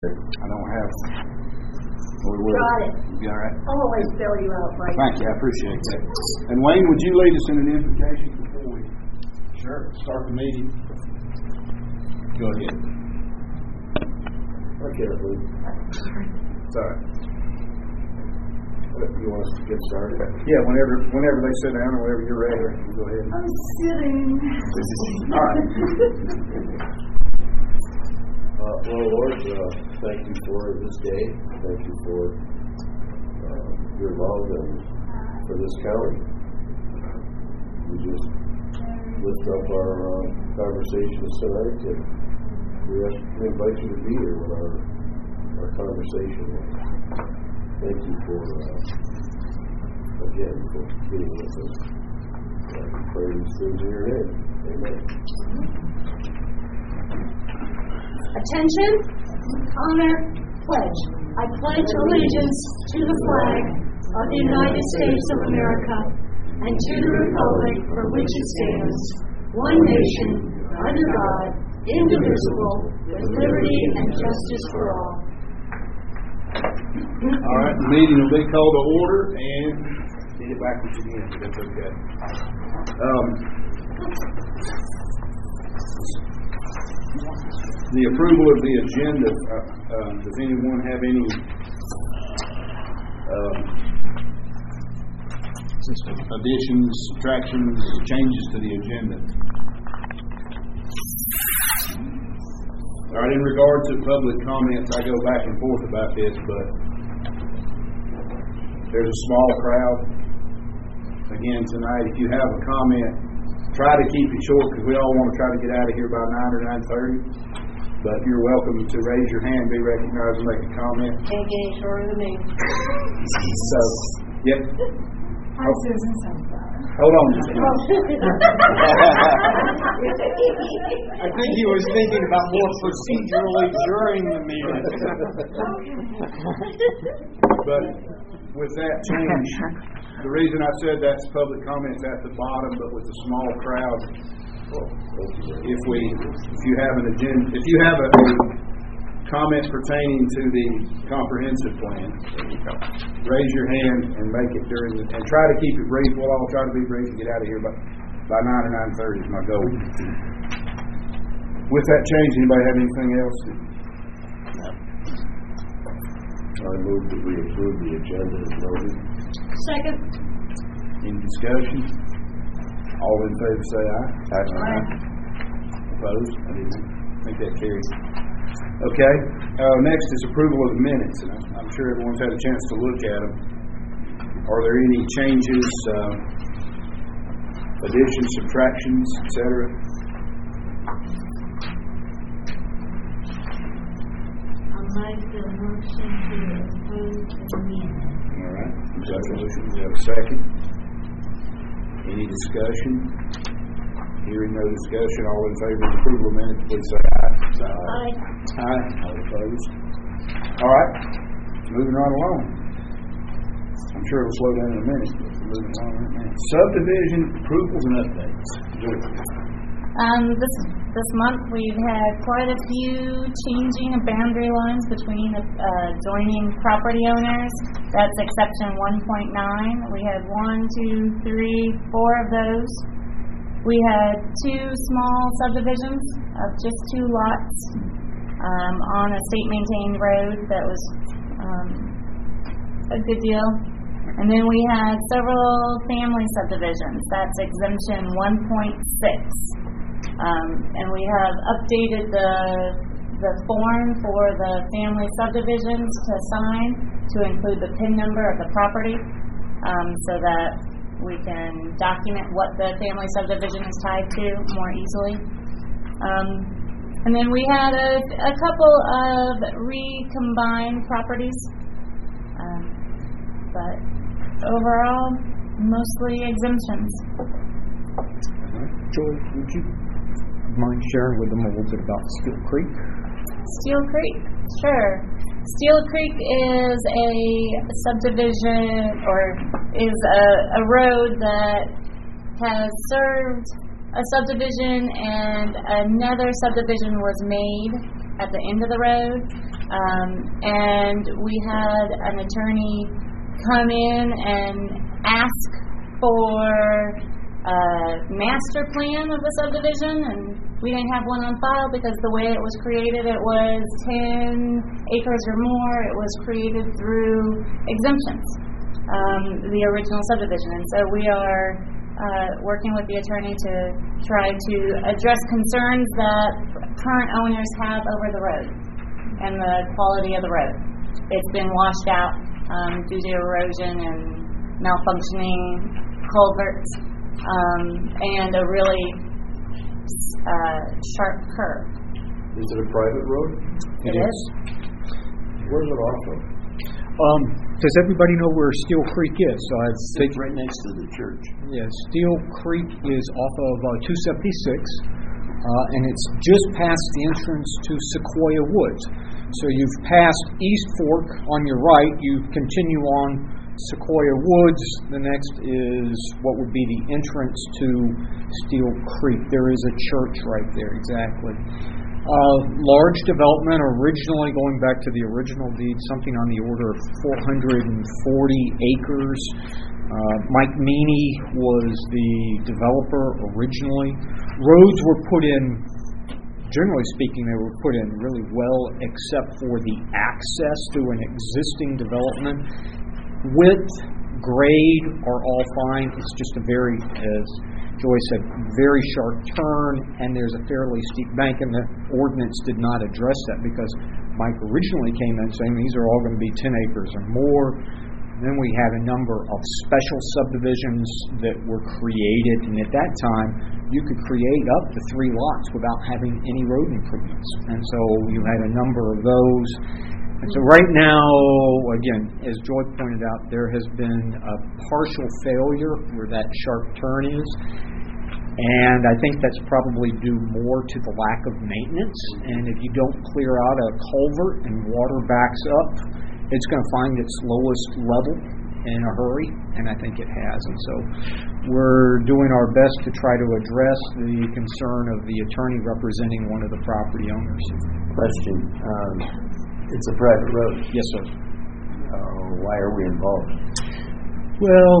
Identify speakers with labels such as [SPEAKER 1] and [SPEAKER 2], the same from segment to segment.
[SPEAKER 1] I don't have. We will.
[SPEAKER 2] Got it.
[SPEAKER 1] You all right?
[SPEAKER 2] I'll always bail you out, Mike.
[SPEAKER 1] Thank you. I appreciate that. And Wayne, would you lead us in an invocation before we start the meeting? Go ahead.
[SPEAKER 3] Okay, please.
[SPEAKER 1] Sorry.
[SPEAKER 3] You want us to get started?
[SPEAKER 1] Yeah, whenever they sit down or whenever you're ready, you go ahead.
[SPEAKER 2] I'm sitting.
[SPEAKER 1] All right.
[SPEAKER 3] Well, Lord, thank you for this day. Thank you for your love and for this county. We just lift up our conversations tonight, and we invite you to be here with our conversation. Thank you for, again, for being with us. We pray these things in your name. Amen.
[SPEAKER 2] Attention, honor, pledge. I pledge allegiance to the flag of the United States of America and to the republic for which it stands, one nation, under God, indivisible, with liberty and justice for all.
[SPEAKER 1] All right, the meeting will be called to order, and get it backwards again, if that's okay. The approval of the agenda. Does anyone have any additions, subtractions, changes to the agenda? All right, in regard to public comments, I go back and forth about this, but there's a small crowd. Again, tonight, if you have a comment, try to keep it short because we all want to try to get out of here by 9 or 9:30. But you're welcome to raise your hand, be recognized, and make a comment.
[SPEAKER 2] Can't get any shorter than me.
[SPEAKER 1] So, yep.
[SPEAKER 2] Hi, Susan Sunflower.
[SPEAKER 1] Hold on.
[SPEAKER 4] I think he was thinking about more procedurally during the meeting.
[SPEAKER 1] But with that change, the reason I said that's public comments at the bottom, but with a small crowd, if you have an agenda, if you have a comment pertaining to the comprehensive plan, raise your hand and make it during the, and try to keep it brief. We'll all try to be brief and get out of here by 9 or 9:30 is my goal. With that change, anybody have anything else?
[SPEAKER 3] I move that we approve the agenda as noted.
[SPEAKER 2] Second.
[SPEAKER 1] Any discussion? All in favor say aye.
[SPEAKER 2] Aye.
[SPEAKER 1] Opposed? I didn't think that carries. Okay. Next is approval of the minutes. And I'm sure everyone's had a chance to look at them. Are there any changes, additions, subtractions, etc.?
[SPEAKER 5] I'll make the motion to approve the minutes.
[SPEAKER 1] All right. Congratulations. You have a second? Any discussion? Hearing no discussion, all in favor of approval of minutes, please say aye.
[SPEAKER 2] Aye.
[SPEAKER 1] Aye. All opposed? All right. Moving right along. I'm sure it'll slow down in a minute. Moving along right now. Subdivision approvals and updates.
[SPEAKER 6] This month we've had quite a few changing of boundary lines between adjoining property owners. That's exception 1.9. We had 1, 2, 3, 4 of those. We had 2 small subdivisions of just 2 lots on a state maintained road that was a good deal. And then we had several family subdivisions. That's exemption 1.6. And we have updated the form for the family subdivisions to sign to include the PIN number of the property so that we can document what the family subdivision is tied to more easily. And then we had a couple of recombined properties, but overall, mostly exemptions.
[SPEAKER 4] Joy, would you mind sharing with them a little bit about Steel Creek?
[SPEAKER 6] Steel Creek, sure. Steel Creek is a subdivision, or is a road that has served a subdivision, and another subdivision was made at the end of the road. And we had an attorney come in and ask for a master plan of the subdivision, and we didn't have one on file because the way it was created, it was 10 acres or more. It was created through exemptions, the original subdivision. And so we are working with the attorney to try to address concerns that current owners have over the road and the quality of the road. It's been washed out due to erosion and malfunctioning culverts and a really sharp curve.
[SPEAKER 3] Is it a private road?
[SPEAKER 6] It is.
[SPEAKER 3] Where's it off of?
[SPEAKER 4] Does everybody know where Steel Creek is?
[SPEAKER 3] It's right next to the church.
[SPEAKER 4] Yeah, Steel Creek is off of 276, and it's just past the entrance to Sequoia Woods. So you've passed East Fork on your right, you continue on Sequoia Woods. The next is what would be the entrance to Steel Creek. There is a church right there, exactly. Large development, originally going back to the original deed, something on the order of 440 acres. Mike Meany was the developer originally. Roads were put in, generally speaking, they were put in really well, except for the access to an existing development. Width, grade are all fine. It's just a very, as Joy said, very sharp turn, and there's a fairly steep bank, and the ordinance did not address that because Mike originally came in saying these are all going to be 10 acres or more. Then we had a number of special subdivisions that were created, and at that time you could create up to 3 lots without having any road improvements, and so you had a number of those. And so right now, again, as Joy pointed out, there has been a partial failure where that sharp turn is. And I think that's probably due more to the lack of maintenance. And if you don't clear out a culvert and water backs up, it's going to find its lowest level in a hurry, and I think it has. And so we're doing our best to try to address the concern of the attorney representing one of the property owners.
[SPEAKER 3] Question. It's a private road.
[SPEAKER 4] Yes, sir.
[SPEAKER 3] Why are we involved?
[SPEAKER 4] Well,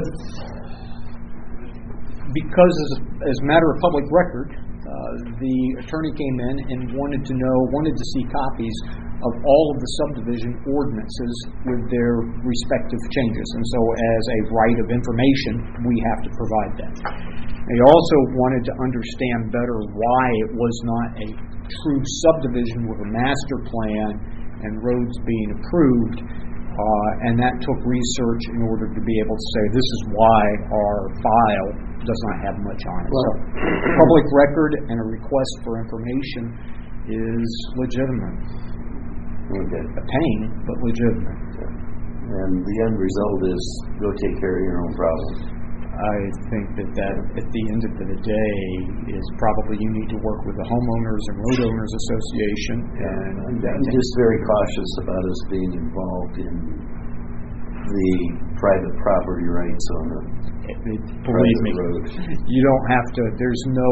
[SPEAKER 4] because as a matter of public record, the attorney came in and wanted to see copies of all of the subdivision ordinances with their respective changes. And so as a right of information, we have to provide that. They also wanted to understand better why it was not a true subdivision with a master plan and roads being approved. And that took research in order to be able to say this is why our file does not have much on it. So public record and a request for information is legitimate.
[SPEAKER 3] Okay.
[SPEAKER 4] A pain, but legitimate.
[SPEAKER 3] And the end result is go take care of your own problem.
[SPEAKER 4] I think that at the end of the day is probably you need to work with the Homeowners and Road Owners Association. And
[SPEAKER 3] I'm just very cautious about us being involved in the private property rights on a
[SPEAKER 4] believe me,
[SPEAKER 3] road.
[SPEAKER 4] You don't have to. There's no.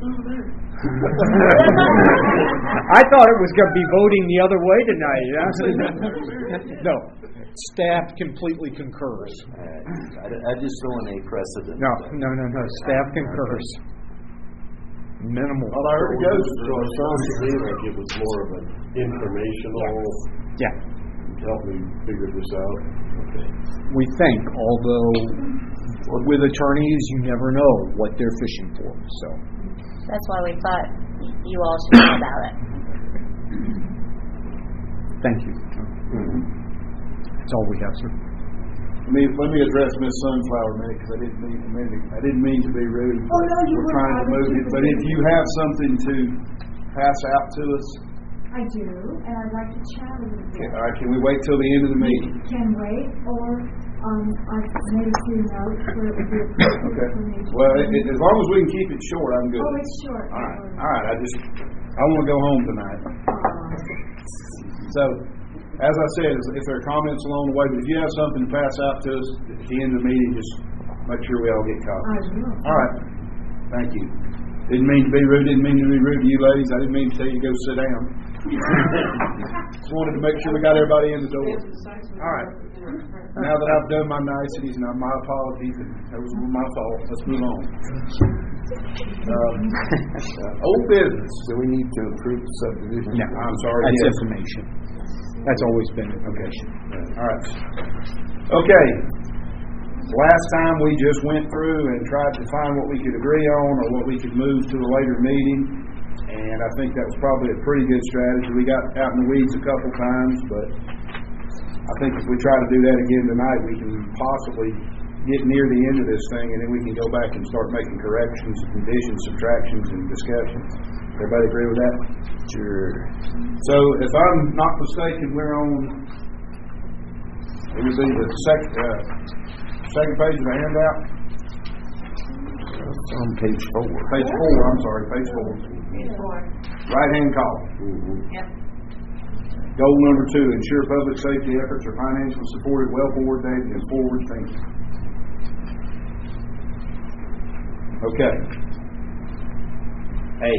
[SPEAKER 4] I thought it was going to be voting the other way tonight. No. Staff completely concurs.
[SPEAKER 3] I just don't want any precedent.
[SPEAKER 4] No. Staff concurs. Minimal.
[SPEAKER 3] Well, I heard it goes. So it sounds to me like it was more of an informational.
[SPEAKER 4] Yeah.
[SPEAKER 3] Help me figure this out. Okay.
[SPEAKER 4] We think, although with attorneys, you never know what they're fishing for. So
[SPEAKER 6] that's why we thought you all should know about it.
[SPEAKER 4] Thank you. That's all we have, sir.
[SPEAKER 1] Let me address Miss Sunflower a minute because I didn't mean to be rude.
[SPEAKER 2] Oh, no, you
[SPEAKER 1] we're trying to move it. But if you have something to pass out to us,
[SPEAKER 2] I do, and I'd like to chat a little bit.
[SPEAKER 1] all right, can we wait till the end of the meeting?
[SPEAKER 2] Can wait, or I've made a few notes where it would be appropriate for me to.
[SPEAKER 1] Well, as long as we can keep it short, I'm good.
[SPEAKER 2] Oh, it's short.
[SPEAKER 1] All right. I want to go home tonight. So, as I said, if there are comments along the way, but if you have something to pass out to us at the end of the meeting, just make sure we all get copies.
[SPEAKER 2] I will.
[SPEAKER 1] All right. Thank you. Didn't mean to be rude. Didn't mean to be rude to you ladies. I didn't mean to tell you to go sit down. Just wanted to make sure we got everybody in the door. All right. Now that I've done my niceties, and my apologies, and that was my fault, let's move on. Old business.
[SPEAKER 3] So we need to approve the subdivision?
[SPEAKER 4] No,
[SPEAKER 1] I'm sorry.
[SPEAKER 4] That's
[SPEAKER 1] yes.
[SPEAKER 4] information. That's always been information.
[SPEAKER 1] All right. Okay. Last time we just went through and tried to find what we could agree on or what we could move to a later meeting. And I think that was probably a pretty good strategy. We got out in the weeds a couple times, but I think if we try to do that again tonight, we can possibly get near the end of this thing, and then we can go back and start making corrections, additions, subtractions, and discussions. Everybody agree with that?
[SPEAKER 3] Sure.
[SPEAKER 1] So, if I'm not mistaken, we're on, it would be the second page of the handout?
[SPEAKER 3] It's on page 4.
[SPEAKER 1] Page 4, I'm sorry, page 4. Right-hand column.
[SPEAKER 6] Yep.
[SPEAKER 1] Goal number 2, ensure public safety efforts are financially supported, well coordinated, and forward thinking. Okay. A.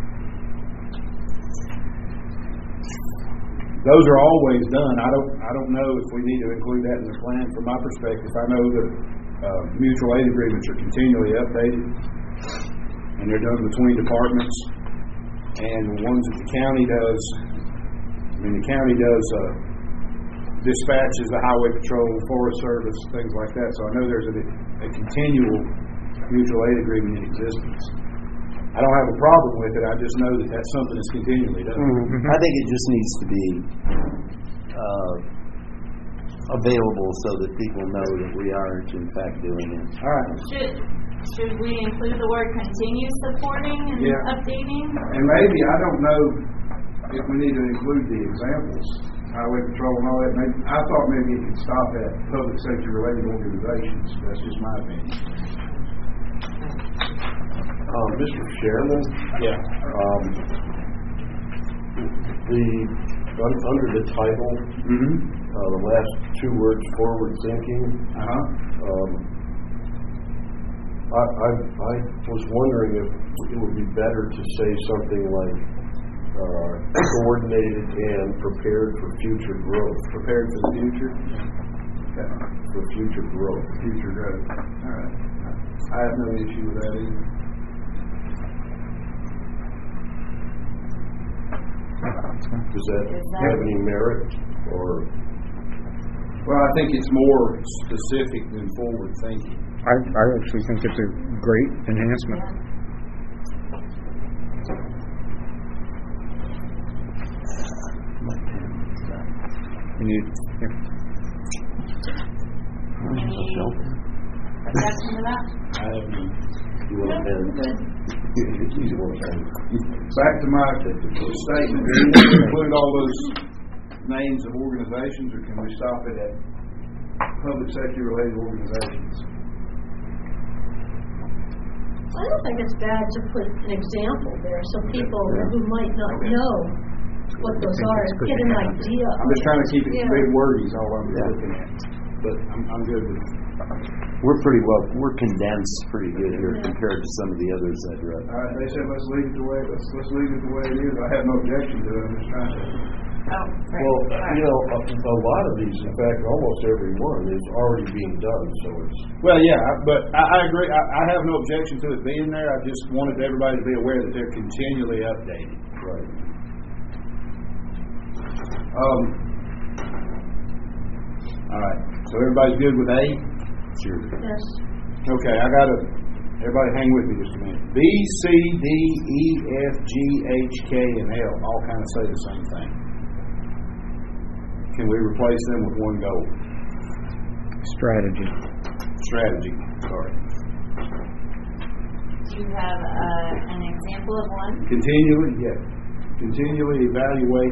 [SPEAKER 1] Those are always done. I don't know if we need to include that in the plan. From my perspective, I know that mutual aid agreements are continually updated, and they're done between departments. And the ones that the county does, dispatches the highway patrol, Forest Service, things like that. So I know there's a continual mutual aid agreement in existence. I don't have a problem with it. I just know that that's something that's continually done.
[SPEAKER 3] I think it just needs to be available so that people know that we are in fact doing it.
[SPEAKER 1] All right.
[SPEAKER 6] Should we include the word continue supporting and updating?
[SPEAKER 1] And maybe, I don't know if we need to include the examples, highway patrol and all that. Maybe, I thought maybe it could stop at public safety related organizations. That's just my opinion.
[SPEAKER 3] Mr. Chairman?
[SPEAKER 1] Yeah.
[SPEAKER 3] Under the title, the last 2 words, forward thinking, I was wondering if it would be better to say something like coordinated and prepared for future growth.
[SPEAKER 1] Prepared for the future?
[SPEAKER 3] Okay. For future growth.
[SPEAKER 1] Future growth. All right. I have no issue with that either.
[SPEAKER 3] Does that have any merit, or?
[SPEAKER 1] Well, I think it's more specific than forward thinking.
[SPEAKER 4] I actually think it's a great enhancement.
[SPEAKER 6] Any objection to that?
[SPEAKER 1] I have no.
[SPEAKER 3] You want to
[SPEAKER 1] Back to my statement. Do you want to include all those names of organizations, or can we stop it at public safety related organizations?
[SPEAKER 2] I don't think it's bad to put an example there so people who might not know what those are get an idea.
[SPEAKER 1] I'm just trying to keep it big wordy is all I'm looking at. But I'm good with it.
[SPEAKER 3] We're condensed pretty good here compared to some of the others that are.
[SPEAKER 1] All right, they said let's leave it the way it is. I have no objection to it. I'm just trying to.
[SPEAKER 3] Well, a lot of these, in fact, almost every one is already being done. So it's.
[SPEAKER 1] Well, yeah, but I agree. I have no objection to it being there. I just wanted everybody to be aware that they're continually updated.
[SPEAKER 3] Right.
[SPEAKER 1] All right. So everybody's good with A?
[SPEAKER 3] Sure.
[SPEAKER 2] Yes.
[SPEAKER 1] Okay, everybody hang with me just a minute. B, C, D, E, F, G, H, K, and L all kind of say the same thing. Can we replace them with one goal?
[SPEAKER 4] Strategy.
[SPEAKER 1] Sorry.
[SPEAKER 6] Do you have an example of one?
[SPEAKER 1] Continually evaluate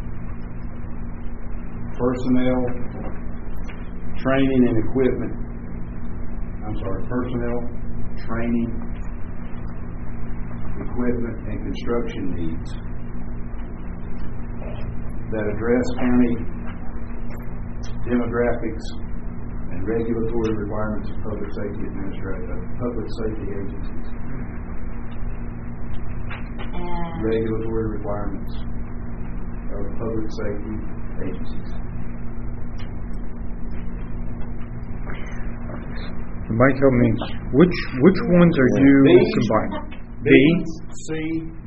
[SPEAKER 1] personnel, training, and equipment. Personnel, training, equipment, and construction needs that address county demographics and regulatory requirements of public safety agencies.
[SPEAKER 6] And
[SPEAKER 1] Regulatory requirements. of public safety agencies.
[SPEAKER 4] Somebody tell me, which ones are you combining?
[SPEAKER 3] B, C, D,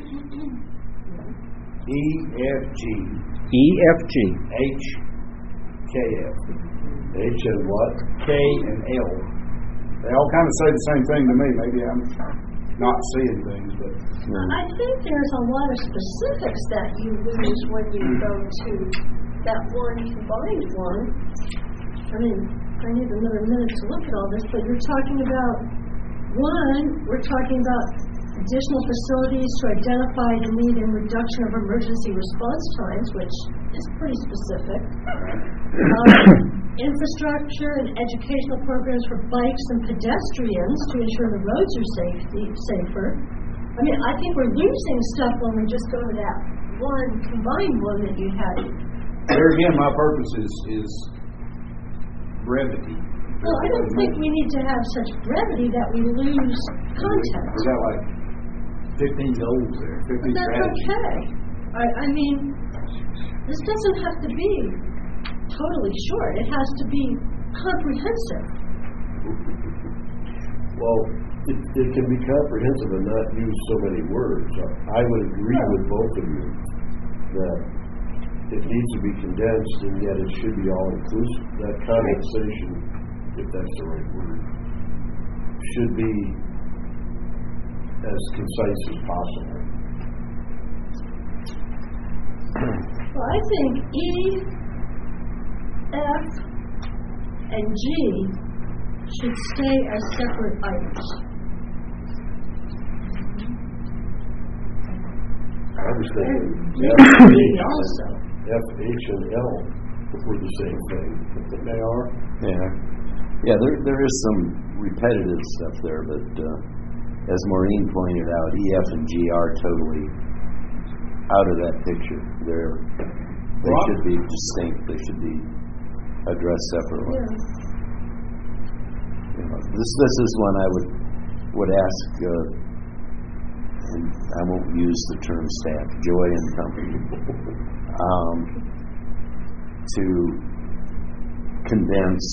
[SPEAKER 3] E, F, G,
[SPEAKER 4] E, F, G.
[SPEAKER 3] H, K, F. H and what?
[SPEAKER 1] K and L. They all kind of say the same thing to me. Maybe I'm not seeing things, but
[SPEAKER 2] I think there's a lot of specifics that you lose when you go to that one combined one. I mean, I need another minute to look at all this, but you're talking about we're talking about additional facilities to identify the need and reduction of emergency response times, which is pretty specific. Infrastructure and educational programs for bikes and pedestrians to ensure the roads are safer. I mean, I think we're losing stuff when we just go to that one combined one that you had.
[SPEAKER 1] there again, my purpose is brevity.
[SPEAKER 2] Well, I don't think we need to have such brevity that we lose content.
[SPEAKER 1] We got like 15 goals there, 15
[SPEAKER 2] But that's
[SPEAKER 1] strategies.
[SPEAKER 2] okay. I mean, this doesn't have to be totally short. It has to be comprehensive.
[SPEAKER 3] Well, it can be comprehensive and not use so many words. I would agree with both of you that it needs to be condensed and yet it should be all inclusive. That condensation, if that's the right word, should be as concise as possible.
[SPEAKER 2] Well, I think E, F, and G should stay as separate items.
[SPEAKER 3] I was thinking
[SPEAKER 2] And G also.
[SPEAKER 3] F, H, and L were the same thing. They are?
[SPEAKER 7] Yeah, there is some repetitive stuff there, but as Maureen pointed out, E, F, and G are totally out of that picture. They should be distinct. They should be addressed separately. You know, this is one I would ask, and I won't use the term staff, Joy and Company, to condense.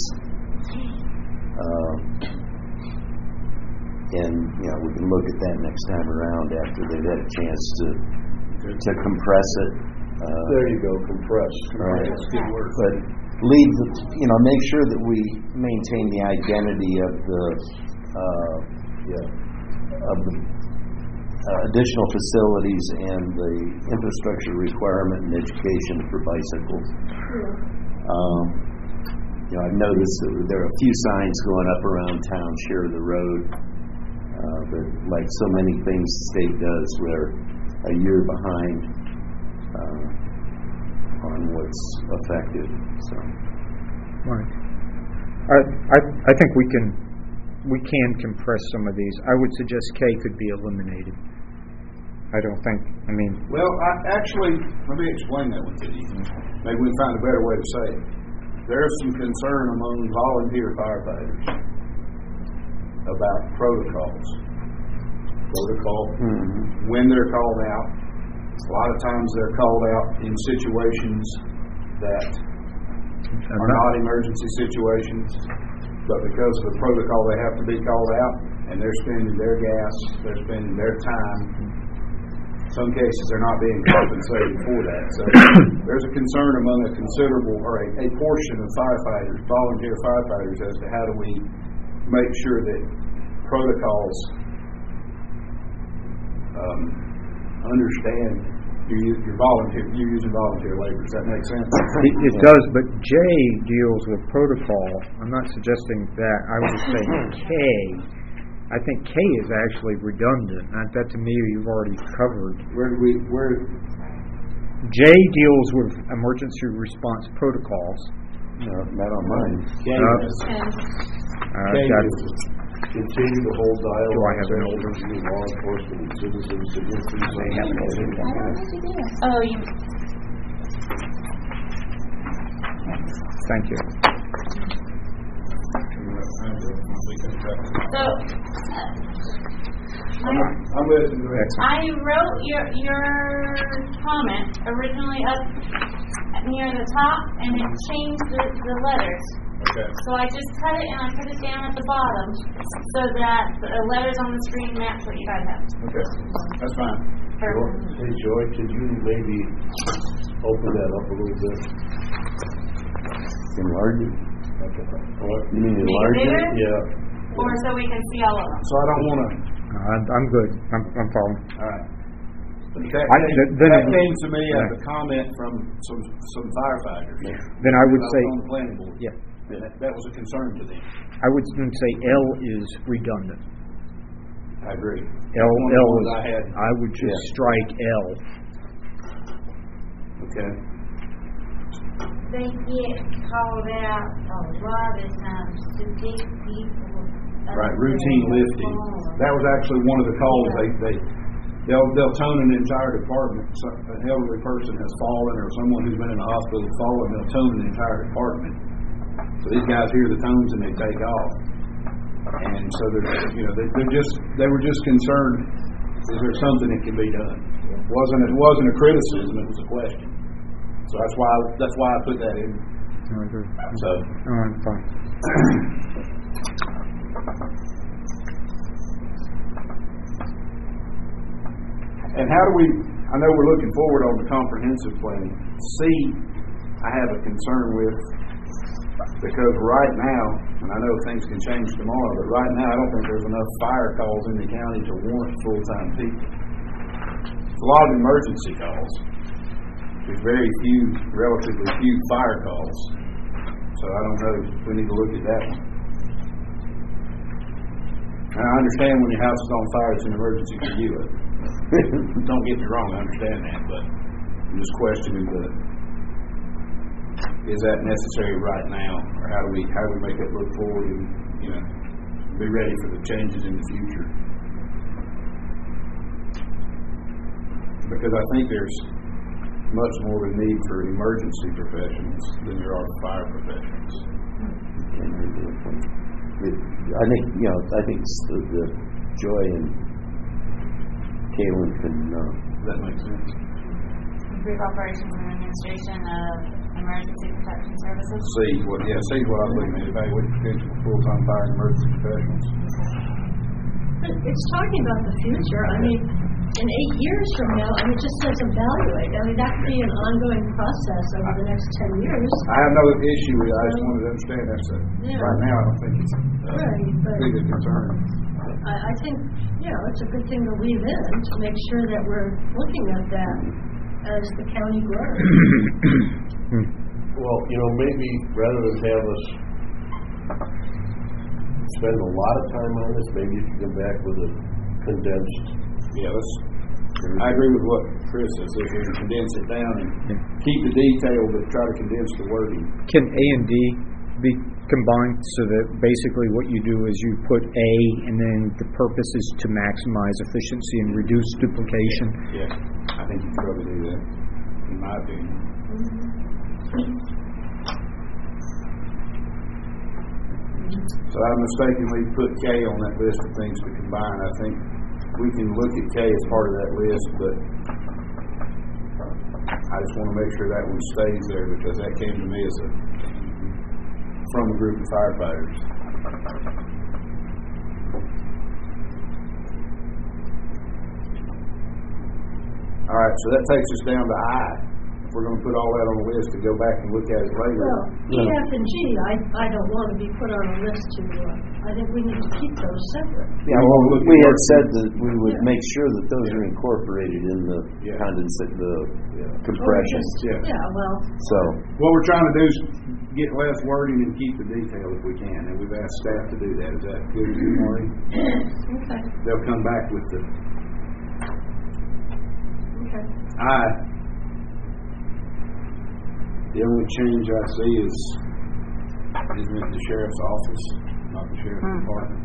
[SPEAKER 7] And we can look at that next time around after they've had a chance to compress it.
[SPEAKER 3] There you go, compress.
[SPEAKER 7] Right.
[SPEAKER 1] That's good work.
[SPEAKER 7] But leave make sure that we maintain the identity of the additional facilities and the infrastructure requirement and education for bicycles. I've noticed that there are a few signs going up around town, share the road, but like so many things the state does, we're a year behind on what's effective. So,
[SPEAKER 4] Right. I think we can compress some of these. I would suggest K could be eliminated.
[SPEAKER 1] Well, actually, let me explain that one to you. Maybe we can find a better way to say it. There's some concern among volunteer firefighters about protocols. When they're called out. A lot of times they're called out in situations that are not emergency situations, but because of the protocol they have to be called out, and they're spending their gas, they're spending their time. In some cases they're not being compensated for that. So there's a concern among a considerable, or a portion of firefighters, volunteer firefighters, as to how do we make sure that protocols understand you're using volunteer labor. Does that make sense?
[SPEAKER 4] It does, but J deals with protocol. I'm not suggesting that. I was just saying K. I think K is actually redundant. That to me you've already covered. J deals with emergency response protocols.
[SPEAKER 7] no, not on mine.
[SPEAKER 3] Continue to hold dialogue.
[SPEAKER 4] Do I have an older?
[SPEAKER 3] Between law enforcement and citizens to increase
[SPEAKER 4] Thank you.
[SPEAKER 6] So,
[SPEAKER 1] I'm listening to it.
[SPEAKER 6] I wrote your comment originally up near the top, and it changed the letters.
[SPEAKER 1] Okay.
[SPEAKER 6] So I just cut it and I put it down at the bottom so that the letters on the screen match what you guys have.
[SPEAKER 1] Okay. That's fine.
[SPEAKER 6] Perfect.
[SPEAKER 3] Hey, Joy, could you maybe open that up a little bit?
[SPEAKER 7] Enlarge it?
[SPEAKER 3] What?
[SPEAKER 7] You mean
[SPEAKER 6] Make it
[SPEAKER 7] enlarge it?
[SPEAKER 6] bigger?
[SPEAKER 3] Yeah.
[SPEAKER 6] Or so we can see all of them.
[SPEAKER 1] So I don't want to.
[SPEAKER 4] I'm good. I'm following.
[SPEAKER 1] All right. That
[SPEAKER 4] Then-
[SPEAKER 1] came to me as a comment from some firefighters.
[SPEAKER 4] Then I would
[SPEAKER 1] I was
[SPEAKER 4] say,
[SPEAKER 1] on the planning board.
[SPEAKER 4] yeah,
[SPEAKER 1] And that was a concern to them.
[SPEAKER 4] I would then say L is redundant.
[SPEAKER 1] I agree.
[SPEAKER 4] L
[SPEAKER 1] One of the
[SPEAKER 4] is.
[SPEAKER 1] ones I had.
[SPEAKER 4] I would just strike L.
[SPEAKER 1] Okay.
[SPEAKER 5] They get called out a lot of times to get people.
[SPEAKER 1] Right, routine lifting. That was actually one of the calls. They'll tone an entire department. So an elderly person has fallen, or someone who's been in the hospital has fallen. They'll tone an entire department. So these guys hear the tones and they take off. And so they were just concerned. Is there something that can be done? It wasn't a criticism. It was a question. So that's why I put that in.
[SPEAKER 4] I agree.
[SPEAKER 1] So.
[SPEAKER 4] All right, fine.
[SPEAKER 1] And how do we, I know we're looking forward on the comprehensive plan. C, I have a concern with, because right now, and I know things can change tomorrow, but right now I don't think there's enough fire calls in the county to warrant full-time people. It's a lot of emergency calls. There's relatively few fire calls. So I don't know if we need to look at that one. And I understand when your house is on fire, it's an emergency for you. Don't get me wrong, I understand that, but I'm just questioning is that necessary right now, or how do we make it look forward and be ready for the changes in the future? Because I think there's much more of a need for emergency professionals than there are fire professionals.
[SPEAKER 7] I think the Joy and Kaylin can.
[SPEAKER 1] Does that make sense?
[SPEAKER 6] Brief operations and administration of emergency protection services.
[SPEAKER 1] See what I was looking at. Evaluate potential for full-time fire and emergency professionals.
[SPEAKER 2] But it's talking about the future. I mean, in 8 years from now, it just says evaluate. I mean, that could be an ongoing process over the next 10 years.
[SPEAKER 1] I have no issue with it. I just wanted to understand that. So right now, I don't think it's big a concern.
[SPEAKER 2] I think, it's a good thing to leave in to make sure that we're looking at that as the county grows.
[SPEAKER 3] Well, maybe rather than have us spend a lot of time on this, maybe you can come back with a condensed.
[SPEAKER 1] Yeah, I agree with what Chris says. If we can condense it down and keep the detail, but try to condense the wording.
[SPEAKER 4] Can A and D be combined so that basically what you do is you put A and then the purpose is to maximize efficiency and reduce duplication?
[SPEAKER 1] Yeah, I think you could probably do that, in my opinion. So I mistakenly put K on that list of things to combine. I think we can look at K as part of that list, but I just want to make sure that one stays there because that came to me from a group of firefighters. All right, so that takes us down to I. If we're going to put all that on the list to go back and look at it later.
[SPEAKER 2] Well, E, F, and G, I don't want to be put on a list to, I think we need to keep those separate.
[SPEAKER 7] Yeah, well, we had said that we would make sure that those are incorporated in the compression. So
[SPEAKER 1] what we're trying to do is get less wording and keep the detail if we can, and we've asked staff to do that. Is that good with you, Marty?
[SPEAKER 2] Okay.
[SPEAKER 1] They'll come back with the I. The only change I see is in the sheriff's office, not the sheriff's department.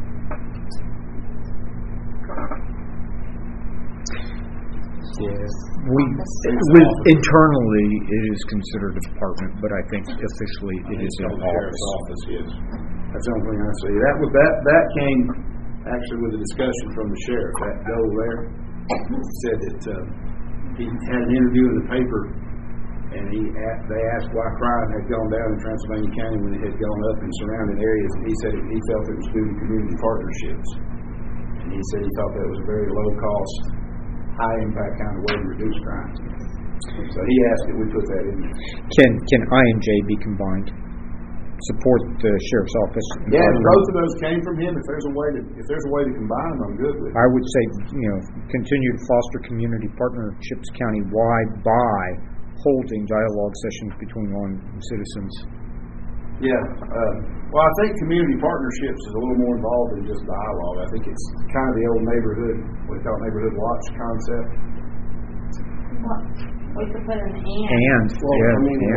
[SPEAKER 4] Yes. Internally, it is considered a department, but I think officially it is an
[SPEAKER 1] The sheriff's
[SPEAKER 4] office.
[SPEAKER 1] office is. That's the only thing I see. That came actually with a discussion from the sheriff, that goal there, said that he had an interview in the paper, and they asked why crime had gone down in Transylvania County when it had gone up in surrounding areas, and he said he felt it was due to community partnerships. And he said he thought that was a very low-cost, high-impact kind of way to reduce crime. So he asked that we put that in there.
[SPEAKER 4] Can I and J be combined? Support the sheriff's office.
[SPEAKER 1] Yeah, and both of those came from him. If there's a way to combine them, I'm good with it.
[SPEAKER 4] I would say, continue to foster community partnerships countywide by holding dialogue sessions between law and citizens.
[SPEAKER 1] Yeah. Well, I think community partnerships is a little more involved than just dialogue. I think it's kind of the old neighborhood, what we call neighborhood watch concept.
[SPEAKER 6] We could put an and.
[SPEAKER 4] And.
[SPEAKER 3] Well,
[SPEAKER 4] Yeah,
[SPEAKER 3] I mean,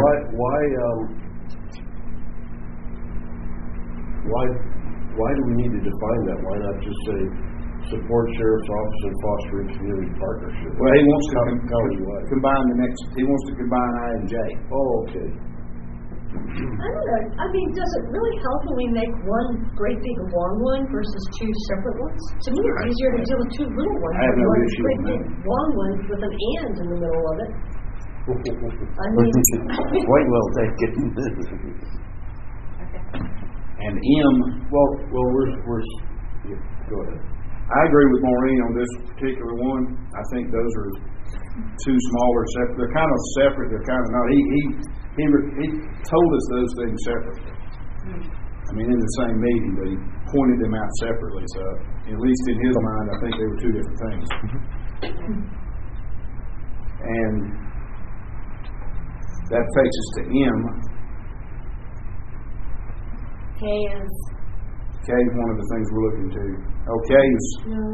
[SPEAKER 3] why do we need to define that? Why not just say support sheriff's office and fostering community partnership?
[SPEAKER 1] Well, he wants to
[SPEAKER 3] combine
[SPEAKER 1] he wants to combine I and J.
[SPEAKER 3] Oh, okay.
[SPEAKER 2] I don't know. I mean, does it really help when we make one great big long one versus two separate ones? To me, it's easier to deal with two little ones
[SPEAKER 1] I have
[SPEAKER 2] than
[SPEAKER 1] no
[SPEAKER 2] one
[SPEAKER 1] issue
[SPEAKER 2] great
[SPEAKER 1] with
[SPEAKER 2] big
[SPEAKER 1] that.
[SPEAKER 2] long one with an and in the middle of it. I mean,
[SPEAKER 7] Quite well taken.
[SPEAKER 1] And M.
[SPEAKER 3] Well, we're go ahead.
[SPEAKER 1] I agree with Maureen on this particular one. I think those are two smaller separate. They're kind of separate. They're kind of not. He told us those things separately. I mean, in the same meeting, but he pointed them out separately. So, at least in his mind, I think they were two different things. And that takes us to M.
[SPEAKER 6] K is
[SPEAKER 1] one of the things we're looking to. Oh, K is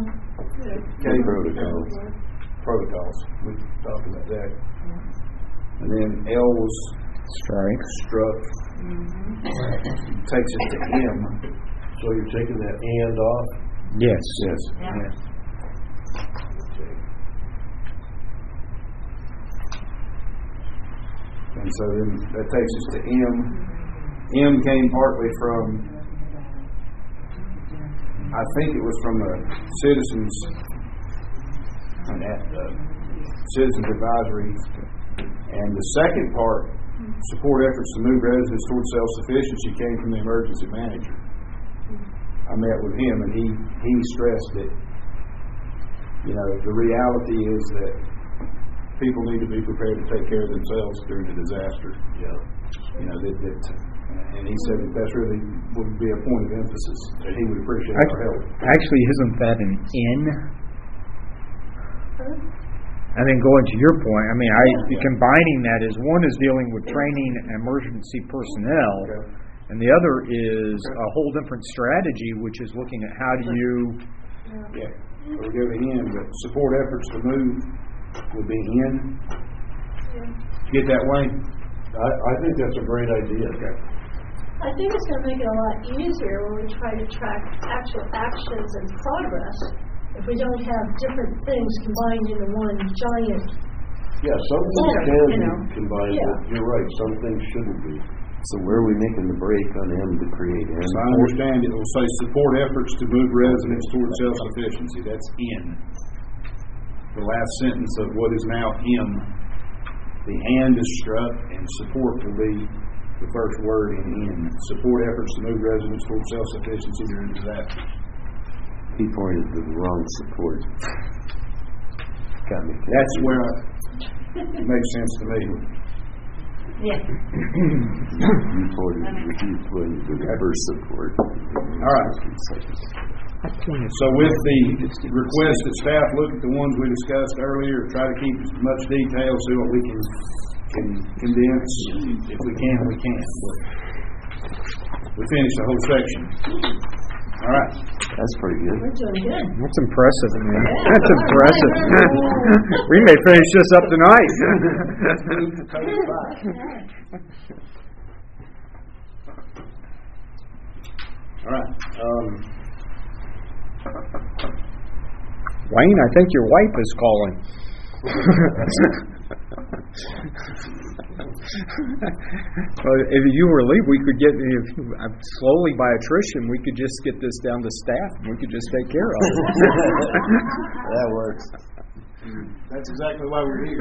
[SPEAKER 1] protocols. We talked about that. And then L was struck. Takes us to M.
[SPEAKER 3] So you're taking that and off?
[SPEAKER 4] Yes.
[SPEAKER 6] Yeah.
[SPEAKER 1] And so then that takes us to M. M came partly from, I think it was from the Citizens Advisory. And the second part, support efforts to move residents towards self-sufficiency, came from the emergency manager. I met with him, and he stressed that, the reality is that people need to be prepared to take care of themselves during a disaster.
[SPEAKER 3] Yeah.
[SPEAKER 1] And he said that really would be a point of emphasis, that he would appreciate our help.
[SPEAKER 4] Actually, isn't that an N? And then going to your point, I mean, combining that is one is dealing with training and emergency personnel, and the other is a whole different strategy, which is looking at how do you.
[SPEAKER 1] Yeah, we'll go to N, but support efforts to move would be N. Get that, Wayne?
[SPEAKER 3] I think that's a great idea.
[SPEAKER 1] Okay.
[SPEAKER 2] I think it's going to make it a lot easier when we try to track actual actions and progress if we don't have different things combined into one giant.
[SPEAKER 3] Yeah, some things can be combined,
[SPEAKER 2] Yeah.
[SPEAKER 3] but you're right, some things shouldn't be.
[SPEAKER 7] So where are we making the break on M to create M?
[SPEAKER 1] So I understand it will say support efforts to move residents towards self-sufficiency. That's N. The last sentence of what is now M. The and is struck, and support will be the first word in N. Support efforts to move residents towards self-sufficiency during disasters.
[SPEAKER 7] He pointed to the wrong support. Got me.
[SPEAKER 1] That's where it makes sense to me.
[SPEAKER 6] Yeah.
[SPEAKER 7] You pointed to reverse support.
[SPEAKER 1] All right. So with the request that staff look at the ones we discussed earlier, try to keep as much detail, see what we can condense. If we can, we can. But we finished the whole section. All right.
[SPEAKER 7] That's pretty good.
[SPEAKER 2] We're doing good.
[SPEAKER 4] That's impressive, man. That's impressive. We may finish this up tonight.
[SPEAKER 1] All right.
[SPEAKER 4] Wayne, I think your wife is calling. Well, if you were leave, we could get slowly by attrition. We could just get this down to staff, and we could just take care of it.
[SPEAKER 7] That works.
[SPEAKER 1] That's exactly why we're here.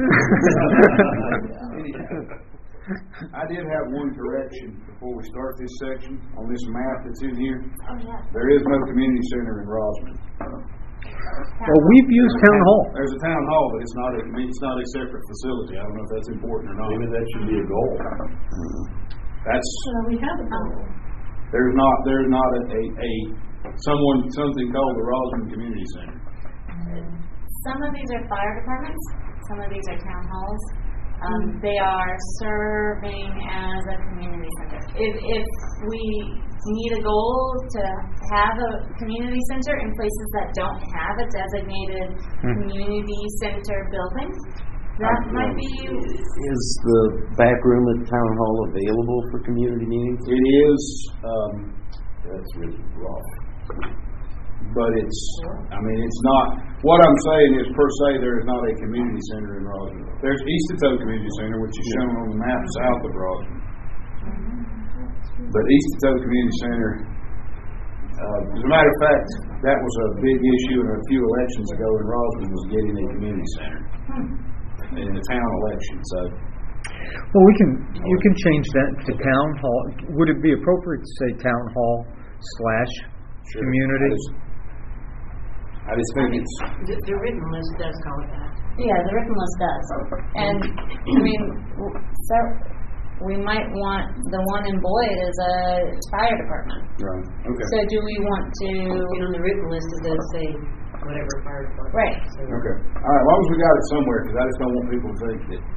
[SPEAKER 1] I did have one correction before we start this section on this map that's in here.
[SPEAKER 2] Oh, yeah.
[SPEAKER 1] There is no community center in Rosman.
[SPEAKER 4] Well, we've used town hall.
[SPEAKER 1] There's a town hall, but it's not a separate facility. I don't know if that's important or not.
[SPEAKER 3] Maybe that should be a goal.
[SPEAKER 1] That's
[SPEAKER 2] So we have a goal.
[SPEAKER 1] there's not something called the Rosman Community Center.
[SPEAKER 6] Some of these are fire departments. Some of these are town halls. They are serving as a community center. If we need a goal to have a community center in places that don't have a designated community center building, that might be.
[SPEAKER 7] Is the back room at Town Hall available for community meetings?
[SPEAKER 1] It is,
[SPEAKER 3] That's really rough.
[SPEAKER 1] but it's not. What I'm saying is, per se, there is not a community center in Rosman. There's East Etoe Community Center, which is shown on the map south of Rosman. But East Etoe Community Center, as a matter of fact, that was a big issue in a few elections ago in Rosman, was getting a community center in the town election. So,
[SPEAKER 4] Well, you can change that to town hall. Would it be appropriate to say town hall / community?
[SPEAKER 1] I just think it's.
[SPEAKER 8] The written list does call it that.
[SPEAKER 6] Yeah, the written list does. And, I mean, so we might want the one in Boyd as a fire department.
[SPEAKER 1] Right. Okay.
[SPEAKER 6] So do we want to...
[SPEAKER 8] And on the written list, it does say whatever fire department.
[SPEAKER 6] Right.
[SPEAKER 8] So,
[SPEAKER 1] Okay. All right. As long as we got it somewhere, because I just don't want people to think that.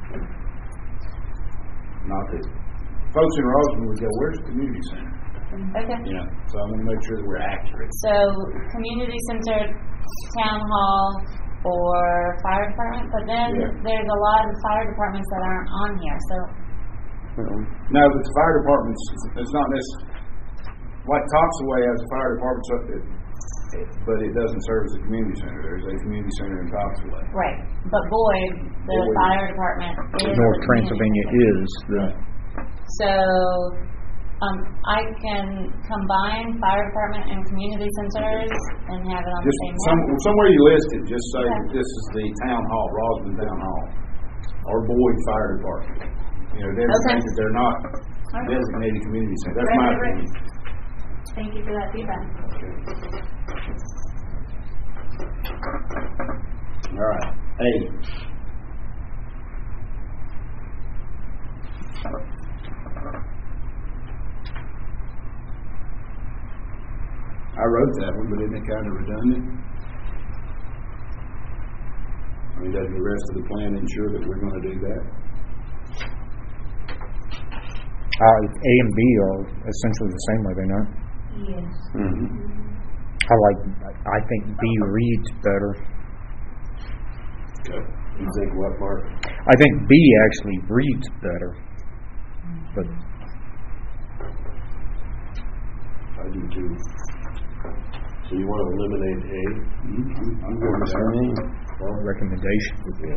[SPEAKER 1] Not that folks in Rosman would go, "Where's the community center?"
[SPEAKER 6] Okay.
[SPEAKER 1] Yeah. So I want to make sure that we're accurate.
[SPEAKER 6] So community center, town hall, or fire department, but then there's a lot of fire departments that aren't on here, so...
[SPEAKER 1] No, but the fire departments, it's not necessarily, like Toxaway has a fire department, but it doesn't serve as a community center. There's a community center in Toxaway.
[SPEAKER 6] Right, but Boyd, the fire department is...
[SPEAKER 4] North Transylvania is.
[SPEAKER 6] So, I can combine fire department and community centers and have it on the same one.
[SPEAKER 1] Somewhere you list it, just say that this is the town hall, Rosman Town Hall, or Boyd Fire Department. Designate that they're not designated community center. That's my opinion.
[SPEAKER 6] Thank you for that feedback.
[SPEAKER 1] All right. A. I wrote that one, but isn't it kind of redundant? I mean, doesn't the rest of the plan ensure that we're going to do that?
[SPEAKER 4] A and B are essentially the same, are they not?
[SPEAKER 2] Yes.
[SPEAKER 4] I think B reads better.
[SPEAKER 3] Okay. You think what, Mark?
[SPEAKER 4] I think B actually reads better. But
[SPEAKER 3] I do too. So you want to eliminate A?
[SPEAKER 1] I'm going with that.
[SPEAKER 4] recommendation.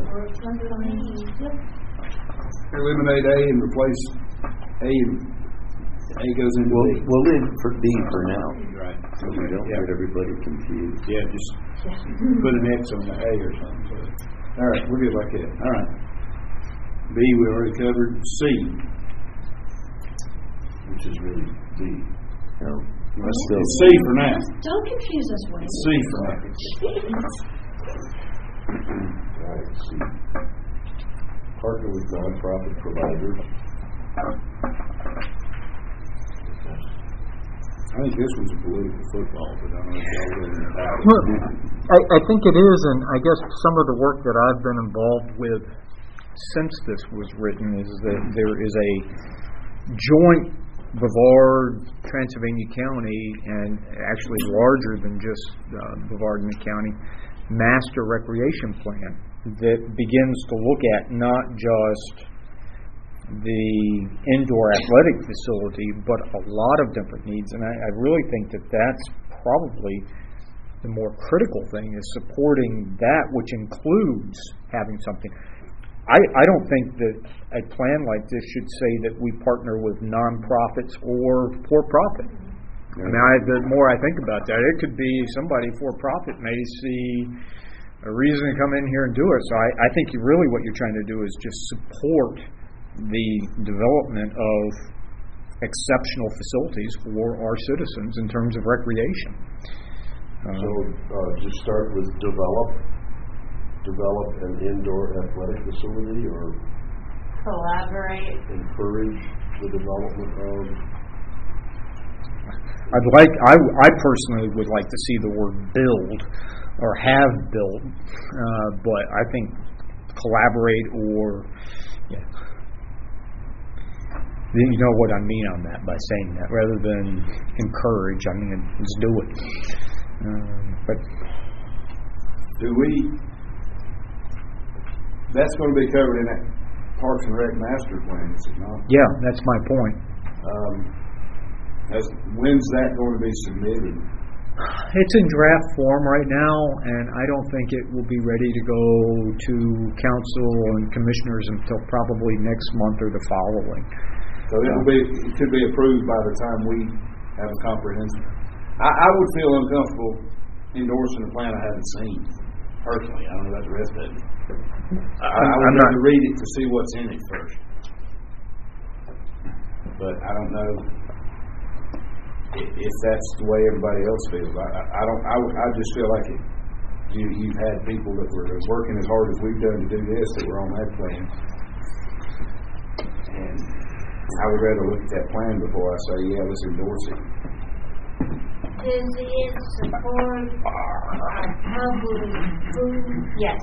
[SPEAKER 1] Eliminate A and replace A, and A goes into B.
[SPEAKER 7] We'll leave for B for now.
[SPEAKER 1] Right.
[SPEAKER 7] So we don't get everybody confused.
[SPEAKER 1] Yeah, just put an X on the A or something. So. All right, we're good like that. All right. B we already covered. C,
[SPEAKER 3] Which is really B.
[SPEAKER 7] No, that's still
[SPEAKER 1] it's C for now.
[SPEAKER 2] Don't confuse us, Wayne.
[SPEAKER 1] C for now.
[SPEAKER 3] Right, C. Partner with nonprofit providers.
[SPEAKER 1] I think this one's a political football, but I don't know if y'all really know about it.
[SPEAKER 4] Well, I think it is, and I guess some of the work that I've been involved with since this was written is that there is a joint Brevard, Transylvania County, and actually larger than just Brevard and County, master recreation plan that begins to look at not just the indoor athletic facility, but a lot of different needs. And I really think that that's probably the more critical thing, is supporting that, which includes having something. I don't think that a plan like this should say that we partner with nonprofits or for-profit. I mean, the more I think about that, it could be somebody for-profit may see a reason to come in here and do it. So I think really what you're trying to do is just support the development of exceptional facilities for our citizens in terms of recreation.
[SPEAKER 3] So just start with develop an indoor athletic facility, or
[SPEAKER 6] Collaborate.
[SPEAKER 3] encourage the development of.
[SPEAKER 4] I personally would like to see the word build or have built, but I think collaborate or, you know what I mean on that by saying that, rather than encourage. I mean, let's do it. But
[SPEAKER 1] that's going to be covered in that Parks and Rec master plan, is it not?
[SPEAKER 4] yeah, that's my point.
[SPEAKER 1] When's that going to be submitted?
[SPEAKER 4] It's in draft form right now, and I don't think it will be ready to go to council and commissioners until probably next month or the following.
[SPEAKER 1] So it could be approved by the time we have a comprehensive. I would feel uncomfortable endorsing a plan I haven't seen personally. I don't know about the rest of it. I would have to read it to see what's in it first. But I don't know if that's the way everybody else feels. I just feel like you've had people that were working as hard as we've done to do this that were on that plan, and I would rather look at that plan before I say, yeah, let's endorse it.
[SPEAKER 5] Does it support public food?
[SPEAKER 6] Yes.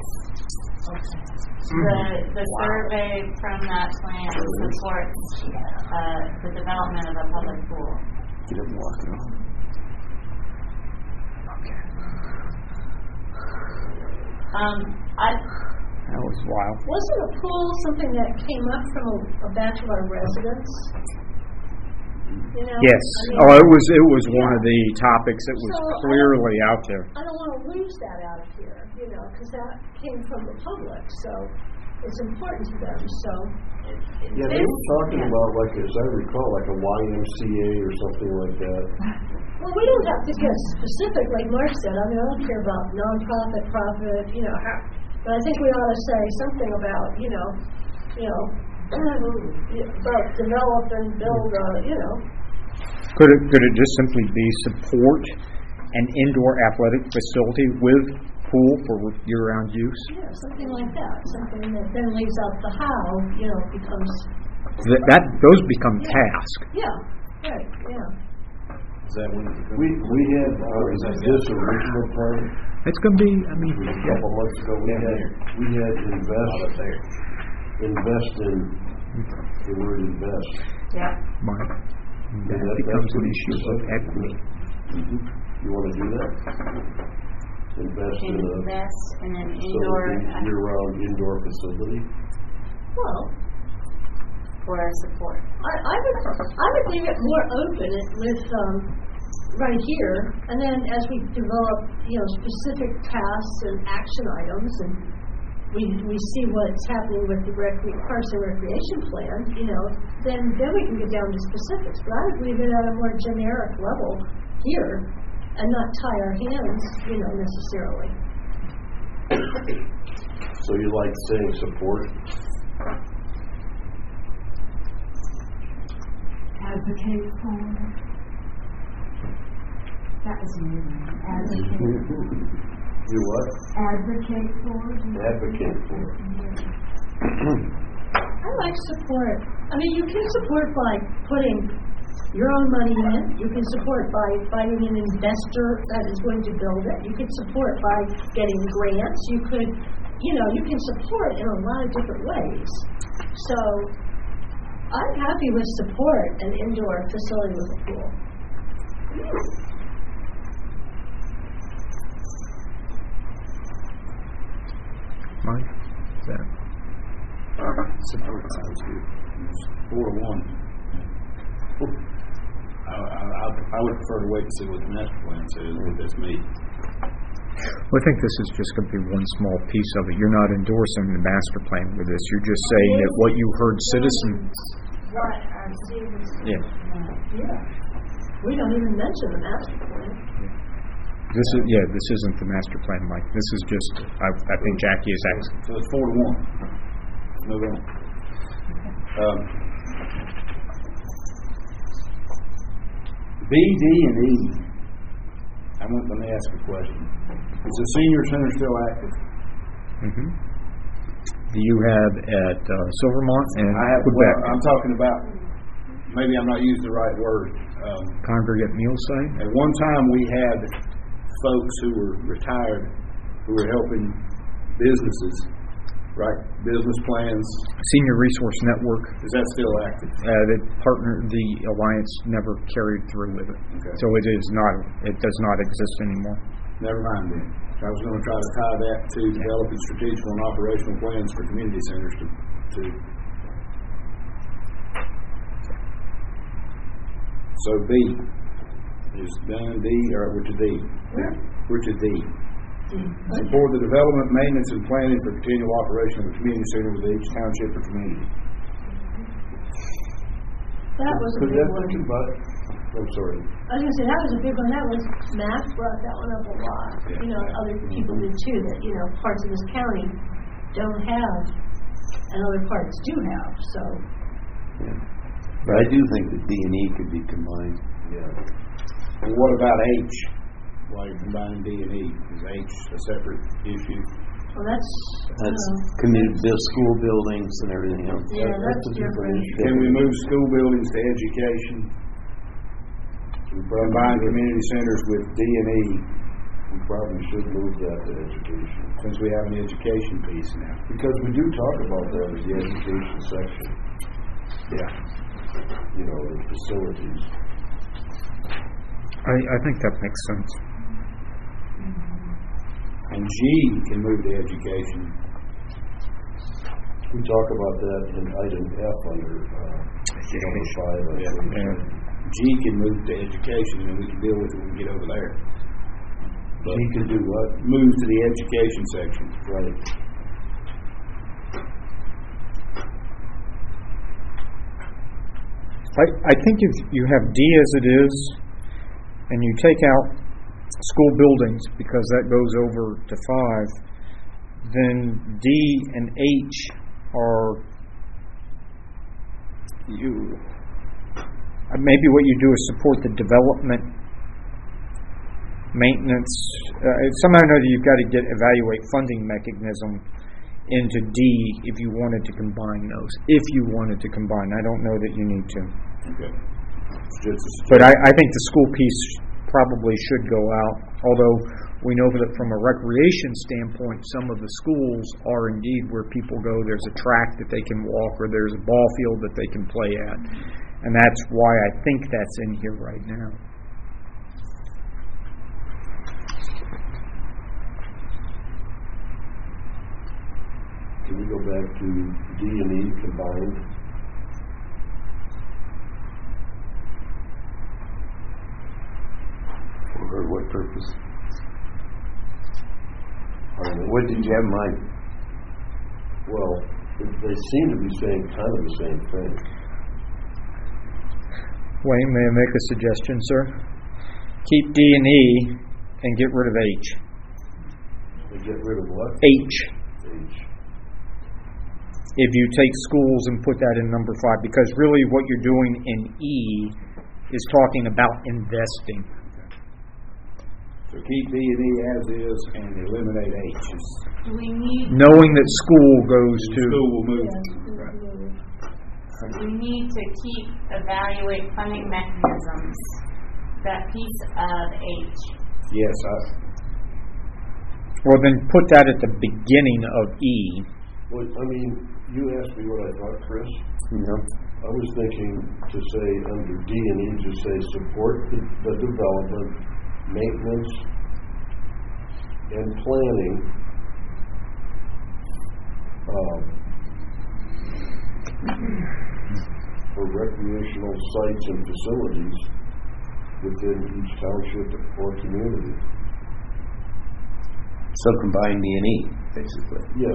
[SPEAKER 6] The survey from that plan supports the development of a public pool.
[SPEAKER 4] Get him walking on. Okay. That was wild.
[SPEAKER 2] Wasn't a pool something that came up from a bachelor residence? You know,
[SPEAKER 4] Yes.
[SPEAKER 2] I mean,
[SPEAKER 4] It was one of the topics that was clearly out there.
[SPEAKER 2] I don't want to lose that out of here, because that came from the public, so it's important to them. So,
[SPEAKER 3] Yeah, they were talking about, like, as I recall, like a YMCA or something like that.
[SPEAKER 2] well, we don't have to get specific, like Mark said. I mean, I don't care about nonprofit, profit, but I think we ought to say something about, about develop and build,
[SPEAKER 4] Could it just simply be support an indoor athletic facility with pool for year-round use?
[SPEAKER 2] Yeah, something like that. Something that then leaves out the how, becomes.
[SPEAKER 4] Those become tasks.
[SPEAKER 2] Yeah, right, yeah.
[SPEAKER 1] Is that when
[SPEAKER 3] We had this original plan
[SPEAKER 4] It's going to be,
[SPEAKER 3] a couple months ago. We had invest in the word invest.
[SPEAKER 6] Yeah.
[SPEAKER 4] Mike, that becomes an issue of equity.
[SPEAKER 3] You want to do that? Invest in
[SPEAKER 6] an indoor
[SPEAKER 3] year-round indoor facility.
[SPEAKER 2] Well,
[SPEAKER 6] for support.
[SPEAKER 2] I would leave it more open with right here, and then as we develop, specific tasks and action items, and we see what's happening with the Parks and Recreation Plan, then we can get down to specifics. But I would leave it at a more generic level here, and not tie our hands, necessarily.
[SPEAKER 3] So you like saying support?
[SPEAKER 9] Advocate for. That was me. Advocate for.
[SPEAKER 3] You what?
[SPEAKER 9] Advocate for.
[SPEAKER 3] Advocate for.
[SPEAKER 2] I like support. I mean, you can support by putting your own money in. You can support by finding an investor that is going to build it. You can support by getting grants. You could, you can support in a lot of different ways. So I'm happy with support an indoor facility with a pool.
[SPEAKER 4] Mike?
[SPEAKER 1] Support sounds good. 4-1. I would prefer to wait and see what the master plan says, if that's me.
[SPEAKER 4] Well, I think this is just going to be one small piece of it. You're not endorsing the master plan with this. You're just saying that what you heard citizens.
[SPEAKER 5] What our citizens.
[SPEAKER 4] Yeah.
[SPEAKER 2] Yeah. We don't even mention the master plan.
[SPEAKER 4] This isn't the master plan, Mike. This is just. I think Jackie is asking.
[SPEAKER 1] So it's 4-1. Move on. B, D, and E. Let me ask a question. Is the senior center still active?
[SPEAKER 4] Mm-hmm. Do you have at Silvermont and Quebec?
[SPEAKER 1] I'm talking about. Maybe I'm not using the right word.
[SPEAKER 4] Congregate meal site?
[SPEAKER 1] At one time, we had folks who were retired who were helping businesses write business plans.
[SPEAKER 4] Senior Resource Network.
[SPEAKER 1] Is that still active?
[SPEAKER 4] The alliance never carried through with it, so it is not. It does not exist anymore.
[SPEAKER 1] Never mind then. I was going to try to tie that to developing strategic and operational plans for community centers to. So B is done. D or which is D? Which is D? Support the development, maintenance, and planning for continual operation of the community center with each township or community.
[SPEAKER 2] That was a big one.
[SPEAKER 1] I'm sorry.
[SPEAKER 2] I was going to say, that was a big one. That was, Matt brought that one up a lot.
[SPEAKER 1] Yeah.
[SPEAKER 2] Other people did too, that, parts of this county don't have, and other parts do have, so.
[SPEAKER 7] Yeah. But I do think that D and E could be combined.
[SPEAKER 1] Yeah. Well, what about H? Why you're combining D and E? Is H a separate issue?
[SPEAKER 2] Well, that's
[SPEAKER 7] community, school buildings and everything else.
[SPEAKER 2] Yeah, that's different.
[SPEAKER 1] Can we move school buildings to education? We combine community centers with D and E.
[SPEAKER 3] We probably should move that to education.
[SPEAKER 1] Since we have an education piece now.
[SPEAKER 3] Because we do talk about that as the education section.
[SPEAKER 1] Yeah.
[SPEAKER 3] The facilities.
[SPEAKER 4] I think that makes sense.
[SPEAKER 1] And G can move to education.
[SPEAKER 3] We talk about that in item F under number 5.
[SPEAKER 1] G can move to education, and we can deal with it when we get over there.
[SPEAKER 3] But G can do what?
[SPEAKER 1] Move to the education section.
[SPEAKER 3] Right.
[SPEAKER 4] I think if you have D as it is, and you take out school buildings because that goes over to 5, then D and H are maybe what you do is support the development, maintenance. Somehow or another, you've got to evaluate funding mechanism into D if you wanted to combine those. If you wanted to combine, I don't know that you need to.
[SPEAKER 1] Okay.
[SPEAKER 4] But I think the school piece probably should go out, although we know that from a recreation standpoint, some of the schools are indeed where people go. There's a track that they can walk, or there's a ball field that they can play at. And that's why I think that's in here right now.
[SPEAKER 3] Can we go back to D and E combined?
[SPEAKER 7] For what purpose? What did you have in mind?
[SPEAKER 3] Well, they seem to be saying kind of the same thing.
[SPEAKER 4] Wayne, may I make a suggestion, sir? Keep D and E and get rid of H.
[SPEAKER 3] They get rid of what?
[SPEAKER 4] H.
[SPEAKER 3] H.
[SPEAKER 4] If you take schools and put that in number 5, because really what you're doing in E is talking about investing.
[SPEAKER 1] So keep D and E as is and eliminate H.
[SPEAKER 5] Do we need?
[SPEAKER 4] Knowing that school goes to...
[SPEAKER 1] School will move.
[SPEAKER 6] We need to evaluate funding mechanisms. That piece of H.
[SPEAKER 1] Yes,
[SPEAKER 4] Well, then put that at the beginning of E.
[SPEAKER 3] Well, you asked me what I thought, Chris.
[SPEAKER 7] Yeah.
[SPEAKER 3] I was thinking to say under D and E, just say support the development, maintenance, and planning for recreational sites and facilities within each township or community.
[SPEAKER 7] So combine D&E, basically.
[SPEAKER 3] Yes.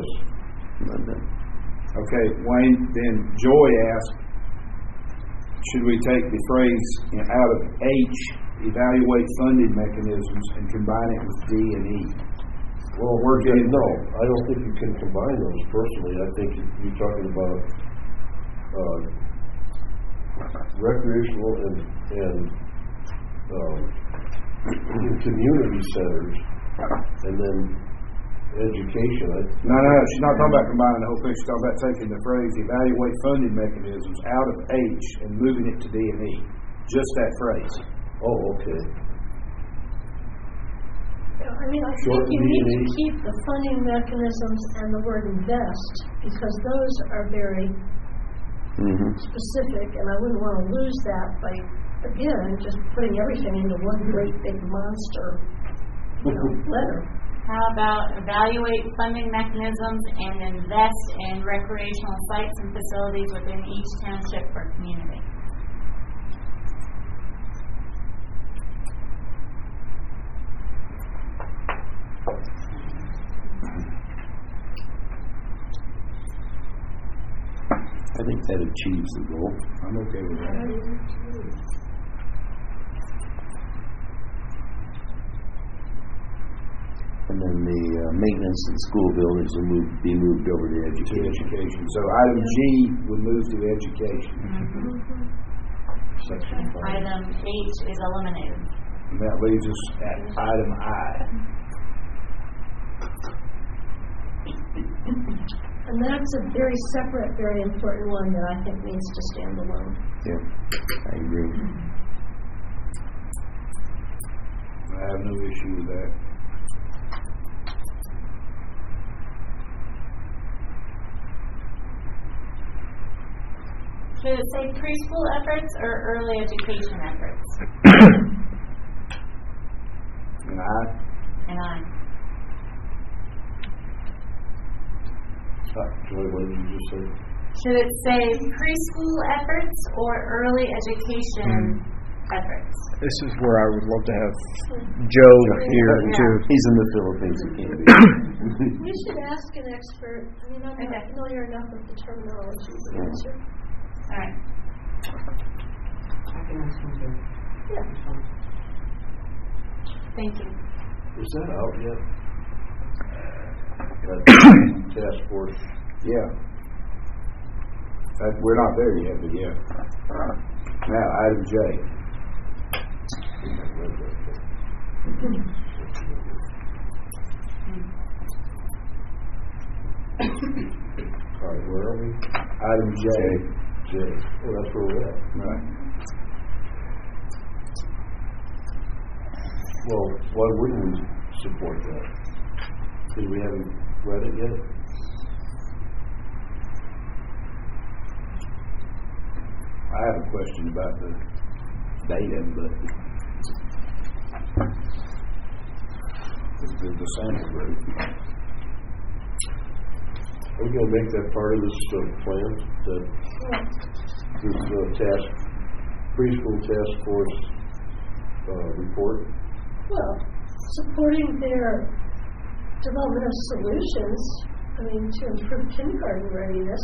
[SPEAKER 1] Okay, Wayne, then Joy asked, should we take the phrase out of H, evaluate funding mechanisms, and combine it with D and E?
[SPEAKER 3] Well,
[SPEAKER 1] we're getting
[SPEAKER 3] no. I don't think you can combine those personally. I think you're talking about recreational and community centers, and then education.
[SPEAKER 1] No, she's not talking about combining the whole thing. She's talking about taking the phrase evaluate funding mechanisms out of H and moving it to D and E. Just that phrase.
[SPEAKER 3] Oh, okay.
[SPEAKER 2] I mean, I think you need to keep the funding mechanisms and the word invest, because those are very specific, and I wouldn't want to lose that by, again, just putting everything into one great big monster letter.
[SPEAKER 6] How about evaluate funding mechanisms and invest in recreational sites and facilities within each township or community?
[SPEAKER 7] I think that achieves the goal.
[SPEAKER 1] I'm okay with that.
[SPEAKER 7] And then the maintenance and school buildings will be moved over to education.
[SPEAKER 1] So item G would move to education.
[SPEAKER 3] Section 5.
[SPEAKER 6] Item H is eliminated.
[SPEAKER 1] And that leaves us at item I.
[SPEAKER 2] And that's a very separate, very important one that I think needs to stand alone.
[SPEAKER 7] Yeah, I agree.
[SPEAKER 1] I have no issue with that.
[SPEAKER 6] Should it say preschool efforts or early education efforts?
[SPEAKER 1] And I?
[SPEAKER 6] And I.
[SPEAKER 3] Joy, what did you just say?
[SPEAKER 6] Should it say preschool efforts or early education efforts?
[SPEAKER 4] This is where I would love to have Joe here too.
[SPEAKER 7] He's in the Philippines. He can't be.
[SPEAKER 2] We should ask an expert. I mean, I'm not familiar enough with the terminology.
[SPEAKER 6] All right.
[SPEAKER 8] I can ask him too.
[SPEAKER 2] Yeah.
[SPEAKER 6] Thank you.
[SPEAKER 3] Is that out yet? That task force.
[SPEAKER 1] Yeah. We're not there yet, but yeah. Now, item J.
[SPEAKER 3] All right, where are we?
[SPEAKER 1] Item J.
[SPEAKER 3] J. Oh, that's where we're at.
[SPEAKER 1] Right.
[SPEAKER 3] Well, why wouldn't we support that? Because we haven't read it yet?
[SPEAKER 1] I have a question about the data, but the sample group.
[SPEAKER 3] Are we going to make that part of this plan? That this preschool task force report?
[SPEAKER 2] Well, supporting their development of solutions, I mean, to improve kindergarten readiness,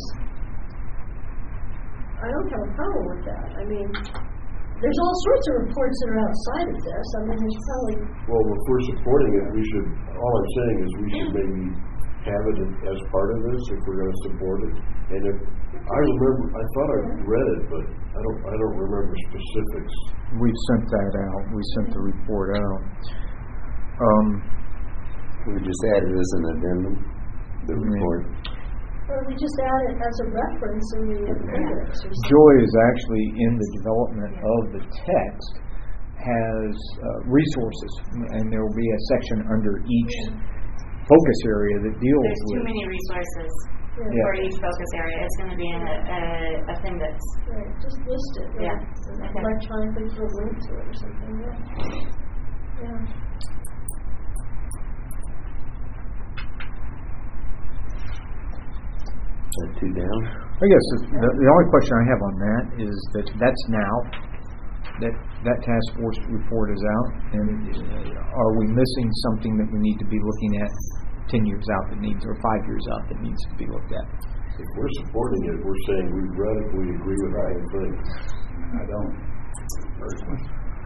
[SPEAKER 2] I don't have a problem with that. I mean, there's all sorts of reports that are outside of this. I mean, there's probably...
[SPEAKER 3] Well, if we're supporting it, all I'm saying is we should maybe have it as part of this if we're going to support it. And if I thought I read it, but I don't remember specifics.
[SPEAKER 4] We sent that out. We sent the report out.
[SPEAKER 7] We just added as an addendum, the report.
[SPEAKER 2] Or we just add it as a reference in the appendix.
[SPEAKER 4] Joy is actually in the development of the text, has resources, and there will be a section under each focus area that deals
[SPEAKER 6] There's
[SPEAKER 4] with...
[SPEAKER 6] too many resources
[SPEAKER 4] Yeah.
[SPEAKER 6] for each focus area. It's going to be in an appendix.
[SPEAKER 2] Right, just list it. Right?
[SPEAKER 6] Yeah.
[SPEAKER 2] And electronically throw a link to it or something. Yeah.
[SPEAKER 7] Two down.
[SPEAKER 4] I guess the only question I have on that is that's now. that task force report is out, and are we missing something that we need to be looking at 10 years out that needs, or 5 years out that needs to be looked at?
[SPEAKER 3] If we're supporting it, we're saying we radically agree with the whole thing.
[SPEAKER 1] I don't, personally.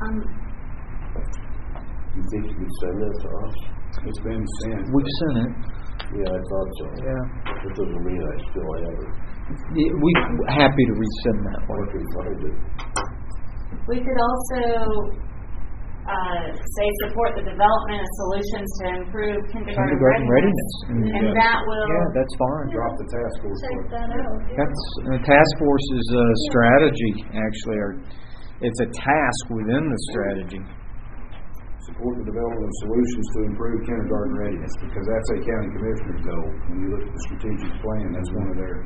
[SPEAKER 3] You think you could send that to us?
[SPEAKER 1] It's been sent.
[SPEAKER 4] We've sent it.
[SPEAKER 3] Yeah, I thought so.
[SPEAKER 4] Yeah.
[SPEAKER 3] That doesn't mean I still have it.
[SPEAKER 4] We're happy to resend that
[SPEAKER 3] Or
[SPEAKER 4] one.
[SPEAKER 3] I can find it.
[SPEAKER 6] We could also say support the development of solutions to improve kindergarten readiness. And that will...
[SPEAKER 4] Yeah, that's fine.
[SPEAKER 1] Drop the task force.
[SPEAKER 2] Take that out.
[SPEAKER 4] That's the task force's strategy, actually, or it's a task within the strategy.
[SPEAKER 1] Support the development of solutions to improve kindergarten readiness, because that's a county commissioner's goal. When you look at the strategic plan, that's one of their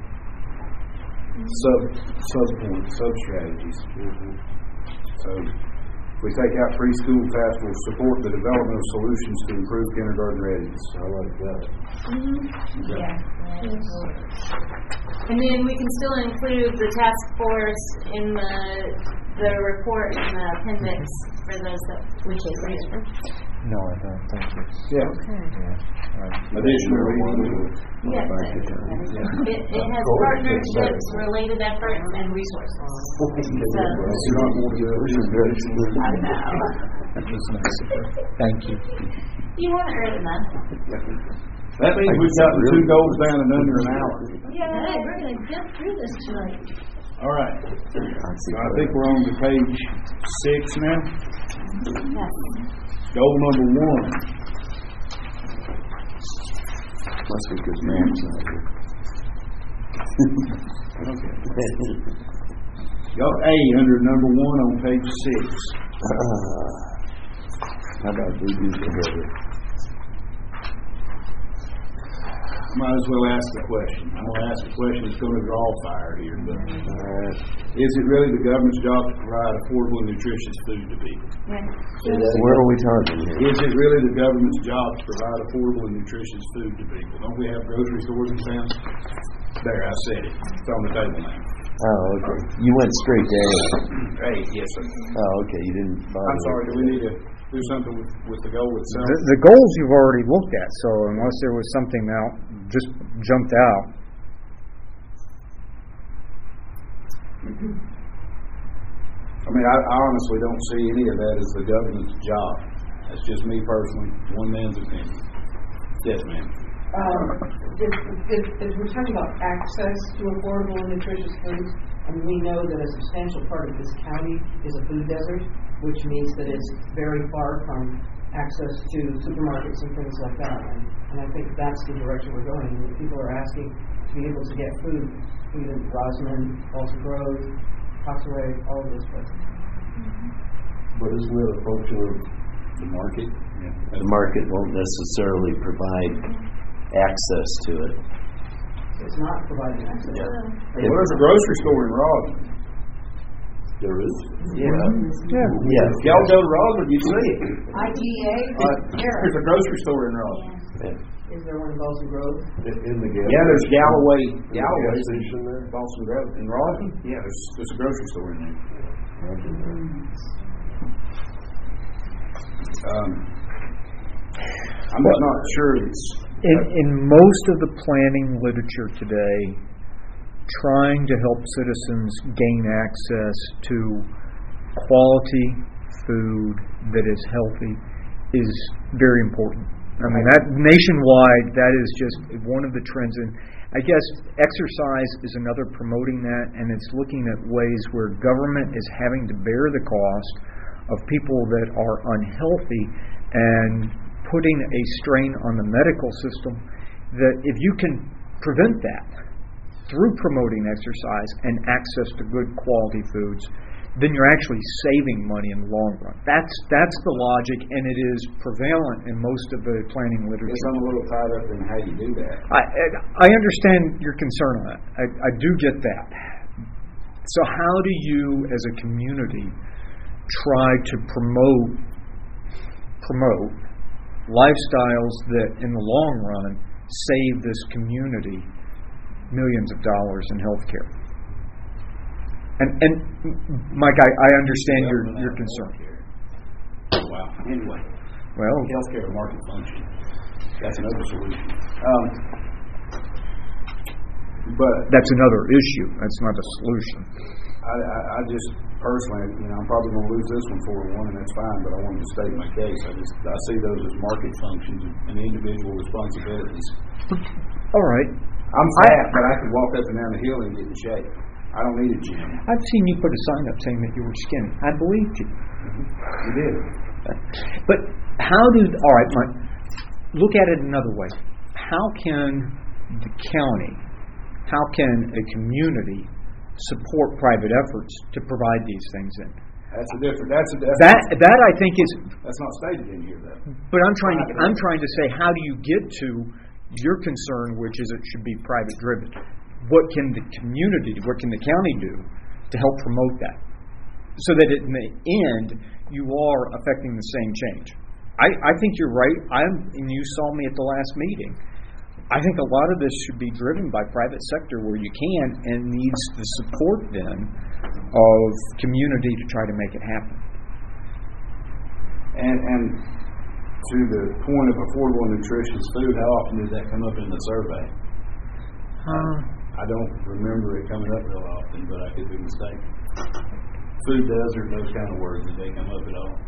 [SPEAKER 1] sub-strategies. So, if we take out preschool task force, support the development of solutions to improve kindergarten readiness.
[SPEAKER 3] I like that.
[SPEAKER 6] Yeah. And then we can still include the task force in the report in the appendix for those that we should read.
[SPEAKER 4] No, I don't. Thank you.
[SPEAKER 1] Yeah. Additionally,
[SPEAKER 6] Yes. It has partnerships, related efforts, and resources. I know.
[SPEAKER 4] That was nice of her. Thank you.
[SPEAKER 6] You haven't read enough.
[SPEAKER 1] that means we've got the two goals down in under an hour.
[SPEAKER 2] Hey, we're going to get through this tonight.
[SPEAKER 1] All right. I think we're on to page 6 now.
[SPEAKER 6] Yes.
[SPEAKER 1] Goal number 1.
[SPEAKER 7] Must be because Matt's not here.
[SPEAKER 1] Got A under number 1 on page 6.
[SPEAKER 7] How about we do together?
[SPEAKER 1] Might as well ask the question. I'm going to ask a question that's going to draw fire here. But is it really the government's job to provide affordable and nutritious food to people?
[SPEAKER 7] Where are we targeting here?
[SPEAKER 1] Is it really the government's job to provide affordable and nutritious food to people? Don't we have grocery stores in town? There, I said it. It's on the table now.
[SPEAKER 7] Oh, okay. You went straight to A.
[SPEAKER 1] Hey, yes, sir.
[SPEAKER 7] Oh, okay. You didn't bother.
[SPEAKER 1] I'm sorry. Do we need to do something with the goal itself?
[SPEAKER 4] The goals you've already looked at, so unless there was something out, just jumped out.
[SPEAKER 1] I mean, I honestly don't see any of that as the government's job. That's just me personally, one man's opinion. Yes, ma'am.
[SPEAKER 8] If we're talking about access to affordable and nutritious foods, and we know that a substantial part of this county is a food desert, which means that it's very far from access to supermarkets and things like that. And I think that's the direction we're going. People are asking to be able to get food, even Rosamond, Balsam Grove, Castaway, all of those places.
[SPEAKER 3] But isn't that a function of
[SPEAKER 1] The market? Yeah.
[SPEAKER 7] The market won't necessarily provide access to it.
[SPEAKER 8] It's not providing access.
[SPEAKER 7] Yeah.
[SPEAKER 1] Well, there's a grocery store in Roslyn.
[SPEAKER 3] there is?
[SPEAKER 7] Yeah.
[SPEAKER 1] If y'all go to Roslyn, you see it.
[SPEAKER 8] IGA?
[SPEAKER 1] There's a grocery store in Roslyn.
[SPEAKER 8] Is there one in Balsam Grove?
[SPEAKER 3] In the gas
[SPEAKER 1] Yeah, there's Galloway.
[SPEAKER 3] gas station there?
[SPEAKER 1] Balsam Grove. In Roslyn? Yeah, there's a grocery store in there. I'm just not sure it's...
[SPEAKER 4] In most of the planning literature today, trying to help citizens gain access to quality food that is healthy is very important. I mean, that nationwide, that is just one of the trends. And I guess exercise is another promoting that, and it's looking at ways where government is having to bear the cost of people that are unhealthy and putting a strain on the medical system, that if you can prevent that through promoting exercise and access to good quality foods, then you're actually saving money in the long run. That's the logic, and it is prevalent in most of the planning literature.
[SPEAKER 1] I'm a little tied up in how you do that.
[SPEAKER 4] I understand your concern on that. I do get that. So how do you, as a community, try to promote lifestyles that, in the long run, save this community millions of dollars in health care? And Mike, I understand your concern.
[SPEAKER 1] Wow. Anyway,
[SPEAKER 4] Well,
[SPEAKER 1] healthcare market function. That's another solution. But
[SPEAKER 4] that's another issue. That's not a solution.
[SPEAKER 1] I just personally, I'm probably going to lose this one 4-1, and that's fine. But I wanted to state my case. I see those as market functions and individual responsibilities.
[SPEAKER 4] All right.
[SPEAKER 1] I'm fat, but I can walk up and down the hill and get in shape. I don't need a gym.
[SPEAKER 4] I've seen you put a sign up saying that you were skinny. I believed you.
[SPEAKER 1] You did.
[SPEAKER 4] But all right, Mike, look at it another way. How can the county, how can a community support private efforts to provide these things in?
[SPEAKER 1] That
[SPEAKER 4] I think is.
[SPEAKER 1] That's not stated in here, though.
[SPEAKER 4] But I'm trying to say, how do you get to your concern, which is it should be private driven? What can the community, what can the county do to help promote that? So that in the end, you are affecting the same change. I think you're right. And you saw me at the last meeting. I think a lot of this should be driven by private sector where you can, and needs the support then of community to try to make it happen.
[SPEAKER 1] And to the point of affordable and nutritious food, how often did that come up in the survey? I don't remember it coming up real often, but I could be mistaken. Food desert, those kind of words, did they come up at all?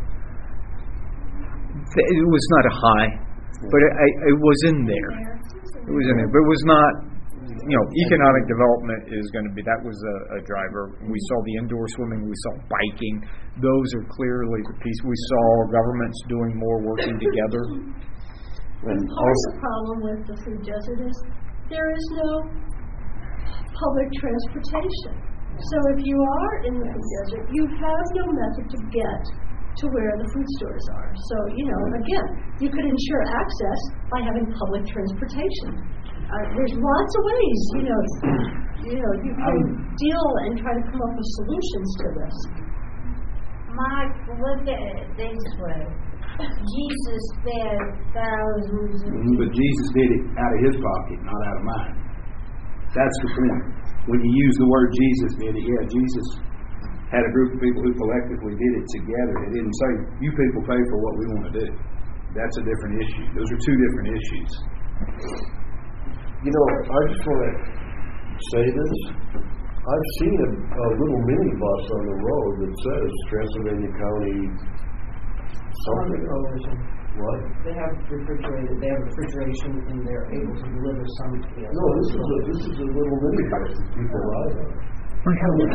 [SPEAKER 4] It was not a high, but it was in there. It was in there, but it was not. Economic development is going to be. That was a driver. We saw the indoor swimming. We saw biking. Those are clearly the piece. We saw governments doing more, working together.
[SPEAKER 2] And part of the problem with the food desert is there is no public transportation. So if you are in the food desert, you have no method to get to where the food stores are. So, again, you could ensure access by having public transportation. There's lots of ways, you can deal and try to come up with solutions to this.
[SPEAKER 5] Mike, look at it this way. Jesus fed thousands of people.
[SPEAKER 1] But Jesus did it out of his pocket, not out of mine. That's the point. When you use the word Jesus did it, Jesus had a group of people who collectively did it together. It didn't say, you people pay for what we want to do. That's a different issue. Those are two different issues.
[SPEAKER 3] I just want to say this. I've seen a little minibus on the road that says Transylvania County something. What?
[SPEAKER 8] They have refrigeration, and they're able to deliver some to the
[SPEAKER 3] No, this is a little minibus that people ride on.
[SPEAKER 4] I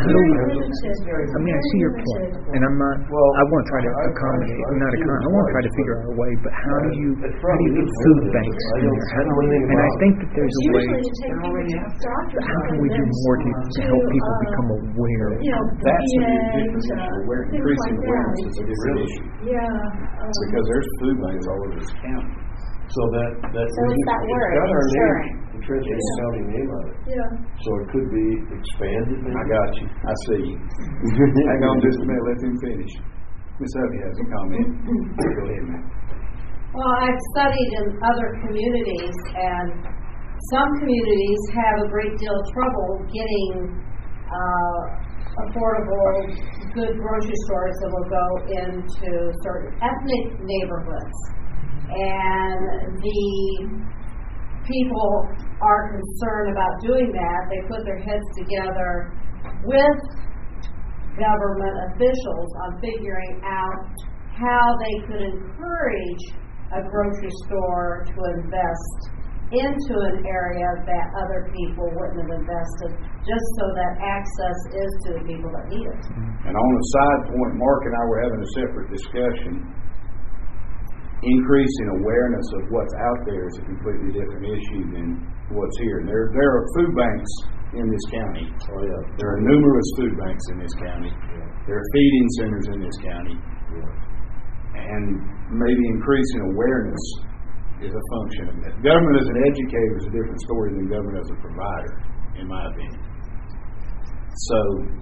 [SPEAKER 4] see your point, and I'm not.
[SPEAKER 3] Well,
[SPEAKER 4] I want to try to accommodate. I want to try to figure out a way. But how do you get food banks in there? And I think that there's a way. How can we do more to help people become aware?
[SPEAKER 1] That's a different issue. Increasing awareness is a different issue.
[SPEAKER 2] Yeah.
[SPEAKER 1] Because there's food banks all over this county.
[SPEAKER 3] So that
[SPEAKER 6] So it's that word,
[SPEAKER 3] got our
[SPEAKER 6] ensuring.
[SPEAKER 3] name, the Transylvania County name on it.
[SPEAKER 2] Yeah.
[SPEAKER 3] So it could be expanded. Maybe?
[SPEAKER 1] I got you. I see you. Hang on just a minute. Let him finish. Miss Hovey has a comment. Go ahead, ma'am.
[SPEAKER 10] Well, I've studied in other communities, and some communities have a great deal of trouble getting affordable, good grocery stores that will go into certain ethnic neighborhoods. And the people are concerned about doing that. They put their heads together with government officials on figuring out how they could encourage a grocery store to invest into an area that other people wouldn't have invested, just so that access is to the people that need it.
[SPEAKER 1] And on a side point, Mark and I were having a separate discussion. Increasing awareness of what's out there is a completely different issue than what's here. There are food banks in this county.
[SPEAKER 3] Oh, yeah.
[SPEAKER 1] There are numerous food banks in this county.
[SPEAKER 3] Yeah.
[SPEAKER 1] There are feeding centers in this county.
[SPEAKER 3] Yeah.
[SPEAKER 1] And maybe increasing awareness is a function of that. Government as an educator is a different story than government as a provider, in my opinion. So,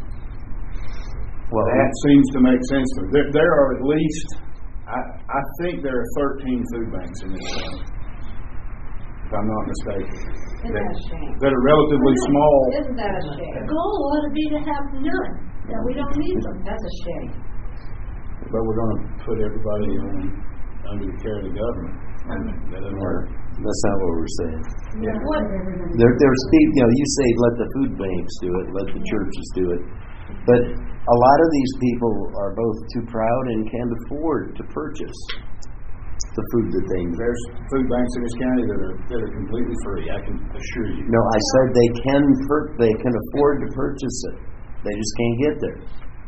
[SPEAKER 1] that seems to make sense to me. There are at least, I think there are 13 food banks in this county, if I'm not mistaken.
[SPEAKER 10] Isn't that a shame?
[SPEAKER 1] That are relatively small.
[SPEAKER 10] Isn't that a shame?
[SPEAKER 2] The goal ought to be to have none.
[SPEAKER 10] that we don't need them. That's a shame.
[SPEAKER 1] But we're going to put everybody under the care of the government. That doesn't work.
[SPEAKER 7] That's not what we're saying.
[SPEAKER 10] What?
[SPEAKER 7] There's people, you say let the food banks do it, let the churches do it. But a lot of these people are both too proud and can't afford to purchase the food that they need.
[SPEAKER 1] There's food banks in this county that are completely free, I can assure you.
[SPEAKER 7] No, I said they can afford to purchase it. They just can't get there.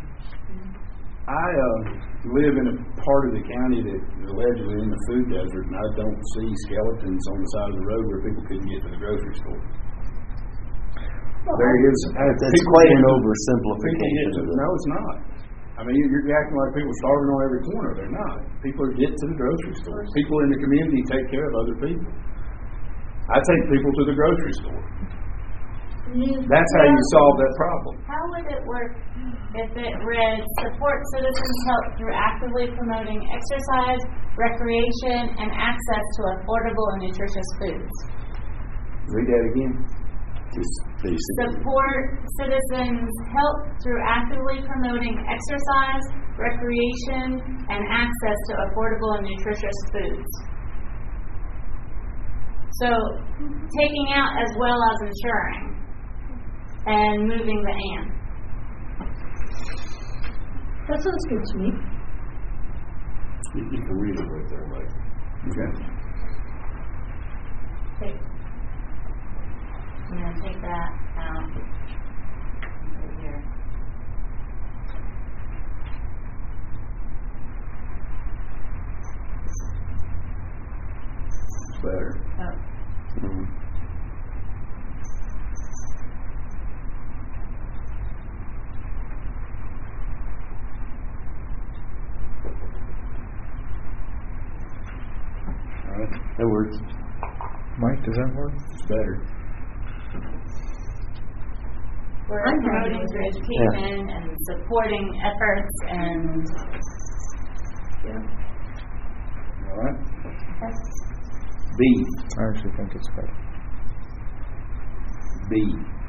[SPEAKER 1] I live in a part of the county that is allegedly in the food desert, and I don't see skeletons on the side of the road where people couldn't get to the grocery store. There is.
[SPEAKER 7] That's quite an oversimplification.
[SPEAKER 1] No, it's not. I mean, you're acting like people are starving on every corner. They're not. People are getting to the grocery store. People in the community take care of other people. I take people to the grocery store. That's how you solve that problem.
[SPEAKER 6] How would it work if it read, support citizens' help through actively promoting exercise, recreation, and access to affordable and nutritious foods?
[SPEAKER 1] Read that again.
[SPEAKER 6] Support citizens' help through actively promoting exercise, recreation, and access to affordable and nutritious foods. So, taking out as well as ensuring, and moving the and.
[SPEAKER 10] That sounds good to me.
[SPEAKER 3] You can read it right there, Mike.
[SPEAKER 1] Okay.
[SPEAKER 6] I'm going to take that out right here.
[SPEAKER 1] It's better.
[SPEAKER 6] Oh.
[SPEAKER 7] Mm-hmm. That works.
[SPEAKER 4] Mike, does that work?
[SPEAKER 1] It's better.
[SPEAKER 6] We're promoting through education and supporting efforts and.
[SPEAKER 1] All right. B.
[SPEAKER 4] I actually think it's better.
[SPEAKER 1] B.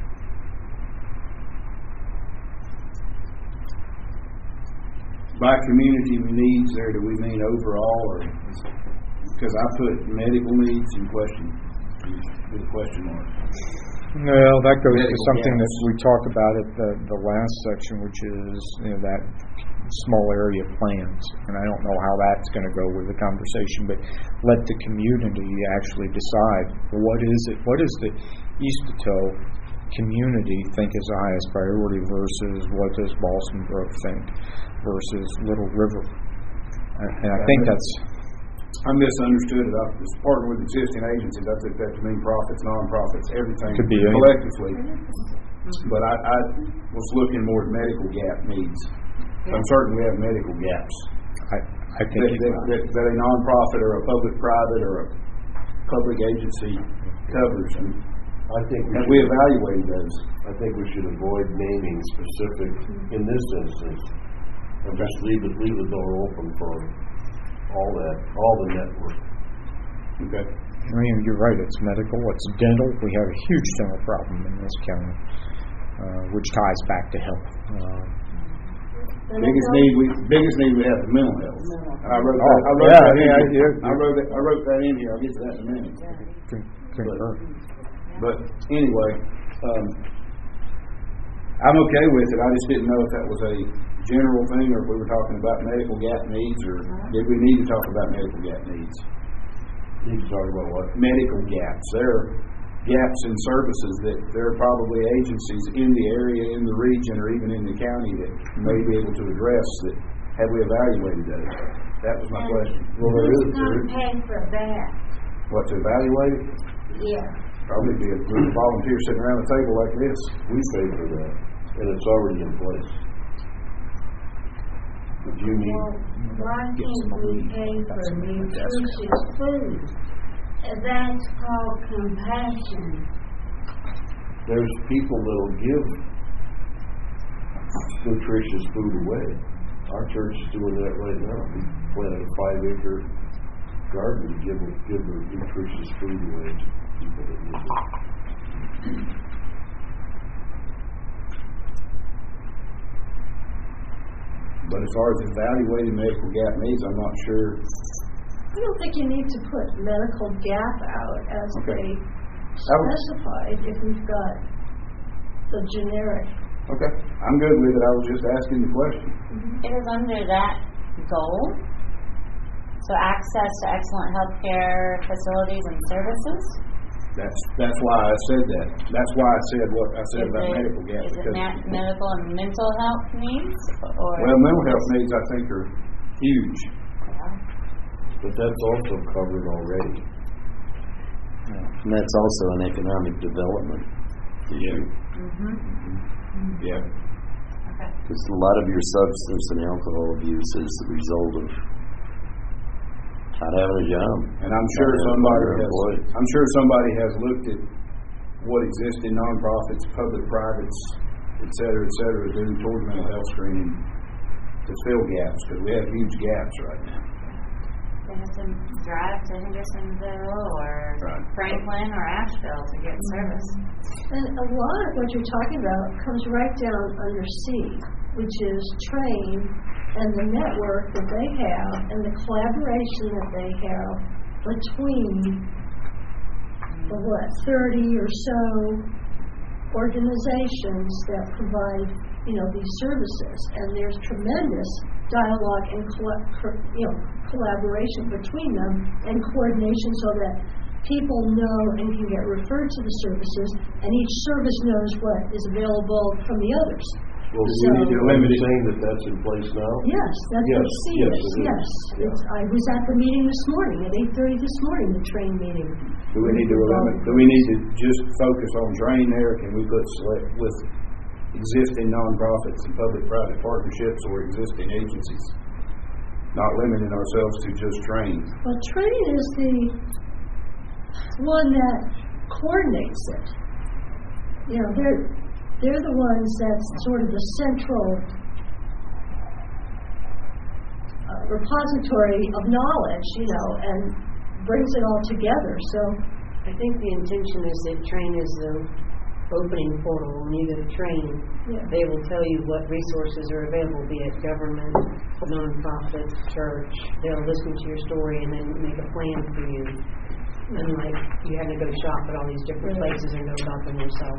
[SPEAKER 1] By community needs there, do we mean overall, or because I put medical needs in question with a question mark?
[SPEAKER 4] Well, that goes to
[SPEAKER 1] Medical
[SPEAKER 4] something
[SPEAKER 1] gaps.
[SPEAKER 4] that we talked about at the last section, which is that small area plans. And I don't know how that's going to go with the conversation, but let the community actually decide what does the East Etoh community think is the highest priority versus what does Boston Grove think versus Little River. And I think that's.
[SPEAKER 1] I misunderstood it. I was partnering with existing agencies. I took that to mean profits, non-profits, everything
[SPEAKER 4] Could be
[SPEAKER 1] collectively. But I was looking more at medical gap needs. I'm certain we have medical gaps
[SPEAKER 4] I think
[SPEAKER 1] that a non-profit or a public-private or a public agency covers. And
[SPEAKER 3] I think
[SPEAKER 1] we evaluated those.
[SPEAKER 3] I think we should avoid naming specific in this instance, and just leave the door open for all the network.
[SPEAKER 1] Okay.
[SPEAKER 4] I mean, you're right. It's medical. It's dental. We have a huge dental problem in this county, which ties back to health.
[SPEAKER 1] Biggest need we have is mental health. I wrote that in here. I'll get to that in a minute.
[SPEAKER 4] Concur.
[SPEAKER 1] But anyway, I'm okay with it. I just didn't know if that was a general thing or if we were talking about medical gap needs, or did we need to talk about medical gap needs?
[SPEAKER 3] You can talk about what?
[SPEAKER 1] Medical gaps. There are gaps in services that there are probably agencies in the area, in the region, or even in the county that may be able to address that. Have we evaluated those? That was my question.
[SPEAKER 3] Well, there
[SPEAKER 5] Who's
[SPEAKER 3] is.
[SPEAKER 5] going to pay for that?
[SPEAKER 1] What, to evaluate it?
[SPEAKER 5] Yeah.
[SPEAKER 1] Probably be a group of volunteers sitting around a table like this.
[SPEAKER 3] We pay for that, and it's already in place. But you need.
[SPEAKER 5] Well, why can't we pay for nutritious food? That's called compassion.
[SPEAKER 3] There's people that'll give nutritious food away. Our church is doing that right now. We planted a 5-acre garden to give the nutritious food away to people that need it.
[SPEAKER 1] But as far as evaluating medical gap needs, I'm not sure.
[SPEAKER 2] I don't think you need to put medical gap out as
[SPEAKER 1] Okay.
[SPEAKER 2] specified if we've got the generic.
[SPEAKER 1] Okay, I'm good with it. I was just asking the question.
[SPEAKER 6] It is under that goal. So access to excellent healthcare facilities and services.
[SPEAKER 1] That's why I said that. That's why I said what I said about medical gap.
[SPEAKER 6] Is it medical and mental health needs? Or
[SPEAKER 1] Well, mental health needs I think are huge.
[SPEAKER 3] But that's also covered already.
[SPEAKER 7] And that's also an economic development issue.
[SPEAKER 1] Yeah.
[SPEAKER 7] Because a lot of your substance and alcohol abuse is the result of not having a job.
[SPEAKER 1] And I'm sure somebody has looked at what exists in nonprofits, public privates, et cetera, doing towards mental health screening to fill gaps, because we have huge gaps right now.
[SPEAKER 6] they have to drive to Hendersonville or Franklin or Asheville to get service.
[SPEAKER 2] And a lot of what you're talking about comes right down under C, which is TRAIN and the network that they have and the collaboration that they have between the 30 or so organizations that provide, these services. And there's tremendous dialogue and collaboration between them and coordination so that people know and can get referred to the services, and each service knows what is available from the others.
[SPEAKER 3] Well, do we need to limit saying that that's in place now?
[SPEAKER 2] Yes, that's what C is. Yes. I was at the meeting this morning, at 8:30 this morning, the TRAIN meeting.
[SPEAKER 1] Do we need to limit? Do we need to just focus on TRAIN there? Can we put select with existing nonprofits and public-private partnerships or existing agencies? Not limiting ourselves to just TRAIN.
[SPEAKER 2] Well, TRAIN is the one that coordinates it. They're the ones that's sort of the central repository of knowledge, and brings it all together. So
[SPEAKER 8] I think the intention is that TRAIN is the opening portal. When you go to TRAIN, they will tell you what resources are available, be it government, nonprofit, church. They'll listen to your story and then make a plan for you. Unlike you having to go shop at all these different places and go about them yourself.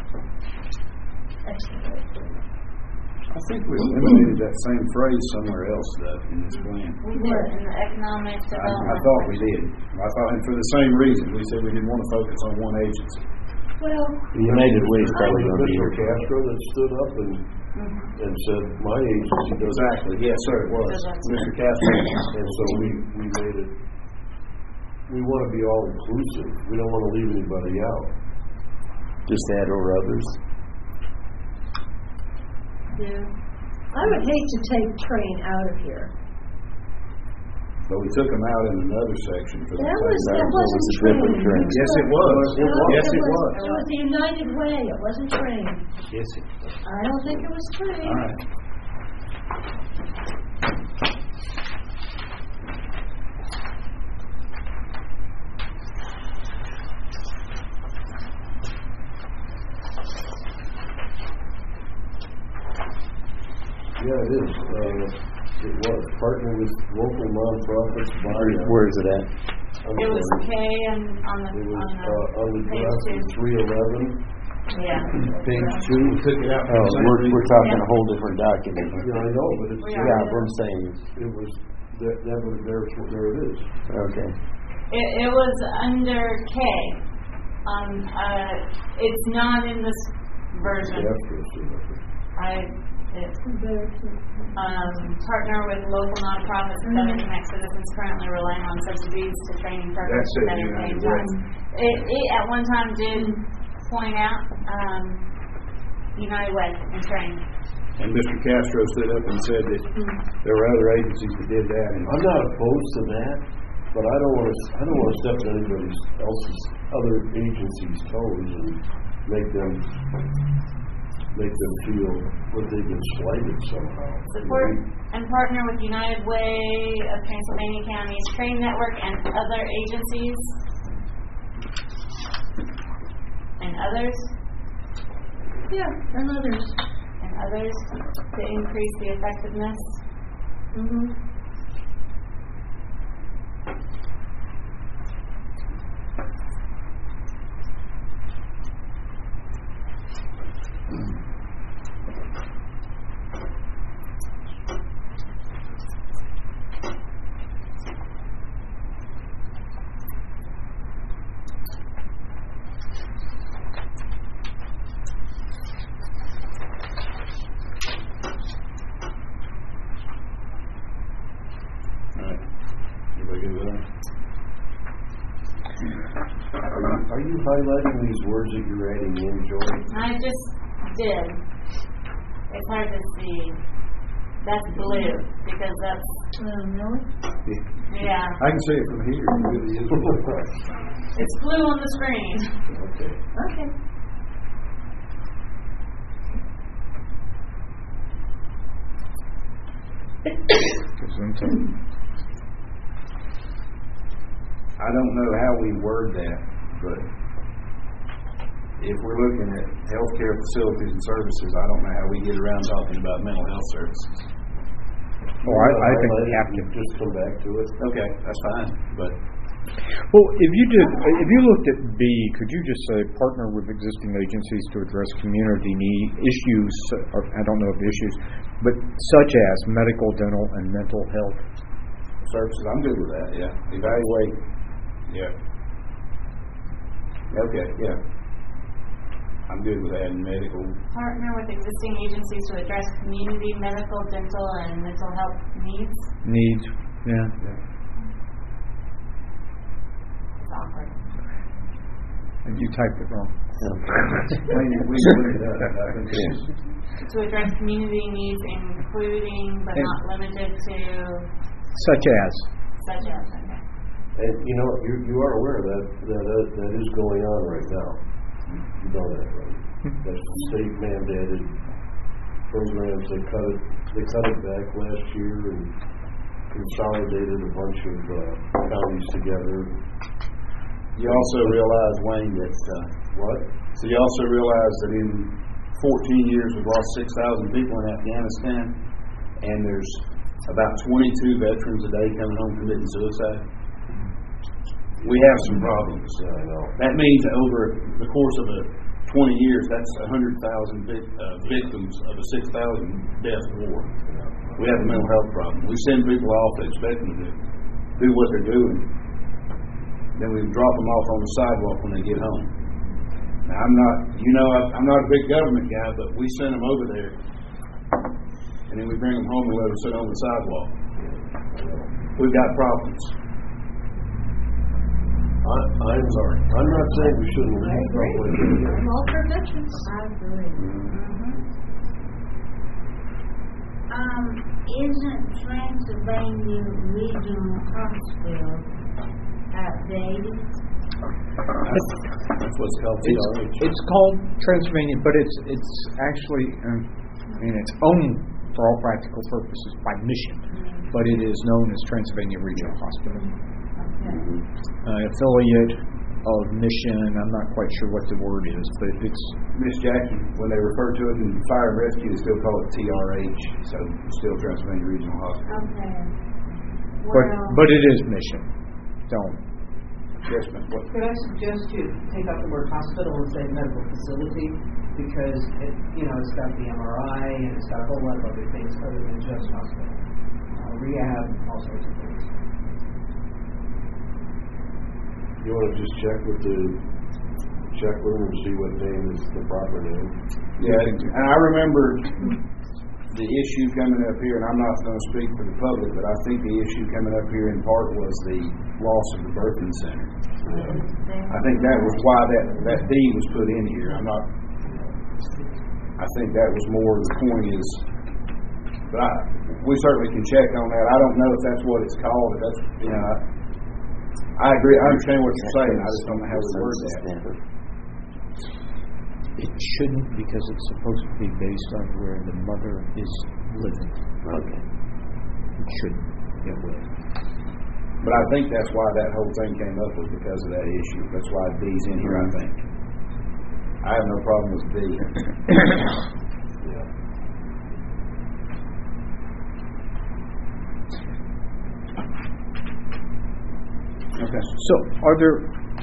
[SPEAKER 1] I think we eliminated that same phrase somewhere else, though, in this plan.
[SPEAKER 6] We did in the economic development.
[SPEAKER 1] I thought we did. I thought, and for the same reason, we said we didn't want to focus on one agency.
[SPEAKER 2] Well,
[SPEAKER 7] United Way is probably going to be
[SPEAKER 3] Mr.
[SPEAKER 7] here.
[SPEAKER 3] Castro that stood up and said, my agency does.
[SPEAKER 1] Exactly. Yes, sir, it was. Mr. Castro.
[SPEAKER 3] And so we made it, we want to be all inclusive. We don't want to leave anybody out.
[SPEAKER 7] Just add or others.
[SPEAKER 2] yeah. I would hate to take TRAIN out of here.
[SPEAKER 1] But we took them out in another section for the
[SPEAKER 2] That
[SPEAKER 1] same.
[SPEAKER 2] wasn't
[SPEAKER 7] a different
[SPEAKER 2] TRAIN.
[SPEAKER 7] TRAIN.
[SPEAKER 1] Yes, it was. Yes, it was.
[SPEAKER 2] It was the United Way. It wasn't TRAIN.
[SPEAKER 1] Yes, it was.
[SPEAKER 2] I don't think it was TRAIN.
[SPEAKER 1] All right.
[SPEAKER 3] Yeah, it is. It was. Partner with local nonprofits.
[SPEAKER 7] Where is it at?
[SPEAKER 6] It was K on the
[SPEAKER 3] It was
[SPEAKER 6] on
[SPEAKER 3] on the
[SPEAKER 6] page
[SPEAKER 3] draft 311.
[SPEAKER 6] Yeah.
[SPEAKER 3] Page 2.
[SPEAKER 1] Took it out.
[SPEAKER 7] Oh, we're talking a whole different document.
[SPEAKER 3] Yeah, I know, but it's.
[SPEAKER 7] Yeah, what I'm saying is,
[SPEAKER 3] It was, there it is.
[SPEAKER 7] okay.
[SPEAKER 6] It was under K. It's not in this version. Partner with local nonprofits and better connect citizens currently relying on subsidies to training programs
[SPEAKER 1] That's
[SPEAKER 6] for
[SPEAKER 1] it,
[SPEAKER 6] better
[SPEAKER 1] United
[SPEAKER 6] paying jobs. It at one time did point out United Way and training.
[SPEAKER 1] And Mr. Castro stood up and said that there were other agencies that did that. And
[SPEAKER 3] I'm not opposed to that, but I don't want to step on anybody else's other agencies' toes and make them feel that they've been slighted somehow.
[SPEAKER 6] Support and partner with United Way of Transylvania County's TRAIN network and other agencies. And others?
[SPEAKER 2] Yeah, and others.
[SPEAKER 6] And others to increase the effectiveness.
[SPEAKER 3] Are you highlighting these words that you're adding in, Joy?
[SPEAKER 6] I just did. It's hard to see. That's blue because that's.
[SPEAKER 2] Really?
[SPEAKER 6] Yeah.
[SPEAKER 1] I can see it from here. It really is.
[SPEAKER 6] It's blue on the screen.
[SPEAKER 3] Okay.
[SPEAKER 2] Okay.
[SPEAKER 1] I don't know how we word that, but if we're looking at healthcare facilities and services, I don't know how we get around talking about mental health services.
[SPEAKER 4] Oh, I think we have to.
[SPEAKER 3] Just come back to it.
[SPEAKER 1] Okay, that's fine, but
[SPEAKER 4] Well, if you looked at B, could you just say partner with existing agencies to address community need issues? Or I don't know if issues, but such as medical, dental, and mental health
[SPEAKER 1] services, I'm good with that. Yeah, evaluate. Yeah. Okay. Yeah. I'm good with adding medical.
[SPEAKER 6] Partner with existing agencies to address community, medical, dental, and mental health needs.
[SPEAKER 4] Needs, yeah.
[SPEAKER 6] It's awkward.
[SPEAKER 4] And you typed it wrong.
[SPEAKER 6] To address community needs, including but not limited to.
[SPEAKER 4] Such as.
[SPEAKER 6] Such as. Okay.
[SPEAKER 3] And you are aware that is going on right now. You know that, right? That's state mandated programs. They cut it back last year and consolidated a bunch of counties together.
[SPEAKER 1] You also realize, Wayne, that
[SPEAKER 3] what?
[SPEAKER 1] So you also realize that in 14 years we've lost 6,000 people in Afghanistan, and there's about 22 veterans a day coming home committing suicide. We have some problems.
[SPEAKER 3] I know.
[SPEAKER 1] That means over the course of 20 years, that's 100,000 victims of a 6,000 death war. We have a mental health problem. We send people off to expect them to do what they're doing. Then we drop them off on the sidewalk when they get home. Now, I'm not a big government guy, but we send them over there, and then we bring them home and let them sit on the sidewalk. We've got problems.
[SPEAKER 3] I'm sorry. I'm not saying we shouldn't leave.
[SPEAKER 2] I agree. I'm all for veterans. I agree.
[SPEAKER 5] Isn't Transylvania Regional Hospital outdated?
[SPEAKER 1] That's what's called TRH.
[SPEAKER 4] It's called Transylvania, but it's actually in its own, for all practical purposes, by mission. But it is known as Transylvania Regional Hospital. Affiliate of Mission. I'm not quite sure what the word is, but it's
[SPEAKER 1] Miss Jackie. When they refer to it in fire and rescue, they still call it TRH, so it's still Transylvania Regional Hospital.
[SPEAKER 5] Okay.
[SPEAKER 4] but it is Mission. Don't.
[SPEAKER 1] Yes, ma'am.
[SPEAKER 8] Could I suggest you take out the word hospital and say medical facility, because it's got the MRI and it's got a whole lot of other things other than just hospital, rehab, all sorts of things.
[SPEAKER 3] You want to just check with them and see what name is the proper name?
[SPEAKER 1] Yeah, and I remember the issue coming up here, and I'm not going to speak for the public, but I think the issue coming up here in part was the loss of the birthing center. I think that was why that D was put in here. I think that was more the point is, but we certainly can check on that. I don't know if that's what it's called. If that's, I agree. I understand what you're saying. I just don't know how to word that.
[SPEAKER 4] It shouldn't, because it's supposed to be based on where the mother is living.
[SPEAKER 7] Okay.
[SPEAKER 4] It shouldn't. It will.
[SPEAKER 1] But I think that's why that whole thing came up, was because of that issue. That's why D's in here, I think. I have no problem with D.
[SPEAKER 3] Yeah.
[SPEAKER 4] Okay. So, are there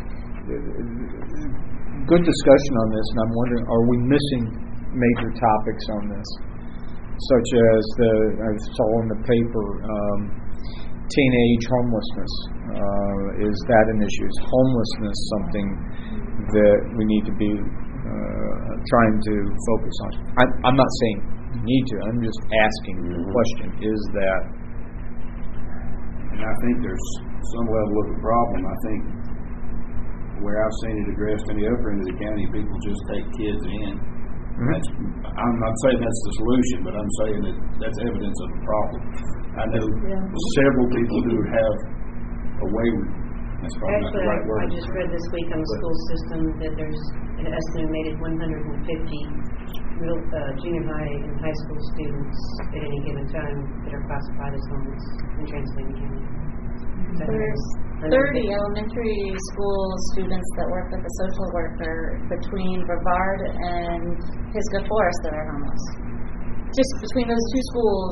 [SPEAKER 4] good discussion on this? And I'm wondering, are we missing major topics on this, such as I saw in the paper, teenage homelessness? Is that an issue? Is homelessness something that we need to be trying to focus on? I'm not saying you need to. I'm just asking the question. Is that?
[SPEAKER 1] And I think there's some level of a problem. I think where I've seen it addressed in the upper end of the county, people just take kids in. I'm not saying that's the solution, but I'm saying that that's evidence of a problem. I know several people who have a wayward. That's probably not the right word.
[SPEAKER 11] I just read this week on the school system that there's an estimated 150 junior high and high school students at any given time that are classified as homeless in Transylvania County.
[SPEAKER 6] There's 30 elementary school students that work with a social worker between Brevard and Pisgah Forest that are homeless. Just between those two schools,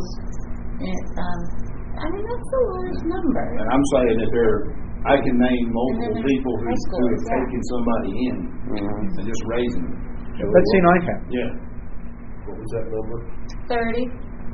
[SPEAKER 6] I mean, that's a large number.
[SPEAKER 1] And I'm saying that I can name multiple people who have taken somebody in and just raising them.
[SPEAKER 4] That's seen I have.
[SPEAKER 1] Yeah.
[SPEAKER 3] What was that number?
[SPEAKER 6] 30.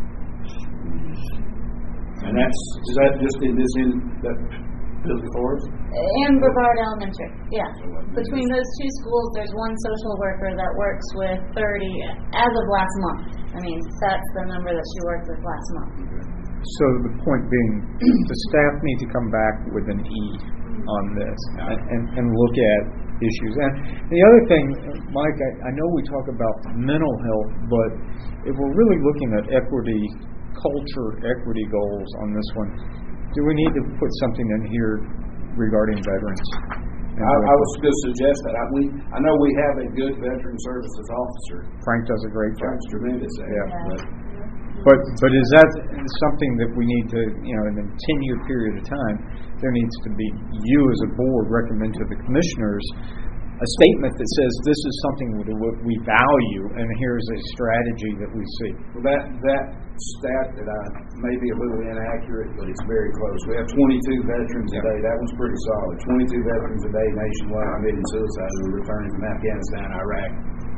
[SPEAKER 1] And is that just in that Pisgah Forest?
[SPEAKER 6] And Brevard Elementary, yeah. Between those two schools, there's one social worker that works with 30 as of last month. I mean, that's the number that she worked with last month.
[SPEAKER 4] So the point being, the staff need to come back with an E on this and look at issues. And the other thing, Mike, I know we talk about mental health, but if we're really looking at equity, culture, equity goals on this one, do we need to put something in here regarding veterans?
[SPEAKER 1] I was going to suggest that. I know we have a good veteran services officer.
[SPEAKER 4] Frank does a great job.
[SPEAKER 1] Frank's tremendous at it.
[SPEAKER 4] But is that something that we need to, in a 10-year period of time, there needs to be, you as a board recommend to the commissioners a statement that says this is something that we value and here's a strategy that we see.
[SPEAKER 1] Well, that stat that may be a little inaccurate, but it's very close. We have 22 veterans a day. That one's pretty solid. 22 veterans a day nationwide committing suicide who are returning from Afghanistan, Iraq,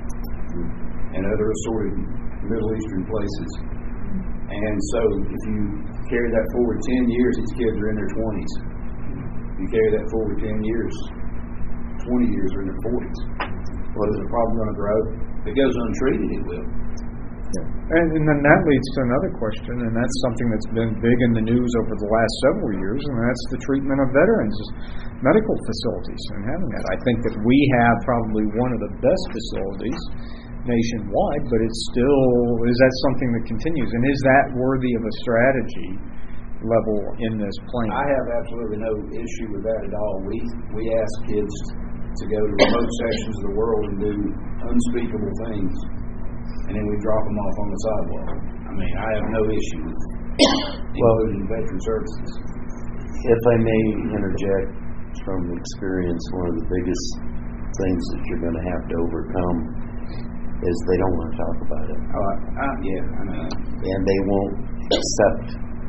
[SPEAKER 1] and other assorted Middle Eastern places. And so if you carry that forward 10 years, these kids are in their 20s. If you carry that forward 10 years, 20 years are in their 40s. Well, is the problem going to grow? If it goes untreated, it will.
[SPEAKER 4] Yeah. And then that leads to another question, and that's something that's been big in the news over the last several years, and that's the treatment of veterans, medical facilities, and having that. I think that we have probably one of the best facilities nationwide, but it's still, is that something that continues? And is that worthy of a strategy level in this plan?
[SPEAKER 1] I have absolutely no issue with that at all. We ask kids to go to remote sections of the world and do unspeakable things, and then we drop them off on the sidewalk. I mean, I have no issue with including veteran services.
[SPEAKER 7] If I may interject from experience, one of the biggest things that you're going to have to overcome is they don't want to talk about it.
[SPEAKER 1] I know.
[SPEAKER 7] And they won't accept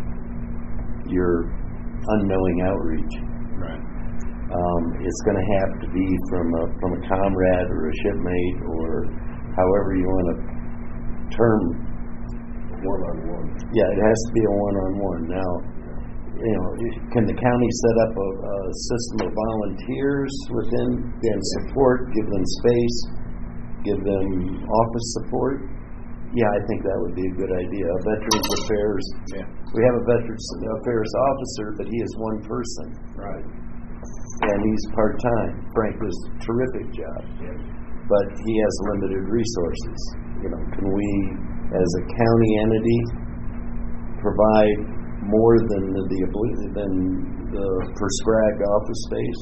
[SPEAKER 7] your unknowing outreach.
[SPEAKER 1] Right.
[SPEAKER 7] It's going to have to be from a comrade or a shipmate or however you want to term.
[SPEAKER 3] One-on-one.
[SPEAKER 7] Yeah, it has to be a one-on-one. Now, can the county set up a system of volunteers within and support, give them space, give them office support? Yeah, I think that would be a good idea. Veterans Affairs.
[SPEAKER 1] Yeah.
[SPEAKER 7] We have a Veterans Affairs officer, but he is one person.
[SPEAKER 1] Right.
[SPEAKER 7] And he's part-time. Frank does a terrific job.
[SPEAKER 1] Yeah.
[SPEAKER 7] But he has limited resources. Can we, as a county entity, provide more than the prescribed office space?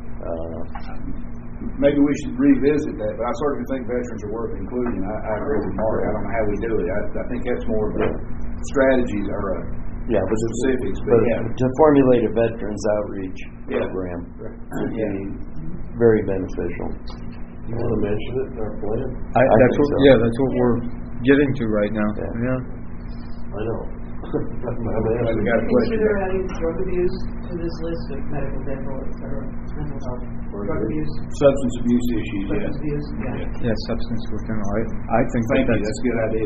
[SPEAKER 1] Maybe we should revisit that, but I certainly think veterans are worth including. I agree with Mark. I don't know how we do it. I think that's more of a strategies or
[SPEAKER 7] but
[SPEAKER 1] specifics.
[SPEAKER 7] But to formulate a veterans outreach program would be very beneficial.
[SPEAKER 3] You want to mention it in our plan?
[SPEAKER 4] That's what we're getting to right now.
[SPEAKER 7] Yeah.
[SPEAKER 3] I know.
[SPEAKER 1] Somebody got a question.
[SPEAKER 8] Consider adding drug abuse to this list of medical, dental, et cetera, mental health, drug abuse,
[SPEAKER 1] Substance abuse issues, yes.
[SPEAKER 8] substance abuse, yeah.
[SPEAKER 4] Yeah, substance within, I think
[SPEAKER 1] Thank you,
[SPEAKER 4] that's
[SPEAKER 1] that's a good idea.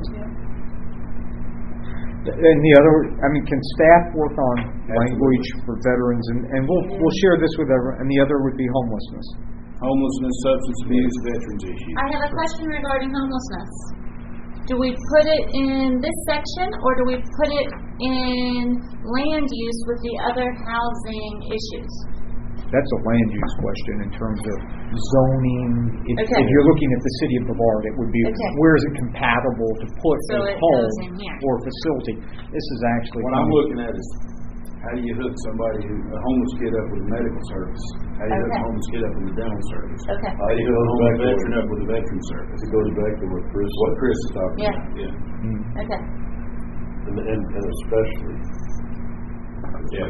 [SPEAKER 4] And the other, can staff work on language for veterans, and we'll share this with everyone, and the other would be homelessness.
[SPEAKER 1] Homelessness, substance abuse, veterans issues.
[SPEAKER 6] I have a question regarding homelessness. Do we put it in this section, or do we put it in land use with the other housing issues?
[SPEAKER 4] That's a land use question in terms of zoning. If you're looking at the city of Brevard, it would be where is it compatible to put
[SPEAKER 6] So
[SPEAKER 4] a
[SPEAKER 6] it goes
[SPEAKER 4] home
[SPEAKER 6] in here.
[SPEAKER 4] or a facility. This is actually
[SPEAKER 1] What I'm looking at is, how do you hook somebody, a homeless kid up with a medical service? How do you hook a homeless kid up with a dental service?
[SPEAKER 6] Okay.
[SPEAKER 1] How do you hook a homeless veteran up with a veteran service?
[SPEAKER 3] It goes back to what Chris
[SPEAKER 1] is talking
[SPEAKER 6] Yeah.
[SPEAKER 1] about, yeah.
[SPEAKER 6] Okay.
[SPEAKER 3] and especially.
[SPEAKER 1] Yeah.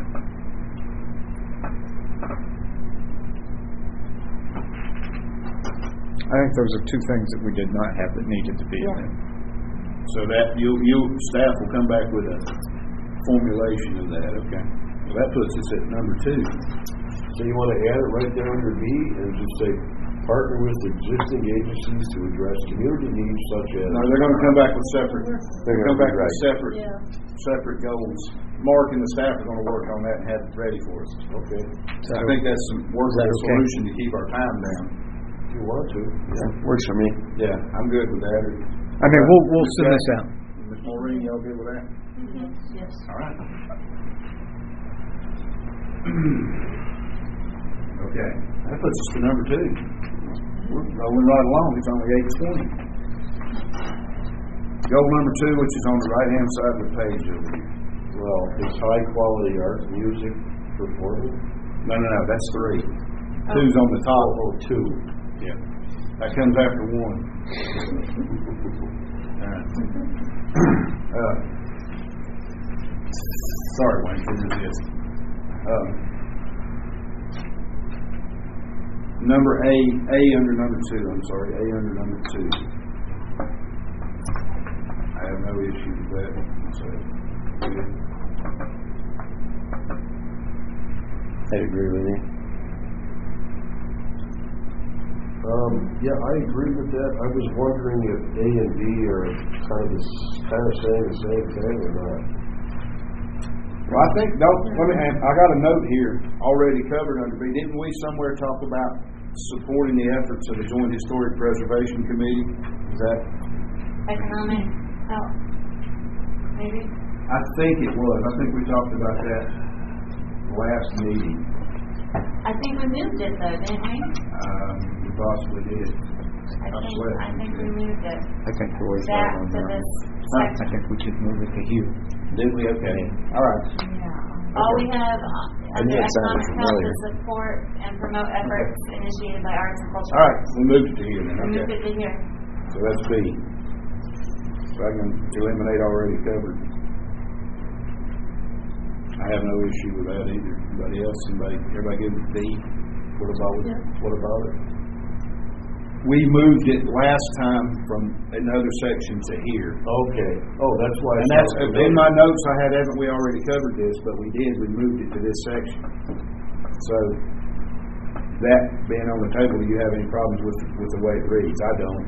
[SPEAKER 4] I think those are two things that we did not have that needed to be in there.
[SPEAKER 1] So that staff will come back with a formulation of that, okay. Well, that puts us at number 2.
[SPEAKER 3] So you want to add it right there under B and just say, partner with existing agencies to address community needs such as.
[SPEAKER 1] No, they're going to come back with separate. They're going to come back with separate goals. Mark and the staff are going to work on that and have it ready for us.
[SPEAKER 3] Okay.
[SPEAKER 1] I think that's some workable solution to keep our time down.
[SPEAKER 3] If you want to.
[SPEAKER 7] Yeah, works for me.
[SPEAKER 1] Yeah, I'm good with that.
[SPEAKER 4] We'll send this out.
[SPEAKER 1] Ms. Maureen, y'all good with that?
[SPEAKER 10] Yes.
[SPEAKER 1] All right. Okay, that puts us to number 2. We're rolling right along. It's only 8:20. Goal number 2, which is on the right-hand side of the page over here.
[SPEAKER 3] Well, it's high quality art, music, performance.
[SPEAKER 1] No, that's 3. 2's on the top.
[SPEAKER 3] Oh, 2.
[SPEAKER 1] Yeah. That comes after 1. Sorry, Wayne, couldn't resist. Number A under number 2. I'm sorry, A under number 2. I have no issue with that. So,
[SPEAKER 7] I agree with you.
[SPEAKER 3] Yeah, I agree with that. I was wondering if A and B are kind of saying the same thing or not.
[SPEAKER 1] well, I think, I got a note here already covered under B. Didn't we somewhere talk about supporting the efforts of the Joint Historic Preservation Committee? Is that?
[SPEAKER 6] Economic health, maybe?
[SPEAKER 1] I think it was. I think we talked about that last meeting.
[SPEAKER 6] I think we moved it though, didn't we?
[SPEAKER 1] We possibly did.
[SPEAKER 6] I think we moved it
[SPEAKER 4] I think there was
[SPEAKER 6] back
[SPEAKER 4] on
[SPEAKER 6] to
[SPEAKER 4] that.
[SPEAKER 6] this
[SPEAKER 4] I
[SPEAKER 6] section.
[SPEAKER 4] think we should move it to here.
[SPEAKER 1] Did we? Okay. All right.
[SPEAKER 6] All we have under
[SPEAKER 7] knew it sounded
[SPEAKER 6] economic health
[SPEAKER 7] familiar.
[SPEAKER 6] is support and promote efforts initiated by arts and culture.
[SPEAKER 1] All right. We moved it to here then.
[SPEAKER 6] We moved
[SPEAKER 1] Okay.
[SPEAKER 6] it to here.
[SPEAKER 1] So that's B. So I can eliminate already covered. I have no issue with that either. Anybody else? Everybody good with B? What about it? We moved it last time from another section to here.
[SPEAKER 3] Okay. Oh, that's why.
[SPEAKER 1] And that's, in my notes I had, haven't we already covered this, but we did, we moved it to this section. So, that being on the table, do you have any problems with the way it reads? I don't.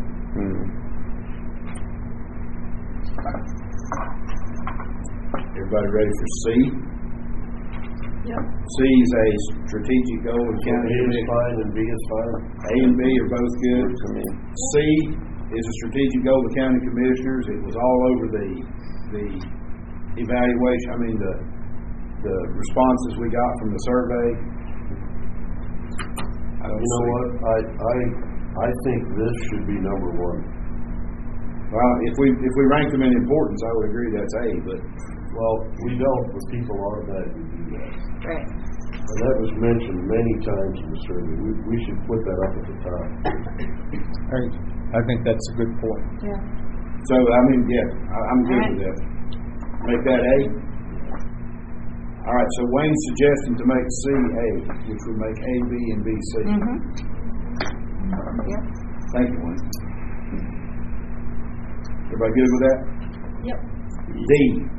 [SPEAKER 1] Everybody ready for C?
[SPEAKER 10] Yep.
[SPEAKER 1] C is a strategic goal of
[SPEAKER 3] A
[SPEAKER 1] county
[SPEAKER 3] is
[SPEAKER 1] commission.
[SPEAKER 3] fine and B is fine.
[SPEAKER 1] A and B are both good. C is a strategic goal of the county commissioners. It was all over the evaluation. The responses we got from the survey.
[SPEAKER 3] You know what? I think this should be number 1.
[SPEAKER 1] Well, if we rank them in importance, I would agree that's A. But
[SPEAKER 3] we don't, but people automatically do that.
[SPEAKER 6] Right.
[SPEAKER 3] And that was mentioned many times in the survey. We should put that up at the top.
[SPEAKER 4] I think that's a good point.
[SPEAKER 6] Yeah.
[SPEAKER 1] so I'm good with that. Make that A. All right. So Wayne's suggesting to make C A, which would make A B and B C.
[SPEAKER 6] Yep.
[SPEAKER 1] Thank you, Wayne. Everybody good with that?
[SPEAKER 10] Yep.
[SPEAKER 1] D.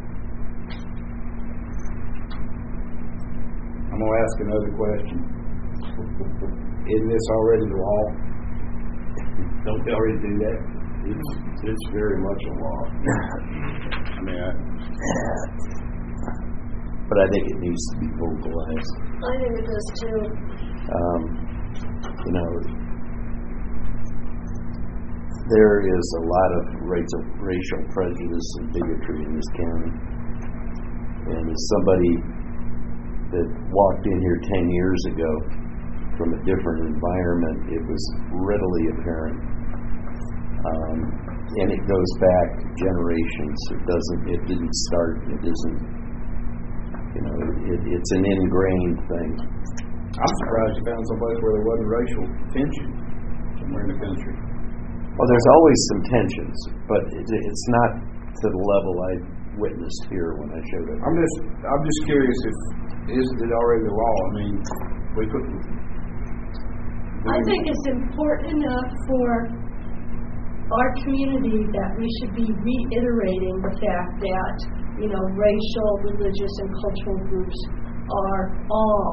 [SPEAKER 1] I'm going to ask another question. Isn't this already the law? Don't they already do that?
[SPEAKER 3] It's very much a law.
[SPEAKER 1] I mean,
[SPEAKER 7] but I think it needs to be vocalized.
[SPEAKER 2] I think it does too.
[SPEAKER 7] You know, there is a lot of racial prejudice and bigotry in this county. And as somebody that walked in here 10 years ago from a different environment, it was readily apparent. And it goes back generations. It didn't start, it isn't, you know, it's an ingrained thing.
[SPEAKER 1] I'm surprised you found someplace where there wasn't racial tension somewhere in the country.
[SPEAKER 7] Well, there's always some tensions, but it's not to the level I witnessed here when I showed up.
[SPEAKER 1] I'm just curious if isn't it already the law? I mean, we put.
[SPEAKER 2] I think it's important enough for our community that we should be reiterating the fact that, you know, racial, religious, and cultural groups are all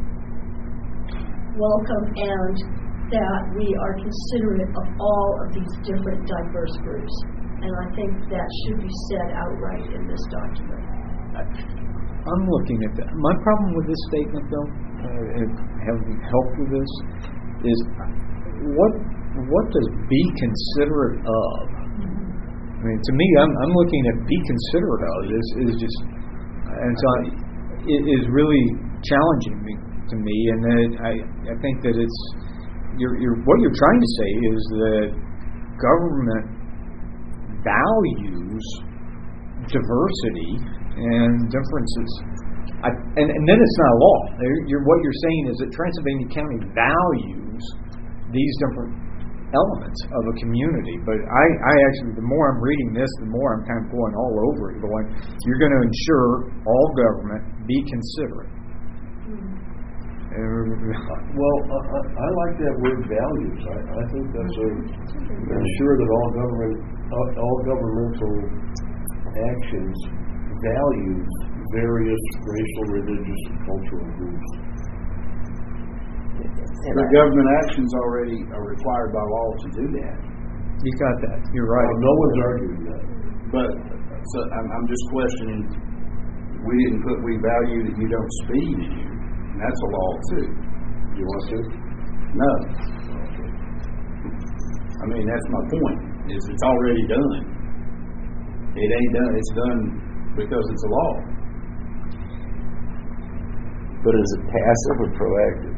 [SPEAKER 2] welcome and that we are considerate of all of these different diverse groups. And I think that should be said outright in this document.
[SPEAKER 4] I'm looking at that. My problem with this statement, though, having helped with this, is what does be considerate of? I mean, to me, I'm looking at be considerate of is just, and so it is really challenging to me, and that I think that it's what you're trying to say is that government values diversity and differences, and then it's not a law. What you're saying is that Transylvania County values these different elements of a community. But I actually, the more I'm reading this, the more I'm kind of going all over it, going, you're going to ensure all government be considerate.
[SPEAKER 3] Well, I like that word values. I think that's ensure that all governmental actions value various racial, religious, and cultural groups.
[SPEAKER 1] The government actions already are required by law to do that.
[SPEAKER 4] You got that. You're right.
[SPEAKER 3] No one's arguing that.
[SPEAKER 1] But so I'm just questioning. We didn't put we value that you don't speed in here. And that's a law too.
[SPEAKER 3] You want to?
[SPEAKER 1] No. I mean, that's my point. Is it's already done. It ain't done. It's done because it's a law.
[SPEAKER 7] But is it passive or proactive?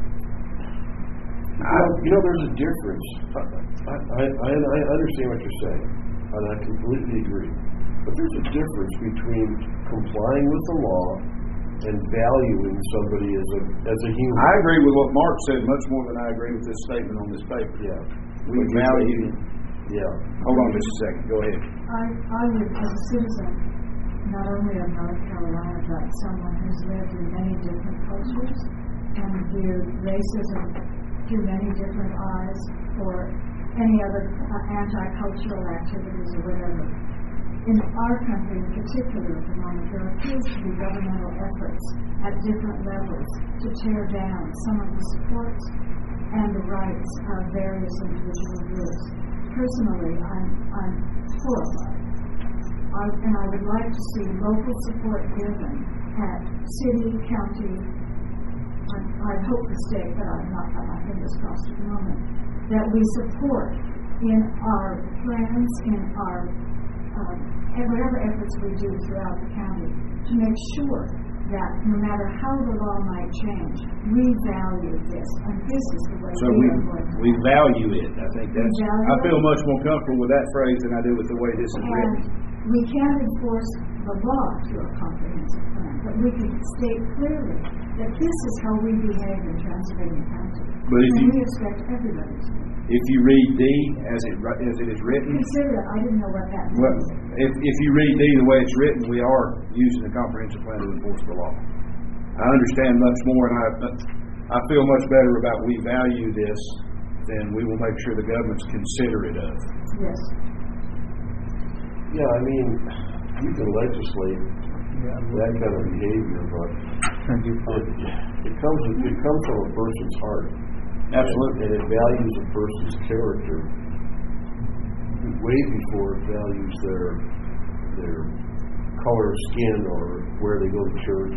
[SPEAKER 3] There's a difference. I understand what you're saying, and I completely agree. But there's a difference between complying with the law and valuing somebody as a human.
[SPEAKER 1] I agree with what Mark said much more than I agree with this statement on this paper.
[SPEAKER 3] Yeah.
[SPEAKER 1] We value.
[SPEAKER 3] Yeah.
[SPEAKER 1] Hold on just a second. Go ahead.
[SPEAKER 9] I would, as a citizen, not only of North Carolina, but someone who's lived in many different cultures and viewed racism through many different eyes or any other anti-cultural activities or whatever. In our country in particular at the moment, there appears to be governmental efforts at different levels to tear down some of the supports and the rights of various individual groups. Personally, I'm horrified. And I would like to see local support given at city, county, I hope the state, but I've not got my fingers crossed at the moment, that we support in our plans, in our whatever efforts we do throughout the county to make sure that no matter how the law might change, we value this, and this is the way we are going to
[SPEAKER 1] we value it. I think that's. I feel much more comfortable with that phrase than I do with the way this is written.
[SPEAKER 9] We can't enforce the law through a comprehensive plan, but we can state clearly that this is how we behave in Transylvania County, and we expect everybody to.
[SPEAKER 1] If you read D as it is written,
[SPEAKER 9] consider it. I didn't know what that meant.
[SPEAKER 1] Well, if you read D the way it's written, we are using a comprehensive plan to enforce the law. I understand much more, and I feel much better about we value this than we will make sure the government's considerate of.
[SPEAKER 9] Yes.
[SPEAKER 3] Yeah, I mean, you can legislate that kind of behavior, but it comes from a person's heart.
[SPEAKER 1] Absolutely.
[SPEAKER 3] And it values a person's character way before it values their color of skin or where they go to church.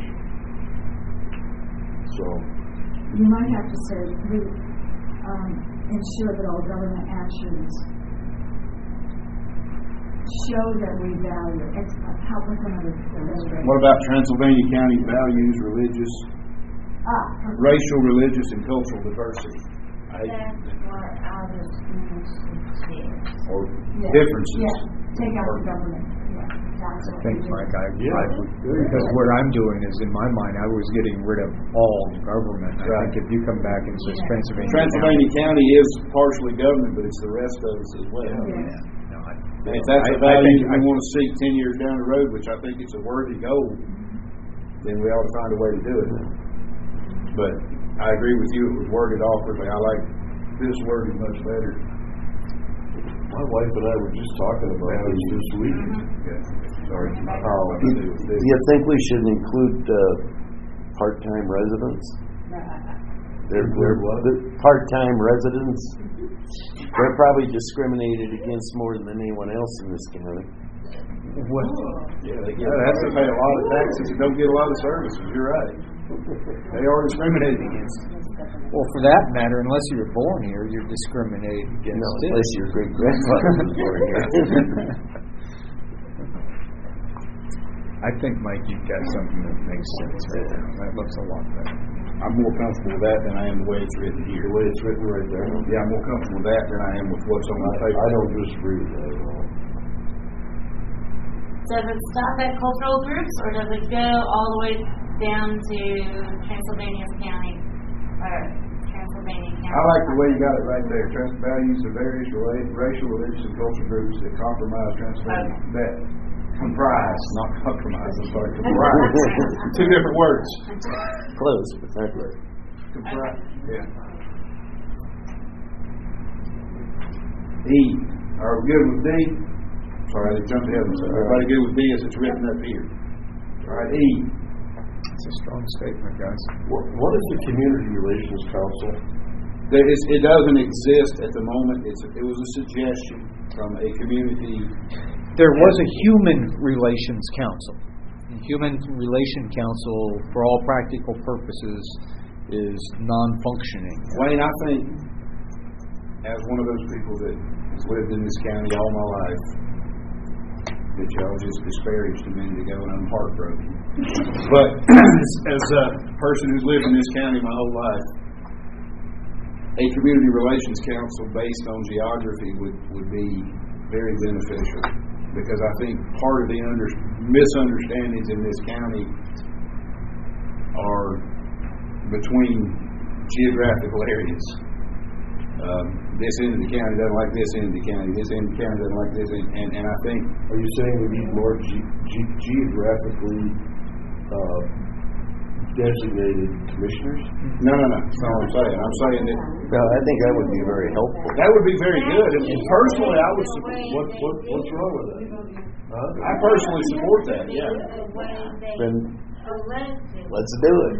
[SPEAKER 3] So
[SPEAKER 9] you might have to say, ensure that all government actions show that we value. Help with another illustration.
[SPEAKER 1] What about Transylvania County values religious, racial, religious, and cultural diversity?
[SPEAKER 5] That's where our discrimination is.
[SPEAKER 1] Or differences?
[SPEAKER 9] Yeah, take out the government.
[SPEAKER 4] I think, Mike, because what I'm doing is, in my mind, I was getting rid of all government. I think if you come back and say
[SPEAKER 1] Transylvania County is partially government, but it's the rest of us as well. And if that's a value we want to seek 10 years down the road, which I think it's a worthy goal, then we ought to find a way to do it. But I agree with you, it was worded awkwardly. I like this wording much better.
[SPEAKER 3] my wife and I were just talking about this week.
[SPEAKER 7] Do you think we should include part-time residents? They're part-time residents. They're probably discriminated against more than anyone else in this county.
[SPEAKER 1] They have to pay a lot of taxes and don't get a lot of services. You're right. They are discriminated against.
[SPEAKER 4] Well, for that matter, unless you were born here, you're discriminated against.
[SPEAKER 7] No, unless your great-grandfather was born here.
[SPEAKER 4] I think, Mike, you've got something that makes sense right now. That looks a lot better.
[SPEAKER 1] I'm more comfortable with that than I am the way it's written here.
[SPEAKER 3] The way it's written right there.
[SPEAKER 1] Yeah, I'm more comfortable with that than I am with what's on the paper.
[SPEAKER 3] I don't disagree with that at all.
[SPEAKER 6] Does it stop at cultural groups, or does it go all the way down to Transylvania County?
[SPEAKER 1] I like the way you got it right there. Values of various racial, religious, and cultural groups that compromise Transylvania. That comprise, not compromise. I'm sorry, comprise. Two different words.
[SPEAKER 7] Close, but not right.
[SPEAKER 1] Comprise. Yeah. E. Are we good with D? Sorry, I jumped ahead. Everybody good with D as it's written up here? All right, E.
[SPEAKER 4] It's a strong statement, guys.
[SPEAKER 3] What is the Community Relations Council?
[SPEAKER 1] It doesn't exist at the moment. It was a suggestion from a community.
[SPEAKER 4] There was a Human Relations Council. The Human Relations Council, for all practical purposes, is non-functioning.
[SPEAKER 1] Wayne, I think, as one of those people that has lived in this county all my life, that y'all just disparaged a minute ago, and I'm heartbroken. But as a person who's lived in this county my whole life, a community relations council based on geography would be very beneficial, because I think part of the misunderstandings in this county are between geographical areas. This end of the county doesn't like this end of the county. This end of the county doesn't like this end. And I think...
[SPEAKER 3] Are you saying we need more geographically designated commissioners?
[SPEAKER 1] No. That's not what I'm saying. I'm saying that...
[SPEAKER 7] Well, I think that would be very helpful.
[SPEAKER 1] That would be very good. And personally, I would support...
[SPEAKER 3] What's wrong with that?
[SPEAKER 1] I personally support that, yeah.
[SPEAKER 7] Then let's do it.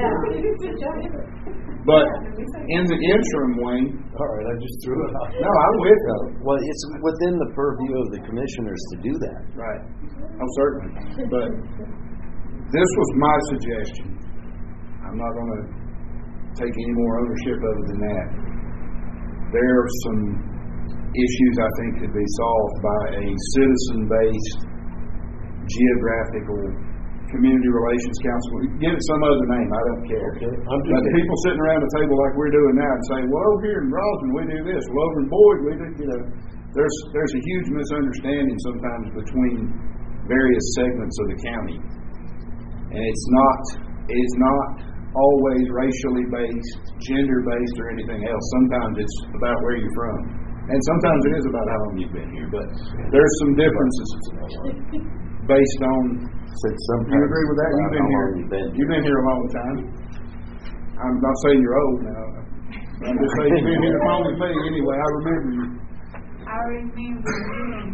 [SPEAKER 1] But in the interim, Wayne...
[SPEAKER 3] All right, I just threw it out.
[SPEAKER 1] No, I'm with you.
[SPEAKER 7] Well, it's within the purview of the commissioners to do that.
[SPEAKER 1] Right. Oh, certainly. But this was my suggestion. I'm not going to take any more ownership of it than that. There are some issues I think could be solved by a citizen-based geographical community relations council. Give it some other name, I don't care.
[SPEAKER 3] Okay.
[SPEAKER 1] But people sitting around a table like we're doing now and saying, well, over here in Rosman we do this, well, over in Boyd we do, there's a huge misunderstanding sometimes between various segments of the county. And it's not always racially based, gender based, or anything else. Sometimes it's about where you're from. And sometimes it is about how long you've been here. But there's some differences based on... You agree with that? You've been here a long time. I'm not saying you're old now. I'm just saying you've been here as long as me. Anyway, I remember you.
[SPEAKER 5] I remember you in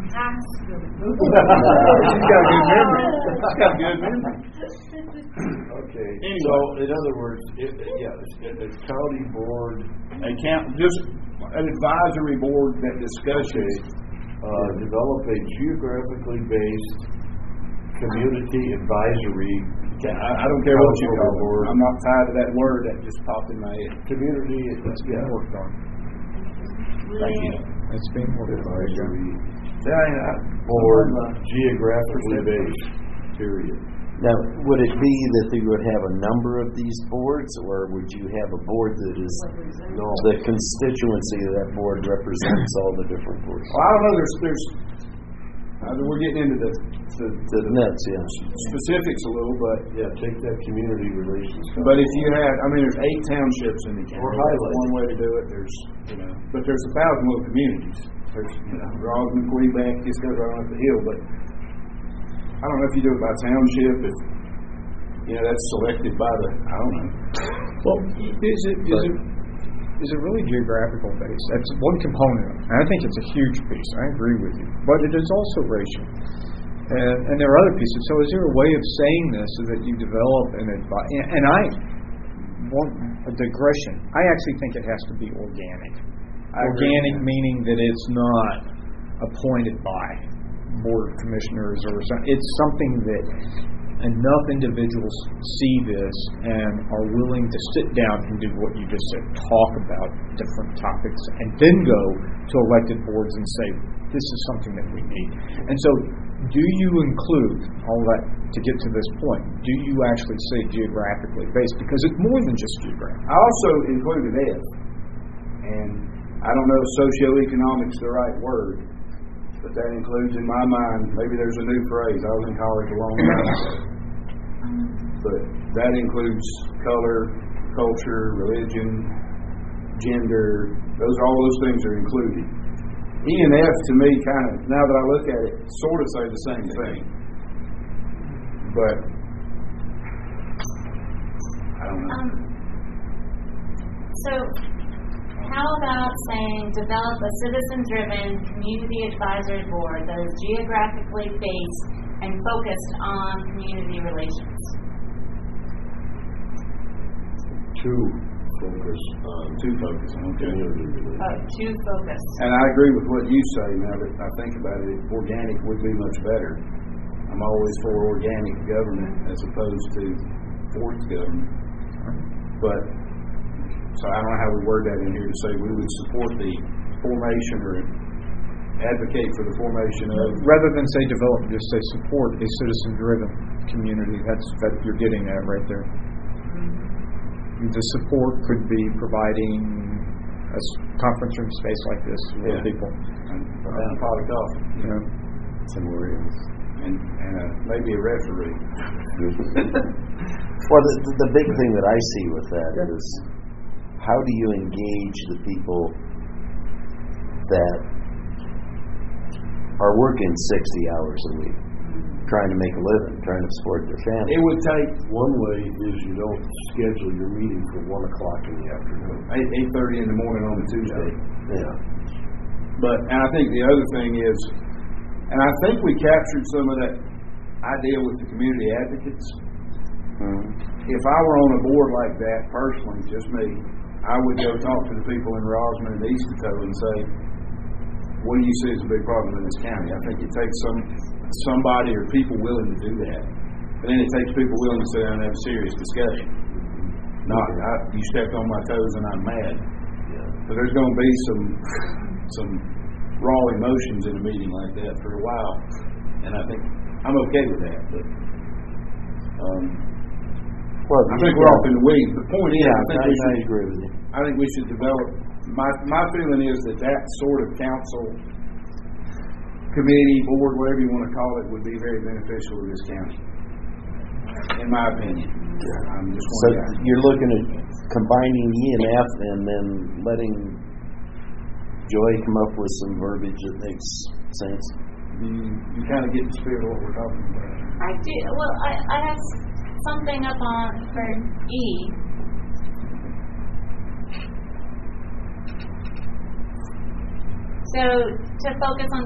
[SPEAKER 5] high school.
[SPEAKER 1] She's got a good memory. She's got a good memory.
[SPEAKER 3] Okay.
[SPEAKER 1] Anyway.
[SPEAKER 3] So, in other words, a county board.
[SPEAKER 1] Just an advisory board that discusses.
[SPEAKER 3] Develop a geographically based community advisory.
[SPEAKER 1] I don't care what you call
[SPEAKER 3] board.
[SPEAKER 1] it. I'm not tied to that word that just popped in my head.
[SPEAKER 3] Community.
[SPEAKER 4] It's being worked on.
[SPEAKER 1] Thank you.
[SPEAKER 4] It's being worked on.
[SPEAKER 3] Board geographically based. Period.
[SPEAKER 7] Now, would it be that you would have a number of these boards, or would you have a board that is the constituency of that board represents all the different boards?
[SPEAKER 1] Well, I don't know. There's we're getting into the
[SPEAKER 7] nuts, yeah.
[SPEAKER 1] Specifics a little, but
[SPEAKER 3] take that community relations.
[SPEAKER 1] But if you had, there's 8 townships in the county.
[SPEAKER 3] Or
[SPEAKER 1] That's
[SPEAKER 3] highlight.
[SPEAKER 1] one way to do it. But there's 1,000 little communities. There's, Rosman, Quebec, just goes right up the hill. But I don't know if you do it by township. If that's selected by the. I don't know.
[SPEAKER 4] Well, is it really geographical based? That's one component of it. And I think it's a huge piece. I agree with you. But it is also racial. And there are other pieces. So is there a way of saying this so that you develop an advice? And I want a digression. I actually think it has to be organic. Organic meaning that it's not appointed by board of commissioners or something. It's something that enough individuals see this and are willing to sit down and do what you just said, talk about different topics, and then go to elected boards and say, this is something that we need. And so, do you include all that to get to this point? Do you actually say geographically based? Because it's more than just geographic.
[SPEAKER 1] I also included F. And I don't know if socioeconomics is the right word, but that includes, in my mind, maybe there's a new phrase. I was in college a long time ago. But that includes color, culture, religion, gender. All those things are included. E and F, to me, kind of, now that I look at it, sort of say the same thing. But I don't know.
[SPEAKER 6] So, how about saying develop a citizen-driven community advisory board that is geographically based and focused on community relations?
[SPEAKER 3] To focus on community relations.
[SPEAKER 6] To focus.
[SPEAKER 1] And I agree with what you say. Now that I think about it, organic would be much better. I'm always for organic government as opposed to forced government. But so I don't know how we word that in here to say we would support the formation or advocate for the formation of.
[SPEAKER 4] Rather than say develop, just say support a citizen-driven community. That's you're getting at right there. The support could be providing a conference room space like this for people.
[SPEAKER 1] And a pot of coffee.
[SPEAKER 7] Some Oreos.
[SPEAKER 1] And maybe a referee.
[SPEAKER 7] Well, the big thing that I see with that is how do you engage the people that are working 60 hours a week, trying to make a living, trying to support their family?
[SPEAKER 1] It would take.
[SPEAKER 3] One way is you don't schedule your meeting for 1 o'clock in the afternoon.
[SPEAKER 1] 8:30 in the morning on a Tuesday.
[SPEAKER 7] Yeah.
[SPEAKER 1] And I think the other thing is, and I think we captured some of that idea with the community advocates. If I were on a board like that, personally, just me, I would go talk to the people in Rosman and Eastertoe and say, what do you see as a big problem in this county? I think it takes somebody or people willing to do that. And then it takes people willing to sit down and have a serious discussion. You stepped on my toes and I'm mad. So there's going to be some raw emotions in a meeting like that for a while. And I think I'm okay with that. But I think we're off in the weeds. The point is,
[SPEAKER 7] I agree with you.
[SPEAKER 1] I think we should develop. My feeling is that sort of council, committee, board, whatever you want to call it, would be very beneficial to this county, in my opinion. I'm just
[SPEAKER 7] So you're looking at combining E and F and then letting Joy come up with some verbiage that makes sense.
[SPEAKER 1] You kind of get the spirit of what we're talking about.
[SPEAKER 6] I do. Well, I have something up on for E. So to focus on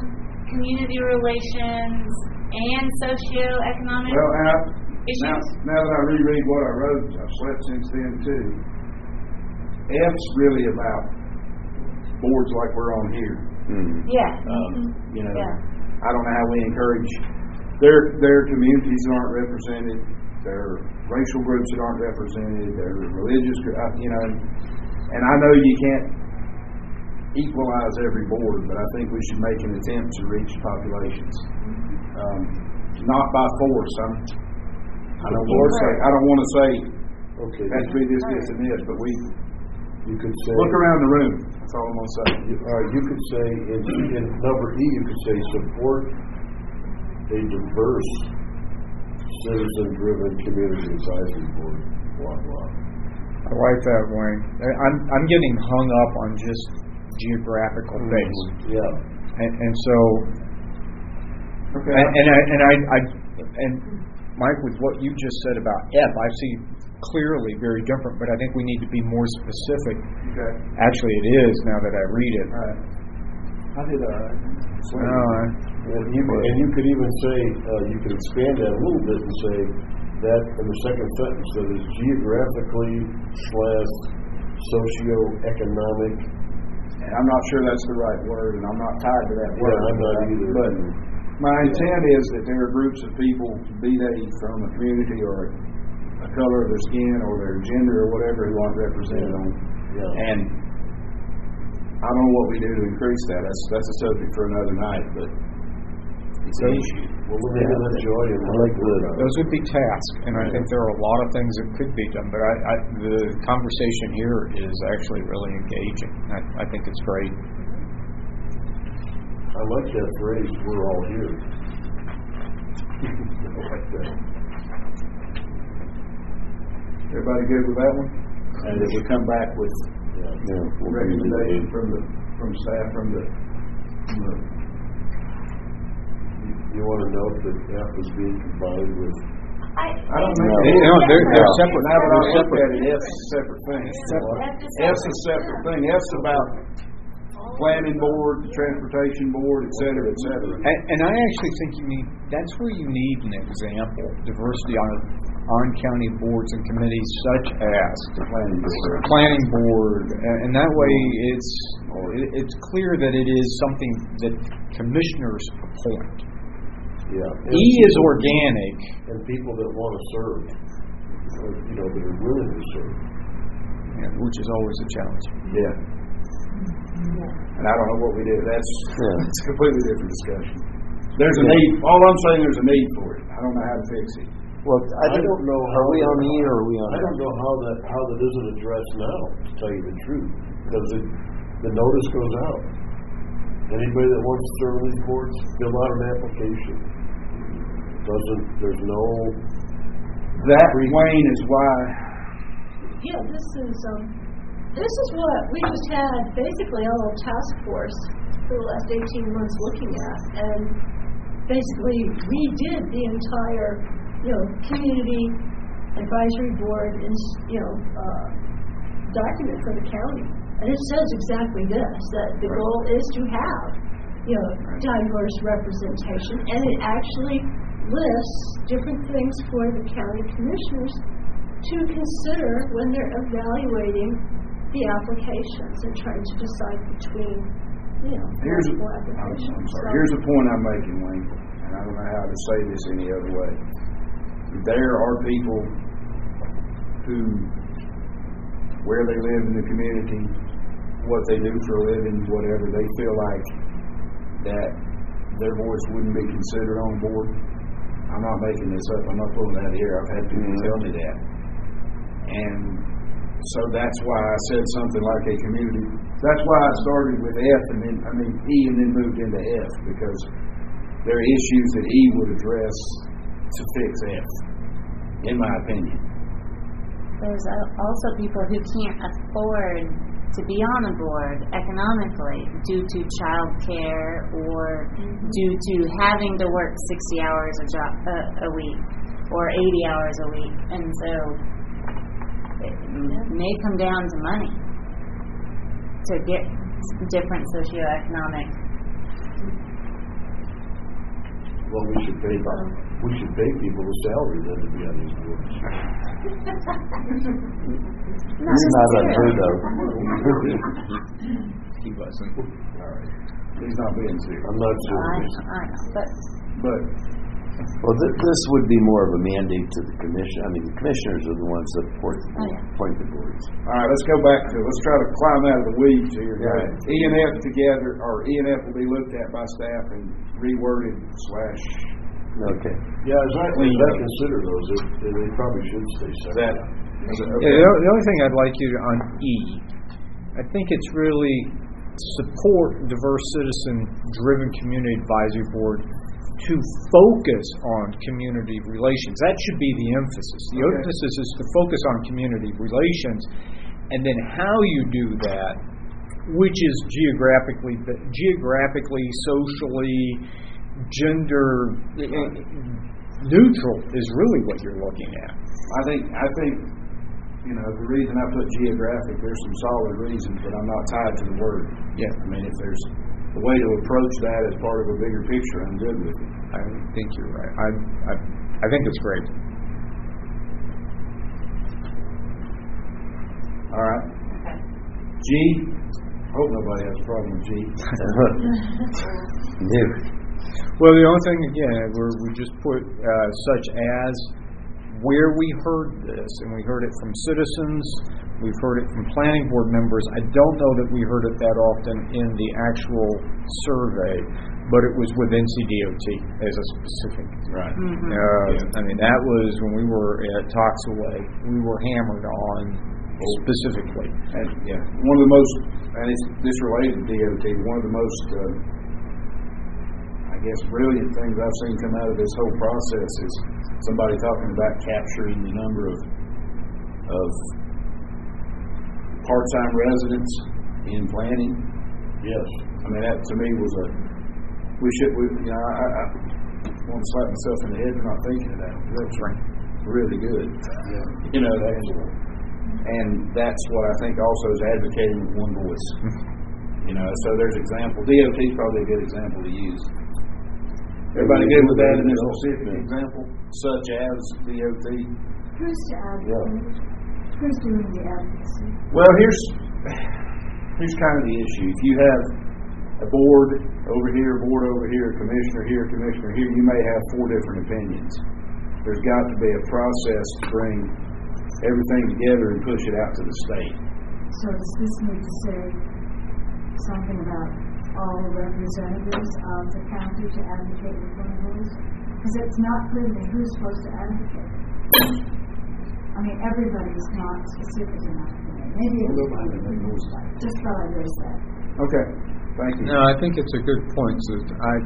[SPEAKER 6] community relations and socioeconomic
[SPEAKER 1] Well,
[SPEAKER 6] issues?
[SPEAKER 1] now that I reread what I wrote, I've slept since then too. F's really about boards like we're on here.
[SPEAKER 6] Yeah.
[SPEAKER 1] You know,
[SPEAKER 6] Yeah.
[SPEAKER 1] I don't know how we encourage their communities that aren't represented, their racial groups that aren't represented, their religious, you know, and I know you can't equalize every board, but I think we should make an attempt to reach populations, not by force. I don't want to say
[SPEAKER 3] Okay.
[SPEAKER 1] has to be this, and this, but
[SPEAKER 3] You could say.
[SPEAKER 1] look around the room. That's all I'm going to say.
[SPEAKER 3] You could say, in number E, you could say support a diverse, citizen-driven community advisory board, blah, blah.
[SPEAKER 4] I like that, Wayne. I'm getting hung up on just geographical base,
[SPEAKER 3] Yeah.
[SPEAKER 4] and so,
[SPEAKER 1] Okay.
[SPEAKER 4] and Mike, with what you just said about F, I see clearly very different, but I think we need to be more specific.
[SPEAKER 1] Okay.
[SPEAKER 4] Actually, it is now that I read it.
[SPEAKER 1] All right. I did all right.
[SPEAKER 3] And you could even say, you could expand that a little bit and say that in the second sentence, that is geographically / socioeconomic.
[SPEAKER 1] And I'm not sure that's the right word, and I'm not tied to that word.
[SPEAKER 3] I'm not either.
[SPEAKER 1] But my intent is that there are groups of people, be they from a community or a color of their skin or their gender or whatever, who aren't represented on.
[SPEAKER 3] Yeah.
[SPEAKER 1] And I don't know what we do to increase that. That's a subject for another night, but it's an issue.
[SPEAKER 3] Well, we're making that joy and like
[SPEAKER 4] Those would be tasks, and I think there are a lot of things that could be done. But the conversation here is actually really engaging. I think it's great.
[SPEAKER 3] I like that phrase, we're all here. I like that.
[SPEAKER 1] Everybody good with that one? And if we come back with recommendation from staff from the
[SPEAKER 3] You want to note that F is being combined with.
[SPEAKER 1] I don't know.
[SPEAKER 4] They're separate.
[SPEAKER 1] Now that I
[SPEAKER 4] They're
[SPEAKER 1] look at it, F's a separate thing. F's a separate thing. F's about planning board, transportation board, et cetera, et cetera.
[SPEAKER 4] And I actually think that's where you need an example, diversity on county boards and committees such as
[SPEAKER 1] The
[SPEAKER 4] planning board, and that way it's clear that it is something that commissioners appoint.
[SPEAKER 3] Yeah.
[SPEAKER 4] E is organic.
[SPEAKER 3] And people that want to serve, that are willing to serve.
[SPEAKER 4] Which is always a challenge.
[SPEAKER 1] Yeah. And I don't know what we do. That's a completely different discussion. There's a need. All I'm saying, there's a need for it. I don't know how to fix it.
[SPEAKER 7] Well,
[SPEAKER 3] I don't know.
[SPEAKER 7] Are we on E or are we on F?
[SPEAKER 3] I don't know how that isn't addressed now, to tell you the truth, because the notice goes out. Anybody that wants to serve on these boards, fill out an application. There's no.
[SPEAKER 1] That, Wayne, is why.
[SPEAKER 2] Yeah, this is what we just had basically a little task force for the last 18 months looking at, and basically redid the entire, community advisory board document for the county, and it says exactly this: that the goal is to have, diverse representation, and it actually lists different things for the county commissioners to consider when they're evaluating the applications and trying to decide between, multiple applications.
[SPEAKER 1] Here's the point I'm making, Wayne, and I don't know how to say this any other way. There are people who, where they live in the community, what they do for a living, whatever, they feel like that their voice wouldn't be considered on board. I'm not making this up. I'm not pulling that here. I've had people tell me that. And so that's why I said something like a community. That's why I started with F and then, E and then moved into F, because there are issues that E would address to fix F, in my opinion.
[SPEAKER 6] There's also people who can't afford to be on a board economically due to child care or due to having to work 60 hours a week or 80 hours a week. And so it may come down to money to get different socioeconomic
[SPEAKER 3] Well, we should pay people the salary then to be on these boards.
[SPEAKER 7] You're not on her though.
[SPEAKER 1] He wasn't. All right. He's not being serious.
[SPEAKER 3] I'm not serious.
[SPEAKER 6] I know,
[SPEAKER 1] But
[SPEAKER 7] Well, this would be more of a mandate to the commission. I mean, the commissioners are the ones that appoint the boards.
[SPEAKER 1] all right, let's try to climb out of the weeds here.
[SPEAKER 7] Right.
[SPEAKER 1] E&F together, or E&F will be looked at by staff and reworded /
[SPEAKER 7] Okay.
[SPEAKER 3] Yeah, as I consider those, they probably should stay separate.
[SPEAKER 4] Yeah, the only thing I'd like you to, on E, I think it's really support diverse citizen-driven community advisory board to focus on community relations. That should be the emphasis. The emphasis is to focus on community relations, and then how you do that, which is geographically, socially, gender neutral, is really what you're looking at.
[SPEAKER 1] I think the reason I put geographic, there's some solid reasons, but I'm not tied to the word.
[SPEAKER 4] Yeah.
[SPEAKER 1] I mean, if there's a way to approach that as part of a bigger picture, I'm good with it.
[SPEAKER 4] I think you're right. I think it's great.
[SPEAKER 1] All right. G. Hope nobody has a problem with G.
[SPEAKER 7] New.
[SPEAKER 4] Well, the only thing, again, we just put such as where we heard this, and we heard it from citizens, we've heard it from planning board members. I don't know that we heard it that often in the actual survey, but it was with NCDOT as a specific.
[SPEAKER 1] Right.
[SPEAKER 4] I mean, that was when we were at Toxaway, we were hammered on specifically.
[SPEAKER 1] And, one of the most, and this related to DOT, one of the most, brilliant things I've seen come out of this whole process is somebody talking about capturing the number of part-time residents in planning.
[SPEAKER 3] Yes.
[SPEAKER 1] I mean, that to me was I want to slap myself in the head for not thinking of that. That's really good. Yeah. And that's what I think also is advocating with one voice. So there's example. DOT is probably a good example to use. Everybody good with that in this specific example, such as DOT?
[SPEAKER 9] Who's to advocate? Who's doing the advocacy?
[SPEAKER 1] Well, here's kind of the issue. If you have a board over here, a commissioner here, you may have 4 different opinions. There's got to be a process to bring everything together and push it out to the state.
[SPEAKER 9] So does this need to say something about all representatives of the county to advocate with one voice? Because it's not clear to me who's supposed to advocate. I mean, everybody's not specific enough for me. Maybe it's just thought I'd raise that.
[SPEAKER 1] Okay, thank you.
[SPEAKER 4] No, I think it's a good point. So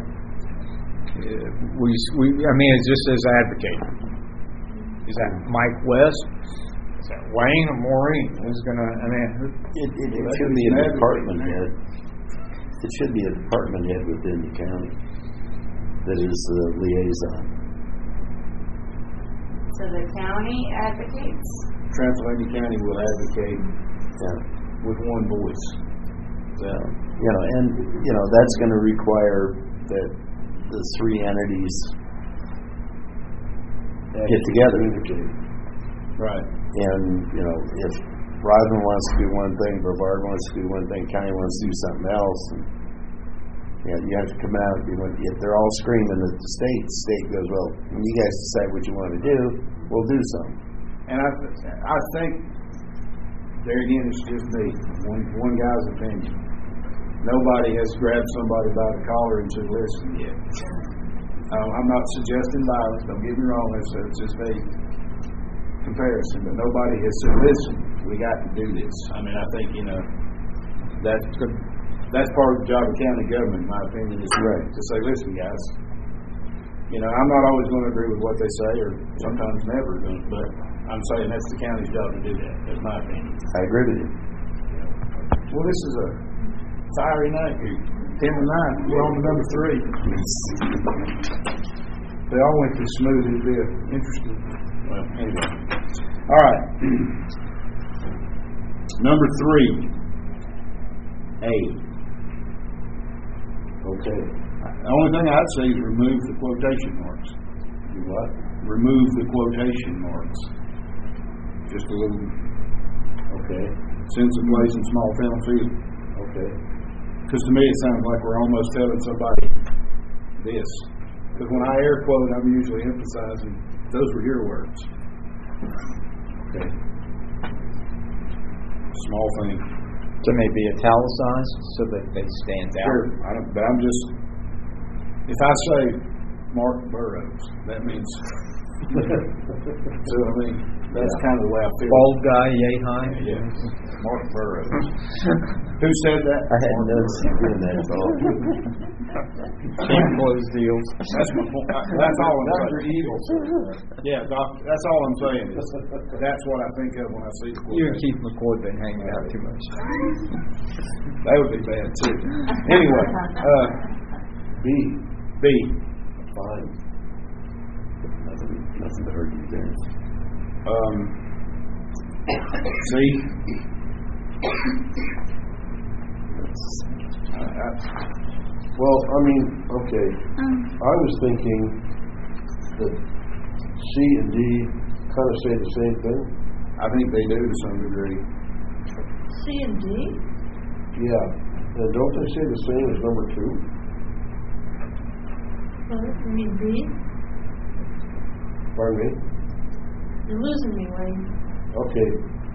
[SPEAKER 4] it just says advocate. Is that Mike West? Is that Wayne or Maureen? Who's gonna?
[SPEAKER 7] It should be a department head. It should be a department head within the county that is the liaison.
[SPEAKER 6] So the county advocates?
[SPEAKER 1] Transylvania County will advocate with one voice.
[SPEAKER 7] That's going to require that the 3 entities get together.
[SPEAKER 1] Right.
[SPEAKER 7] And, if Rodman wants to do one thing, Brevard wants to do one thing, county wants to do something else, and you have to come out. If they're all screaming at the state goes, well, when you guys decide what you want to do, we'll do something.
[SPEAKER 1] And I think there again, it's just me, one guy's opinion. Nobody has grabbed somebody by the collar and said, "Listen," yet. I'm not suggesting violence. Don't get me wrong. It's just a comparison, but nobody has said, "Listen, we got to do this." I mean, I think that's part of the job of county government, in my opinion, is to say, "Listen, guys, I'm not always going to agree with what they say, or sometimes never going to, but I'm saying that's the county's job to do that. That's my opinion."
[SPEAKER 7] I agree with you.
[SPEAKER 1] Well, this is a fiery night here. 10-9. We're on to number 3. They all went too smooth. It'd be interesting. Well, anyway. All right. Number 3. A.
[SPEAKER 3] Okay.
[SPEAKER 1] The only thing I'd say is remove the quotation marks.
[SPEAKER 3] Do what?
[SPEAKER 1] Remove the quotation marks. Just a little
[SPEAKER 3] Okay.
[SPEAKER 1] sense of place and small town feel.
[SPEAKER 3] Okay.
[SPEAKER 1] Because to me it sounds like we're almost telling somebody this. Because when I air quote, I'm usually emphasizing those were your words.
[SPEAKER 3] Okay.
[SPEAKER 1] Small thing.
[SPEAKER 4] So maybe italicized so that they stand out.
[SPEAKER 1] Sure. But I'm just, if I say Mark Burroughs, that means, so I mean, that's kind of the way I feel.
[SPEAKER 4] Bald guy, yay high.
[SPEAKER 1] Yeah. Mark Burroughs. Who said that?
[SPEAKER 7] I hadn't noticed you doing that at all.
[SPEAKER 4] Can't close deals.
[SPEAKER 1] That's my point. That's all I'm saying.
[SPEAKER 3] Evil.
[SPEAKER 1] Yeah, that's all I'm saying. Is that's what I think of when I see the
[SPEAKER 4] You and
[SPEAKER 1] quotation.
[SPEAKER 4] Keith McCord been hanging out too much.
[SPEAKER 1] That would be bad too. Anyway, B.
[SPEAKER 3] Fine.
[SPEAKER 7] Nothing to hurt you there.
[SPEAKER 1] C.
[SPEAKER 3] Well, I mean, okay. I was thinking that C and D kind of say the same thing.
[SPEAKER 1] I think they do to some degree.
[SPEAKER 2] C and D?
[SPEAKER 3] Yeah. And don't they say the same as number 2?
[SPEAKER 2] You mean B?
[SPEAKER 3] Pardon me?
[SPEAKER 2] You're losing me, Wayne.
[SPEAKER 3] Okay.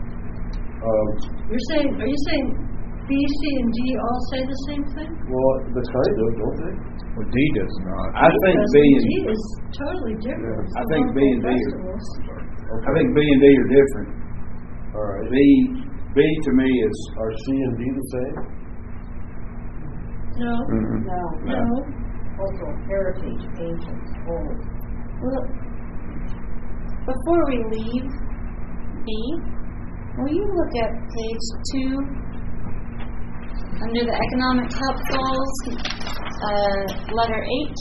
[SPEAKER 2] Are you saying B, C, and D all say the same thing?
[SPEAKER 3] Well, the kind of, don't they?
[SPEAKER 4] Well, D does not.
[SPEAKER 1] I think
[SPEAKER 2] Because
[SPEAKER 1] B
[SPEAKER 2] D
[SPEAKER 1] and
[SPEAKER 2] is totally different.
[SPEAKER 1] I think B and D are.
[SPEAKER 2] Festivals.
[SPEAKER 1] I think B and D are different.
[SPEAKER 3] All right.
[SPEAKER 1] B to me is.
[SPEAKER 3] Are C and D the same?
[SPEAKER 2] No.
[SPEAKER 10] No. Cultural heritage, ancient, old.
[SPEAKER 6] Well, before we leave B, will you look at page 2 under the economic help goals, letter H?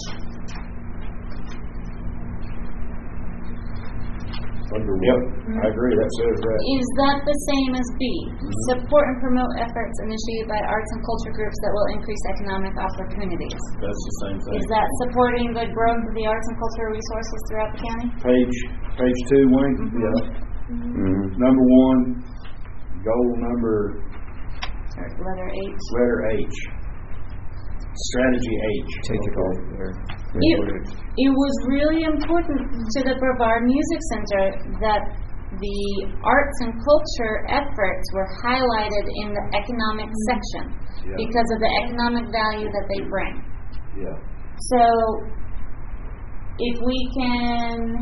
[SPEAKER 1] Yep, I agree. That says that.
[SPEAKER 6] Is that the same as B? Support and promote efforts initiated by arts and culture groups that will increase economic opportunities.
[SPEAKER 1] That's the same thing.
[SPEAKER 6] Is that supporting the growth of the arts and cultural resources throughout the county?
[SPEAKER 1] Page 2, Wayne. Yeah. Number 1, goal number.
[SPEAKER 6] Letter H.
[SPEAKER 1] Letter H. Strategy H.
[SPEAKER 4] Take it off there.
[SPEAKER 6] It was really important to the Brevard Music Center that the arts and culture efforts were highlighted in the economic section because of the economic value that they bring.
[SPEAKER 3] Yeah.
[SPEAKER 6] So, if we can,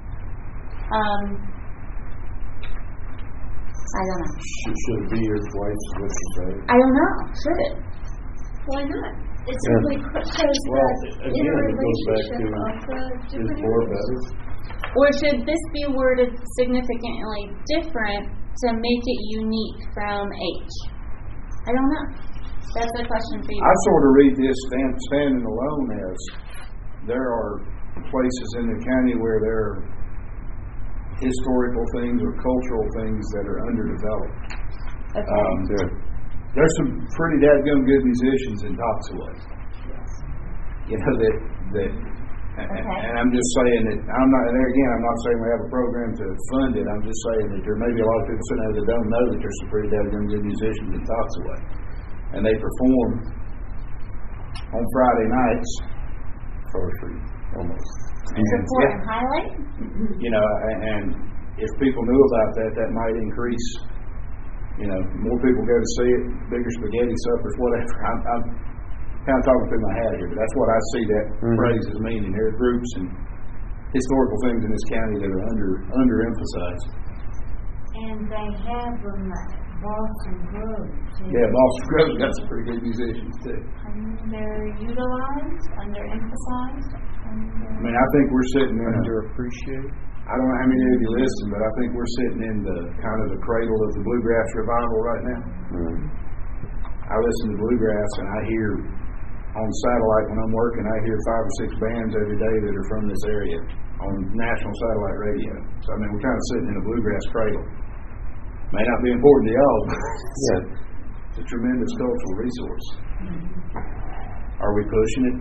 [SPEAKER 6] I don't know.
[SPEAKER 3] Should it be here twice, is what you're saying?
[SPEAKER 6] I don't know. Should it?
[SPEAKER 2] Why not? It simply shows
[SPEAKER 3] Well,
[SPEAKER 2] the
[SPEAKER 3] again, it goes back
[SPEAKER 2] interrelationship
[SPEAKER 3] to
[SPEAKER 2] of the
[SPEAKER 3] is
[SPEAKER 2] different
[SPEAKER 3] more
[SPEAKER 2] areas.
[SPEAKER 3] better?
[SPEAKER 6] Or should this be worded significantly different to make it unique from H? I don't know. That's a question for you.
[SPEAKER 1] I sort of read this standing alone as there are places in the county where there are historical things or cultural things that are underdeveloped.
[SPEAKER 6] Okay.
[SPEAKER 1] There's some pretty dadgum good musicians in Toxaway. You know and I'm just saying that I'm not saying we have a program to fund it. I'm just saying that there may be a lot of people sitting there that don't know that there's some pretty dadgum good musicians in Toxaway, and they perform on Friday nights for free almost.
[SPEAKER 6] Support and highlight?
[SPEAKER 1] You know, and if people knew about that, that might increase. You know, more people go to see it, bigger spaghetti suppers, whatever. I'm kind of talking through my hat here, but that's what I see that phrase as meaning. There are groups and historical things in this county that are underemphasized.
[SPEAKER 5] And they have them at Boston Grove, too.
[SPEAKER 1] Yeah, Boston Grove's got some pretty good musicians, too.
[SPEAKER 6] Underutilized, underemphasized.
[SPEAKER 1] I mean, I think we're sitting in
[SPEAKER 4] Underappreciated.
[SPEAKER 1] I don't know how many of you listen, but I think we're sitting in the kind of the cradle of the bluegrass revival right now. I listen to bluegrass, and I hear on satellite when I'm working, I hear 5 or 6 bands every day that are from this area on national satellite radio. So I mean, we're kind of sitting in a bluegrass cradle. May not be important to y'all, but it's a tremendous cultural resource. Are we pushing it?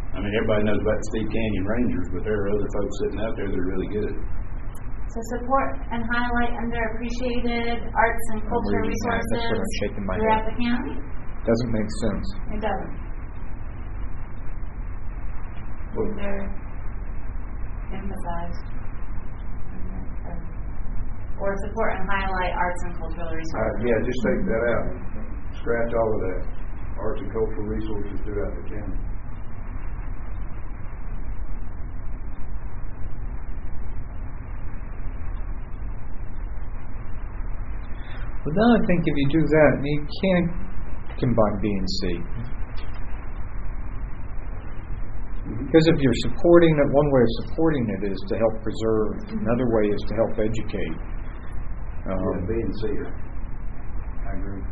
[SPEAKER 1] I mean, everybody knows about the Steve Canyon Rangers, but there are other folks sitting out there that are really good.
[SPEAKER 6] So support and highlight underappreciated arts and cultural
[SPEAKER 4] reading that.
[SPEAKER 6] resources
[SPEAKER 4] That's what I'm shaking my
[SPEAKER 6] throughout
[SPEAKER 4] head.
[SPEAKER 6] the county?
[SPEAKER 4] Doesn't make sense.
[SPEAKER 6] It doesn't.
[SPEAKER 1] Well,
[SPEAKER 6] They're emphasized. Or support and highlight arts and cultural resources.
[SPEAKER 1] yeah, just take that out. Scratch all of that. Arts and cultural resources throughout the county.
[SPEAKER 4] Well, then I think if you do that, you can't combine B and C. Because if you're supporting it, one way of supporting it is to help preserve. Another way is to help educate.
[SPEAKER 1] B and C. I agree.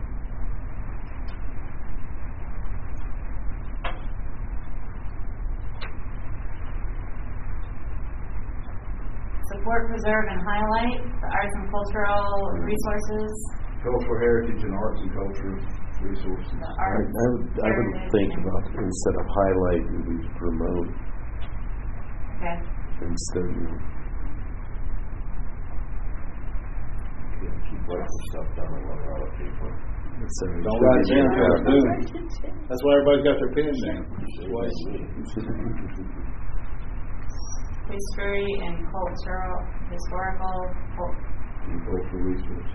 [SPEAKER 6] Support, preserve, and highlight the arts and cultural resources.
[SPEAKER 1] Cultural heritage and arts and cultural resources.
[SPEAKER 6] The
[SPEAKER 7] I
[SPEAKER 6] arts,
[SPEAKER 7] would
[SPEAKER 6] heritage,
[SPEAKER 7] think
[SPEAKER 6] and-
[SPEAKER 7] about, instead of highlight, maybe promote
[SPEAKER 6] Okay.
[SPEAKER 7] instead of.
[SPEAKER 3] Keep writing stuff down on a lot of people.
[SPEAKER 1] Don't write it down, that's doing it. That's why everybody's got their pen down.
[SPEAKER 6] History and historical
[SPEAKER 1] Cultural resources.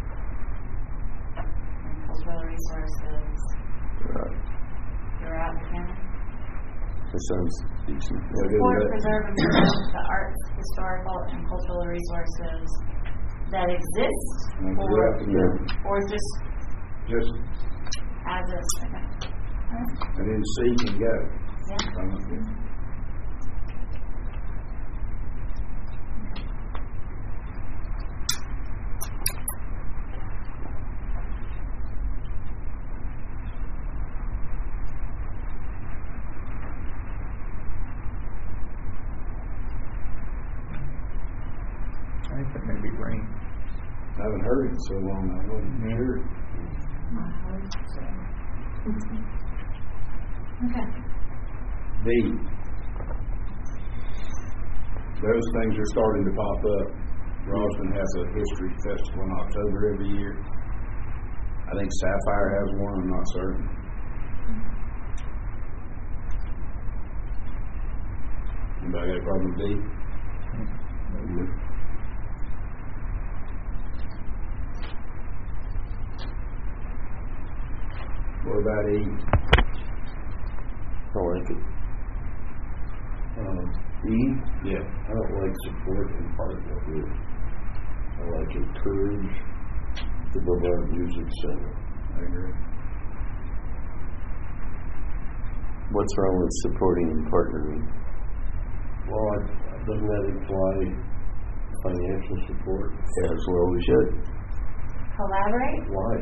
[SPEAKER 6] and cultural resources throughout the county.
[SPEAKER 7] That sounds decent.
[SPEAKER 6] Support, preserve, and promote the arts, historical, and cultural resources that exist, or just as is. Okay.
[SPEAKER 1] And then C can go.
[SPEAKER 6] Yeah.
[SPEAKER 4] I think that may be rain.
[SPEAKER 1] I haven't heard it in so long, I wasn't sure.
[SPEAKER 6] Okay.
[SPEAKER 1] D. Those things are starting to pop up. Rosman has a history festival in October every year. I think Sapphire has one, I'm not certain. Anybody got a problem with D? What about E?
[SPEAKER 7] I like it.
[SPEAKER 3] E?
[SPEAKER 1] Yeah.
[SPEAKER 3] I don't like support and partner with. I like encourage the Brevard Music Center.
[SPEAKER 1] I agree.
[SPEAKER 7] What's wrong with supporting and partnering?
[SPEAKER 3] Well, doesn't that imply financial support?
[SPEAKER 7] As well we should.
[SPEAKER 6] Collaborate?
[SPEAKER 3] Why?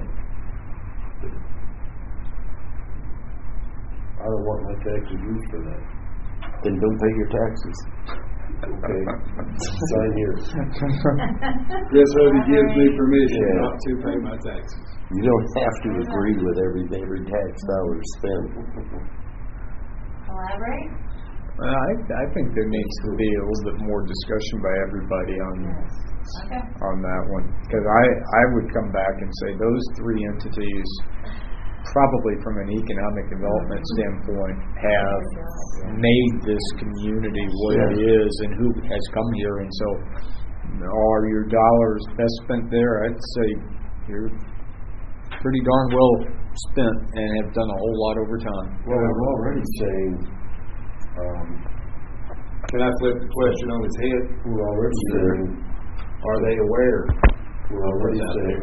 [SPEAKER 3] I don't want my taxes used for that.
[SPEAKER 7] Then don't pay your taxes.
[SPEAKER 3] Okay. Sign here.
[SPEAKER 1] Yes, Hobie gives me permission not to pay my taxes.
[SPEAKER 7] You don't have to agree with every tax dollar spent.
[SPEAKER 6] Collaborate?
[SPEAKER 4] Well, I think there needs to be a little bit more discussion by everybody on that one, because I would come back and say those three entities, probably from an economic development standpoint, have made this community what it is and who has come here. And so, are your dollars best spent there? I'd say you're pretty darn well spent and have done a whole lot over time.
[SPEAKER 3] Well, I'm already saying,
[SPEAKER 1] Can I flip the question on its head?
[SPEAKER 3] we're already saying,
[SPEAKER 1] Are they aware?
[SPEAKER 3] we're already saying,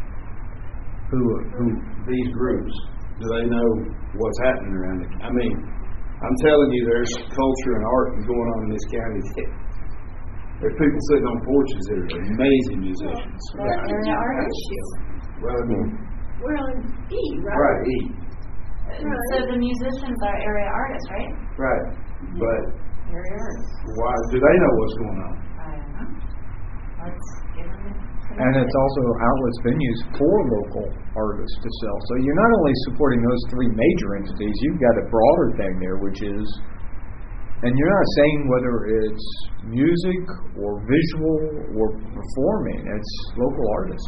[SPEAKER 1] Who these groups, do they know what's happening around it? I mean, I'm telling you, there's culture and art going on in this county. There's people sitting on porches that are amazing musicians.
[SPEAKER 6] Area artists.
[SPEAKER 1] Well, I mean,
[SPEAKER 2] We're on E, right?
[SPEAKER 1] right, E.
[SPEAKER 6] So the musicians are area artists, right?
[SPEAKER 1] Right. But
[SPEAKER 6] Area artists.
[SPEAKER 1] why do they know what's going on?
[SPEAKER 6] I don't know. Let's give them
[SPEAKER 4] And it's also outlets, venues for local artists to sell. So you're not only supporting those three major entities, you've got a broader thing there, which is And you're not saying whether it's music or visual or performing. It's local artists.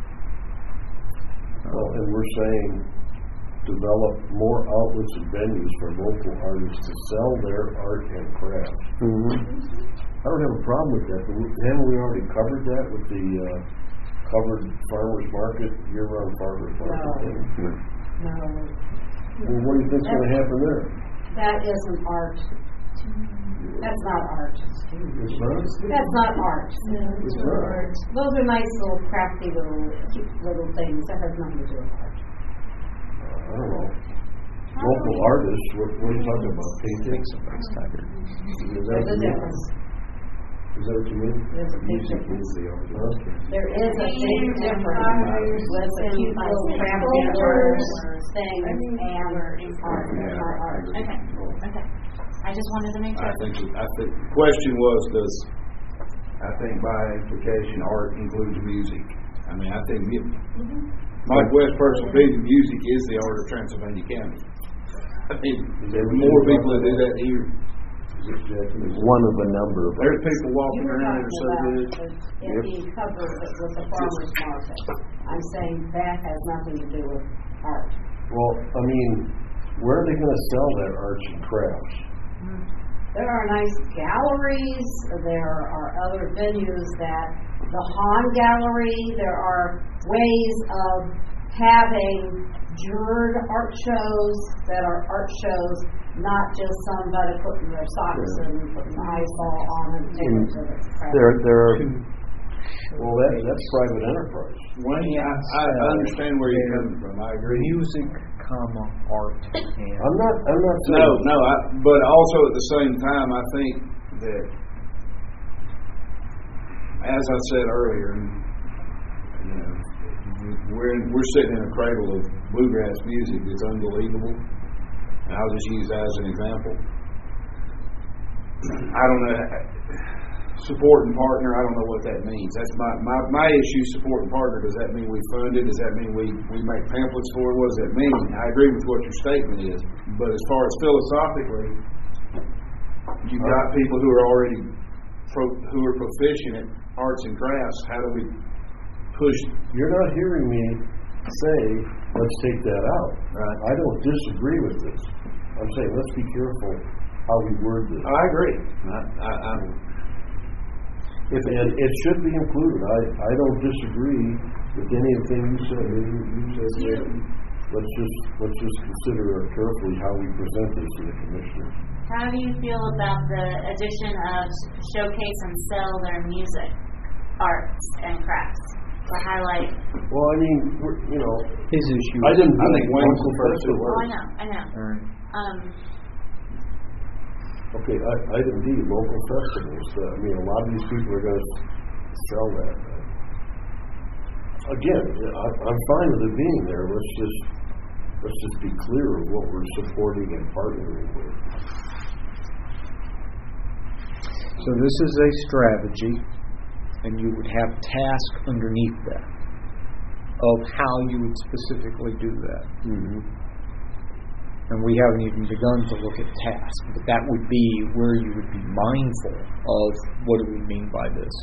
[SPEAKER 3] Well, and we're saying develop more outlets and venues for local artists to sell their art and crafts. I don't have a problem with that, but haven't we already covered that with the covered farmers market, year-round farmers market thing?
[SPEAKER 10] No.
[SPEAKER 3] Well, what do you think's going to happen there?
[SPEAKER 10] That isn't art. That's not art.
[SPEAKER 3] It's not?
[SPEAKER 10] That's not art.
[SPEAKER 3] It's not.
[SPEAKER 10] Those are nice little crafty little things that have nothing to do with art.
[SPEAKER 3] I don't know. Local artists, what are you talking about? Painting?
[SPEAKER 10] There's a difference.
[SPEAKER 3] Is that what you mean?
[SPEAKER 10] There's a big
[SPEAKER 3] Music
[SPEAKER 10] difference.
[SPEAKER 3] is the art.
[SPEAKER 10] There is a big difference with the cute little crafty words, things, and art. Not art.
[SPEAKER 6] Okay. I just wanted to make sure.
[SPEAKER 1] I think the question was, does, I think by implication, art includes music. I mean, I think Mike West's personal opinion, music is the art of Transylvania County. I mean, there are more people that do that here.
[SPEAKER 7] One of a number of
[SPEAKER 1] There's people walking
[SPEAKER 10] You were
[SPEAKER 1] around that are so good.
[SPEAKER 10] talking about it being covered with the farmer's market. I'm saying that has nothing to do with art.
[SPEAKER 3] Well, I mean, where are they going to sell their arts and crafts?
[SPEAKER 10] There are nice galleries. There are other venues that the Hahn Gallery. There are ways of having jurred art shows that are art shows, not just somebody putting their socks and putting the ice ball on and taking it to the crowd.
[SPEAKER 7] There are.
[SPEAKER 3] Well, that's private enterprise.
[SPEAKER 1] Wayne, I understand where you're coming from. I agree.
[SPEAKER 4] Music, art, and
[SPEAKER 3] I'm not saying.
[SPEAKER 1] No. But also at the same time, I think that, as I said earlier, you know, we're sitting in a cradle of bluegrass music that's unbelievable. And I'll just use that as an example. I don't know. Support and partner, I don't know what that means. That's my issue, support and partner. Does that mean we fund it? Does that mean we make pamphlets for it? What does that mean? I agree with what your statement is. But as far as philosophically, you've got people who are already who are proficient at arts and crafts. How do we push?
[SPEAKER 3] You're not hearing me say, let's take that out.
[SPEAKER 1] Right.
[SPEAKER 3] I don't disagree with this. I'm saying, let's be careful how we word this.
[SPEAKER 1] I agree.
[SPEAKER 3] And it should be included. I don't disagree with anything you said. Let's just consider carefully how we present this to the commissioners.
[SPEAKER 6] How do you feel about the addition of showcase and sell their music, arts, and crafts? Or highlight?
[SPEAKER 3] Well, I mean,
[SPEAKER 4] his issue.
[SPEAKER 3] I think
[SPEAKER 1] Wayne's the first to
[SPEAKER 6] Oh, I know.
[SPEAKER 4] All right.
[SPEAKER 3] Okay, item D, local festivals. I mean, a lot of these people are going to sell that. Again, I'm fine with it being there. Let's just be clear of what we're supporting and partnering with.
[SPEAKER 4] So this is a strategy, and you would have tasks underneath that of how you would specifically do that.
[SPEAKER 7] Mm-hmm.
[SPEAKER 4] And we haven't even begun to look at tasks, but that would be where you would be mindful of what do we mean by this.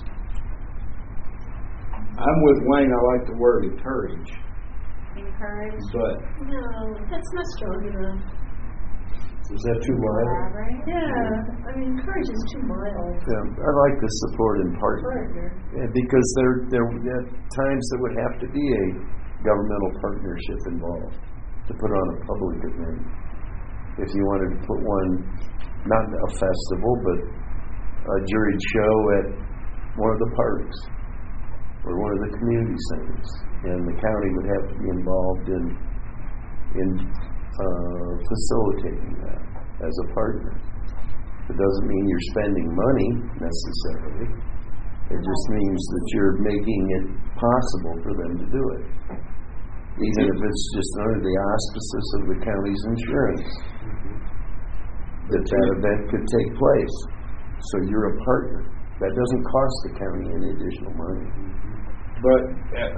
[SPEAKER 1] I'm with Wayne. I like the word encourage.
[SPEAKER 6] Encourage?
[SPEAKER 1] But
[SPEAKER 2] No, that's not strong enough.
[SPEAKER 3] Is that too mild?
[SPEAKER 2] Yeah, I mean, encourage is too mild.
[SPEAKER 7] Yeah, I like the support and partner. Because there are times there would have to be a governmental partnership involved to put on a public event. If you wanted to put one, not a festival, but a juried show at one of the parks or one of the community centers, and the county would have to be involved in facilitating that as a partner. It doesn't mean you're spending money necessarily. It just means that you're making it possible for them to do it, even if it's just under the auspices of the county's insurance, that event could take place. So you're a partner. That doesn't cost the county any additional money.
[SPEAKER 1] But at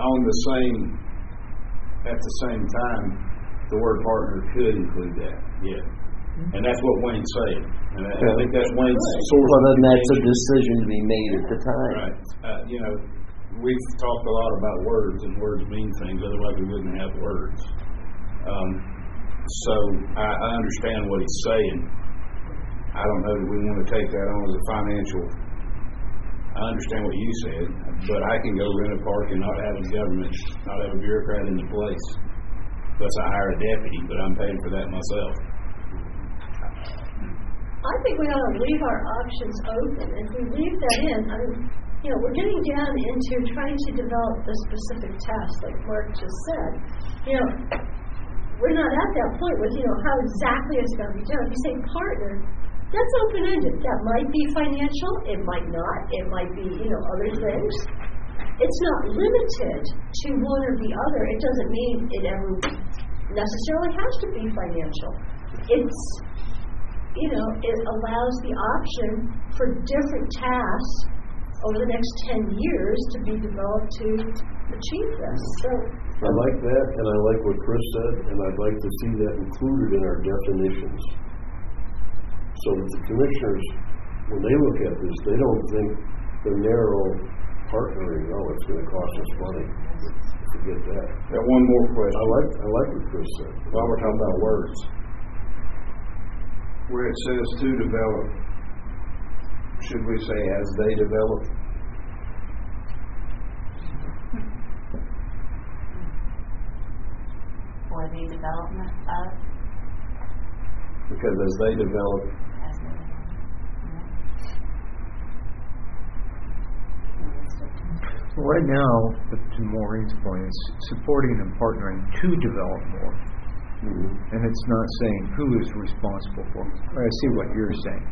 [SPEAKER 1] the same time, the word partner could include that. Yeah.
[SPEAKER 12] And that's what Wayne's saying. And I think that's Wayne's source.
[SPEAKER 7] Well, then that's a decision to be made at the time.
[SPEAKER 12] Right. We've talked a lot about words, and words mean things, otherwise we wouldn't have words. So I understand what he's saying. I don't know that we want to take that on as a financial. I understand what you said, but I can go rent a park and not have a government, not have a bureaucrat in the place. Plus I hire a deputy, but I'm paying for that myself.
[SPEAKER 2] I think we ought to leave our options open. If we leave that in, we're getting down into trying to develop the specific task, like Mark just said. We're not at that point with, how exactly it's going to be done. If you say partner, that's open-ended. That might be financial. It might not. It might be, other things. It's not limited to one or the other. It doesn't mean it ever necessarily has to be financial. It's, it allows the option for different tasks over the next 10 years to be developed to achieve this. So
[SPEAKER 3] I like that, and I like what Chris said, and I'd like to see that included in our definitions. So that the commissioners, when they look at this, they don't think the narrow partnering, it's going to cost us money. Forget that.
[SPEAKER 12] Got one more question.
[SPEAKER 3] I like what Chris said.
[SPEAKER 12] While we're talking about words.
[SPEAKER 1] Where it says to develop, should we say as they develop?
[SPEAKER 6] For the development of?
[SPEAKER 12] Because as they develop.
[SPEAKER 4] Right now, to Maureen's point, it's supporting and partnering to develop more. Mm-hmm. And it's not saying who is responsible for it. I see what you're saying.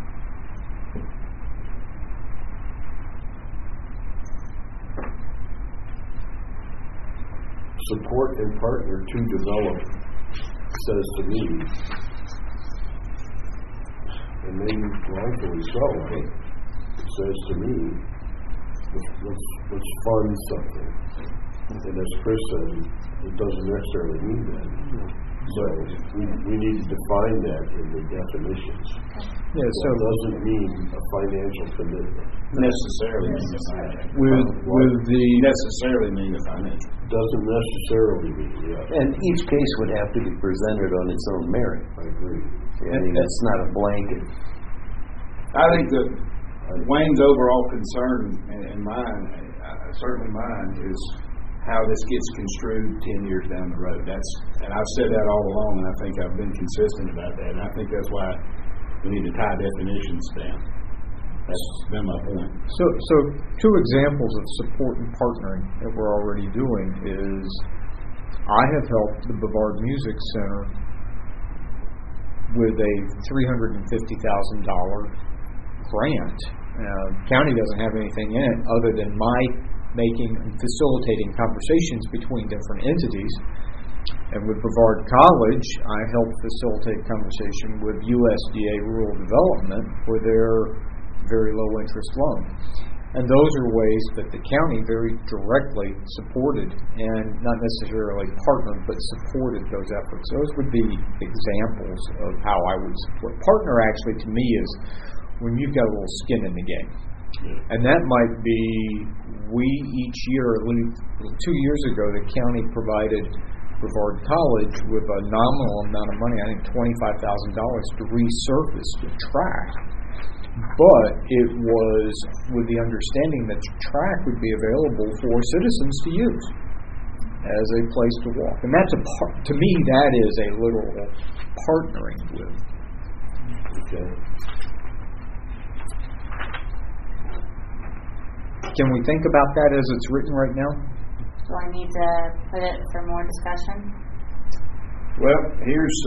[SPEAKER 3] Support and partner to develop says to me, and maybe rightfully so, it says to me, let's fund something. And as Chris said, it doesn't necessarily mean that. So we need to define that in the definitions.
[SPEAKER 4] Yeah, so
[SPEAKER 3] it doesn't mean a financial commitment.
[SPEAKER 12] Necessarily mean a financial.
[SPEAKER 7] Necessarily mean a financial.
[SPEAKER 3] Doesn't necessarily mean, yeah.
[SPEAKER 7] And each case would have to be presented on its own merit.
[SPEAKER 3] I agree.
[SPEAKER 7] I mean, that's not a blanket.
[SPEAKER 12] I think that Wayne's overall concern, and mine, certainly mine, is how this gets construed 10 years down the road. And I've said that all along, and I think I've been consistent about that. And I think that's why we need to tie definitions down. That's been my point.
[SPEAKER 4] So two examples of support and partnering that we're already doing is I have helped the Bavard Music Center with a $350,000 grant. County doesn't have anything in it other than my making and facilitating conversations between different entities. And with Brevard College, I helped facilitate conversation with USDA Rural Development for their very low interest loan. And those are ways that the county very directly supported and not necessarily partnered, but supported those efforts. Those would be examples of how I would support. Partner actually to me is when you've got a little skin in the game. Yeah. And that might be, we each year, at least 2 years ago, the county provided Brevard College with a nominal amount of money, I think $25,000 to resurface the track. But it was with the understanding that the track would be available for citizens to use as a place to walk. And that's to me, that is a literal partnering with.
[SPEAKER 3] Okay.
[SPEAKER 4] Can we think about that as it's written right now?
[SPEAKER 6] Do I need to put it for more discussion?
[SPEAKER 1] Well, here's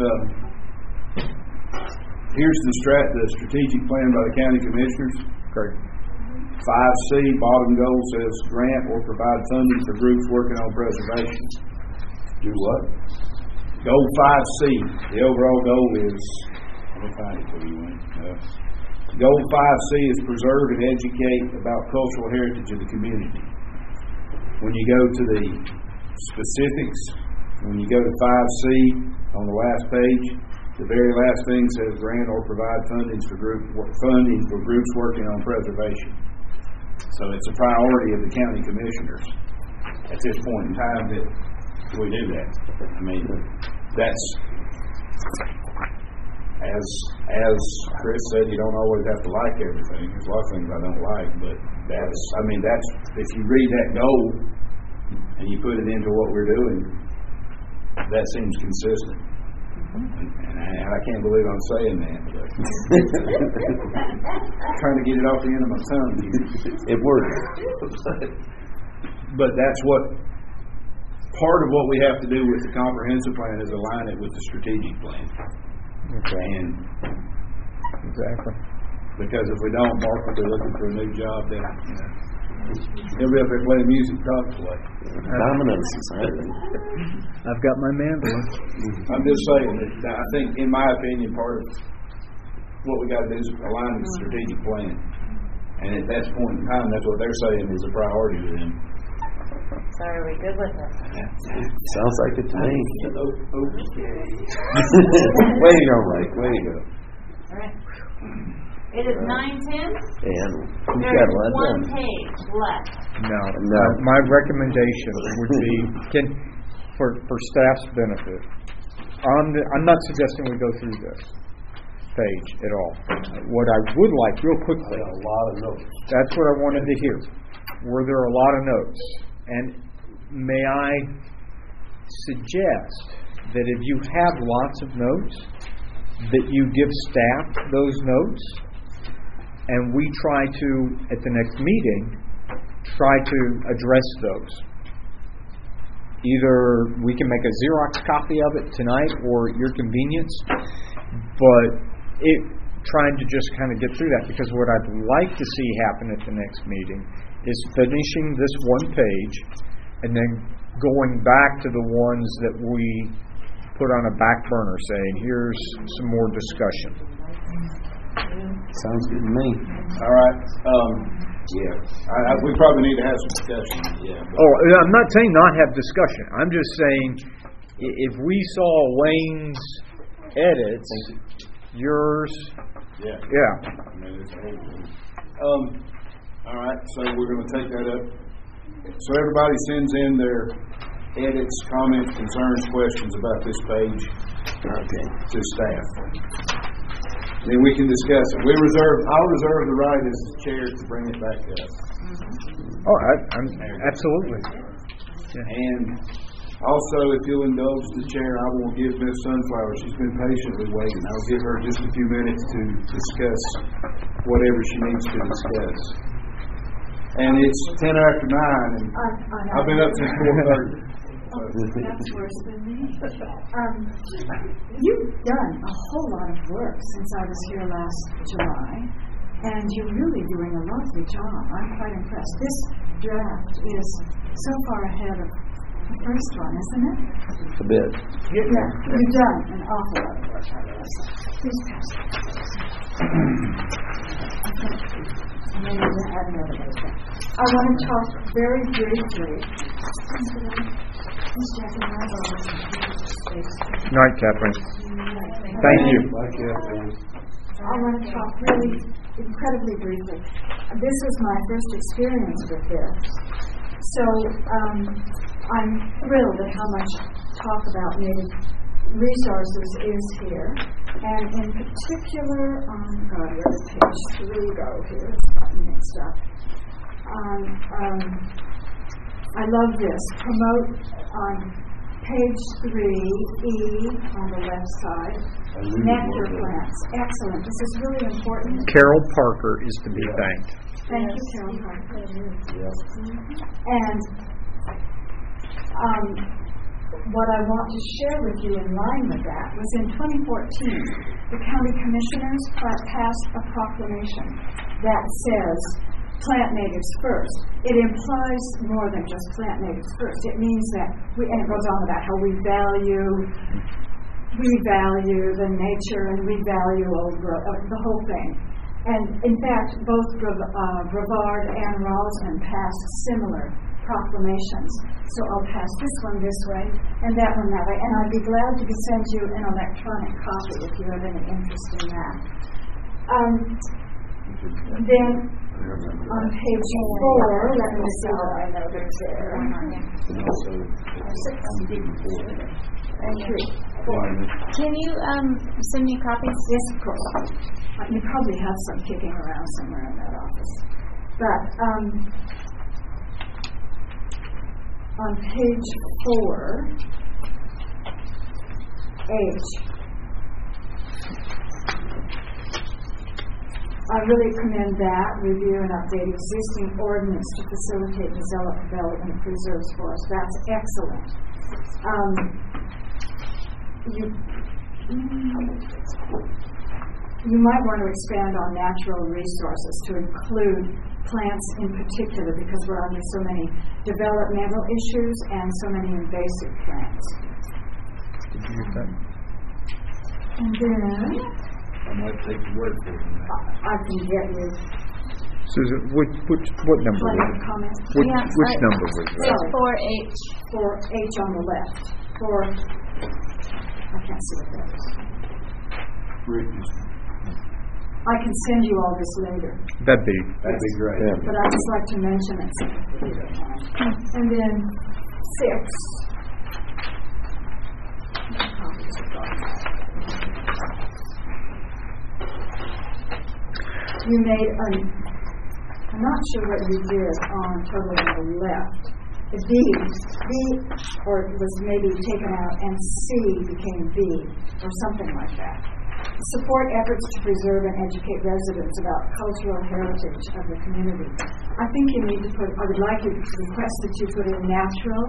[SPEAKER 1] the strategic plan by the county commissioners.
[SPEAKER 4] Great.
[SPEAKER 1] 5C, bottom goal says grant or provide funding for groups working on preservation.
[SPEAKER 3] Do what?
[SPEAKER 1] Goal 5C. The overall goal is, let me find it for you, Wayne. Goal 5C is preserve and educate about cultural heritage of the community. When you go to the specifics, when you go to 5C on the last page,
[SPEAKER 12] The very last thing says grant or provide funding for groups working on preservation. So it's a priority of the county commissioners at this point in time that we do that. I mean, that's, as Chris said, you don't always have to like everything. There's a lot of things I don't like, but that's, if you read that goal and you put it into what we're doing, that seems consistent. And I can't believe I'm saying that, but I'm trying to get it off the end of my tongue.
[SPEAKER 7] It works.
[SPEAKER 12] But that's what part of what we have to do with the comprehensive plan is align it with the strategic plan.
[SPEAKER 4] Okay.
[SPEAKER 12] And
[SPEAKER 4] Exactly.
[SPEAKER 12] because if we don't, Mark will be looking for a new job. Then he'll be up there playing music, probably.
[SPEAKER 7] Domino's Society.
[SPEAKER 4] I've got my mandolin.
[SPEAKER 12] I'm just saying that I think, in my opinion, part of what we got to do is align with the strategic plan. And at that point in time, that's what they're saying is a priority to them.
[SPEAKER 6] So are we good with it?
[SPEAKER 7] Sounds like it to me.
[SPEAKER 12] Okay.
[SPEAKER 7] Way to go, Mike. Way to go.
[SPEAKER 6] All right. It is 9:10.
[SPEAKER 7] And we've
[SPEAKER 6] There
[SPEAKER 7] got
[SPEAKER 6] is
[SPEAKER 7] a lot
[SPEAKER 6] one
[SPEAKER 7] done.
[SPEAKER 6] page left.
[SPEAKER 4] No.
[SPEAKER 7] No.
[SPEAKER 4] My recommendation would be, for staff's benefit, I'm not suggesting we go through this page at all. What I would like, real quickly,
[SPEAKER 3] A lot of notes.
[SPEAKER 4] that's what I wanted to hear. Were there a lot of notes? And may I suggest that if you have lots of notes, that you give staff those notes, and we try to, at the next meeting, try to address those. Either we can make a Xerox copy of it tonight or at your convenience, but trying to just kind of get through that, because what I'd like to see happen at the next meeting is finishing this one page and then going back to the ones that we put on a back burner saying, here's some more discussion.
[SPEAKER 7] Sounds good to me.
[SPEAKER 12] All right. We probably need to have some discussion. Yeah.
[SPEAKER 4] I'm not saying not have discussion. I'm just saying if we saw Wayne's edits, yours,
[SPEAKER 12] Yeah.
[SPEAKER 4] yeah.
[SPEAKER 12] I mean, it's a whole thing. All right. So we're going to take that up. So everybody sends in their edits, comments, concerns, questions about this page to staff. Then we can discuss it. I'll reserve the right as the chair to bring it back to us.
[SPEAKER 4] Oh, I'm absolutely. Yeah.
[SPEAKER 12] And also, if you'll indulge the chair, I will give Ms. Sunflower, she's been patiently waiting, I'll give her just a few minutes to discuss whatever she needs to discuss. And it's 10 after 9, and I've been up since 4:30.
[SPEAKER 9] That's worse than me. You've done a whole lot of work since I was here last July, and you're really doing a lovely job. I'm quite impressed. This draft is so far ahead of the first one, isn't it?
[SPEAKER 7] A bit.
[SPEAKER 9] Yeah, you've done an awful lot of work. Please pass it. And then you add another one. I want to talk very briefly.
[SPEAKER 4] Night, Catherine. Thank you.
[SPEAKER 9] I want to talk really incredibly briefly. This is my first experience with this. So I'm thrilled at how much talk about native resources is here. And in particular, where's page 3 go here? It's gotten mixed up. I love this. Promote on page 3, E on the left side. Nectar plants. Excellent. This is really important.
[SPEAKER 4] Carol Parker is to be thanked.
[SPEAKER 9] Thank you, Carol Parker. And what I want to share with you in line with that was in 2014, the county commissioners passed a proclamation that says plant natives first. It implies more than just plant natives first. It means that and it goes on about how we value the nature and we value old growth, the whole thing. And in fact, both Brevard and Ralston passed similar proclamations. So I'll pass this one this way and that one that way. And I'd be glad to send you an electronic copy if you have any interest in that. Then on page 4, let me see what I noted there.
[SPEAKER 12] And also, on the big report.
[SPEAKER 9] And 3.
[SPEAKER 6] Can you send me copies?
[SPEAKER 9] Yes, of course. You probably have some kicking around somewhere in that office. But on page 4, H, I really commend that. Review and update existing ordinance to facilitate development of preserves forests. That's excellent. You might want to expand on natural resources to include plants in particular, because we're under so many developmental issues and so many invasive plants.
[SPEAKER 4] Did you get that?
[SPEAKER 9] And then
[SPEAKER 12] I might take your word for it.
[SPEAKER 9] I can get you
[SPEAKER 4] Susan, what number
[SPEAKER 9] plenty
[SPEAKER 4] was
[SPEAKER 9] of
[SPEAKER 4] it?
[SPEAKER 9] comments.
[SPEAKER 4] Which number was it?
[SPEAKER 6] It's 4H.
[SPEAKER 9] For H on the left. For I can't see what that is. I can send you all this later.
[SPEAKER 4] That'd be
[SPEAKER 12] great.
[SPEAKER 4] Yeah.
[SPEAKER 9] But I'd just like to mention it. And then 6. You made I'm not sure what you did on totally on the left. B, or it was maybe taken out, and C became B, or something like that. Support efforts to preserve and educate residents about cultural heritage of the community. I think you need to I would like you to request that you put in natural,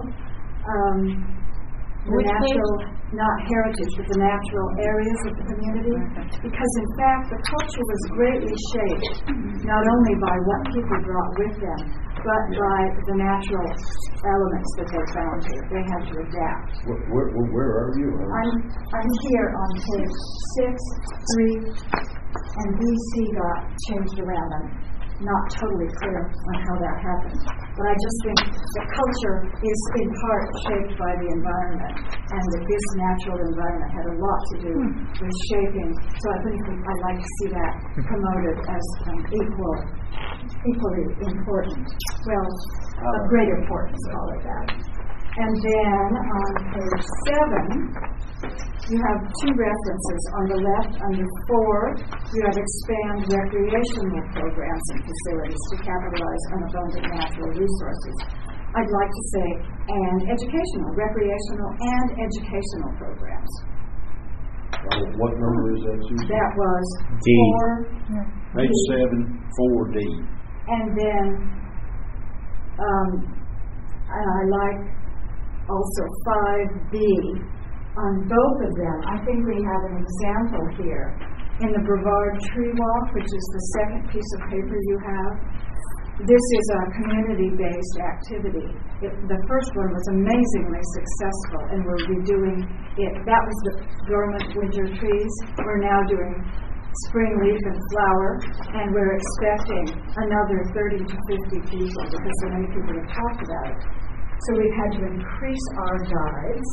[SPEAKER 9] not heritage, but the natural areas of the community. Because in fact, the culture was greatly shaped, not only by what people brought with them, but by the natural elements that they found here. They had to adapt.
[SPEAKER 3] Where are you?
[SPEAKER 9] I'm here on page 6, 3, and BC got changed around. I'm not totally clear on how that happened. But I just think the culture is in part shaped by the environment, and that this natural environment had a lot to do with shaping. So I think I'd like to see that promoted as equally important. Well, of great importance, call it that. And then on page 7, you have 2 references. On the left, under 4, you have expand recreational programs and facilities to capitalize on abundant natural resources. I'd like to say, and recreational and educational programs.
[SPEAKER 3] What number is that, Susan?
[SPEAKER 9] That was
[SPEAKER 4] D.
[SPEAKER 9] 4.
[SPEAKER 12] Page 7, 4D.
[SPEAKER 9] And then, and I like also 5B. On both of them, I think we have an example here. In the Brevard Tree Walk, which is the second piece of paper you have, this is a community-based activity. The first one was amazingly successful, and we're redoing it. That was the dormant winter trees. We're now doing spring leaf and flower, and we're expecting another 30 to 50 people because so many people have talked about it. So we've had to increase our guides.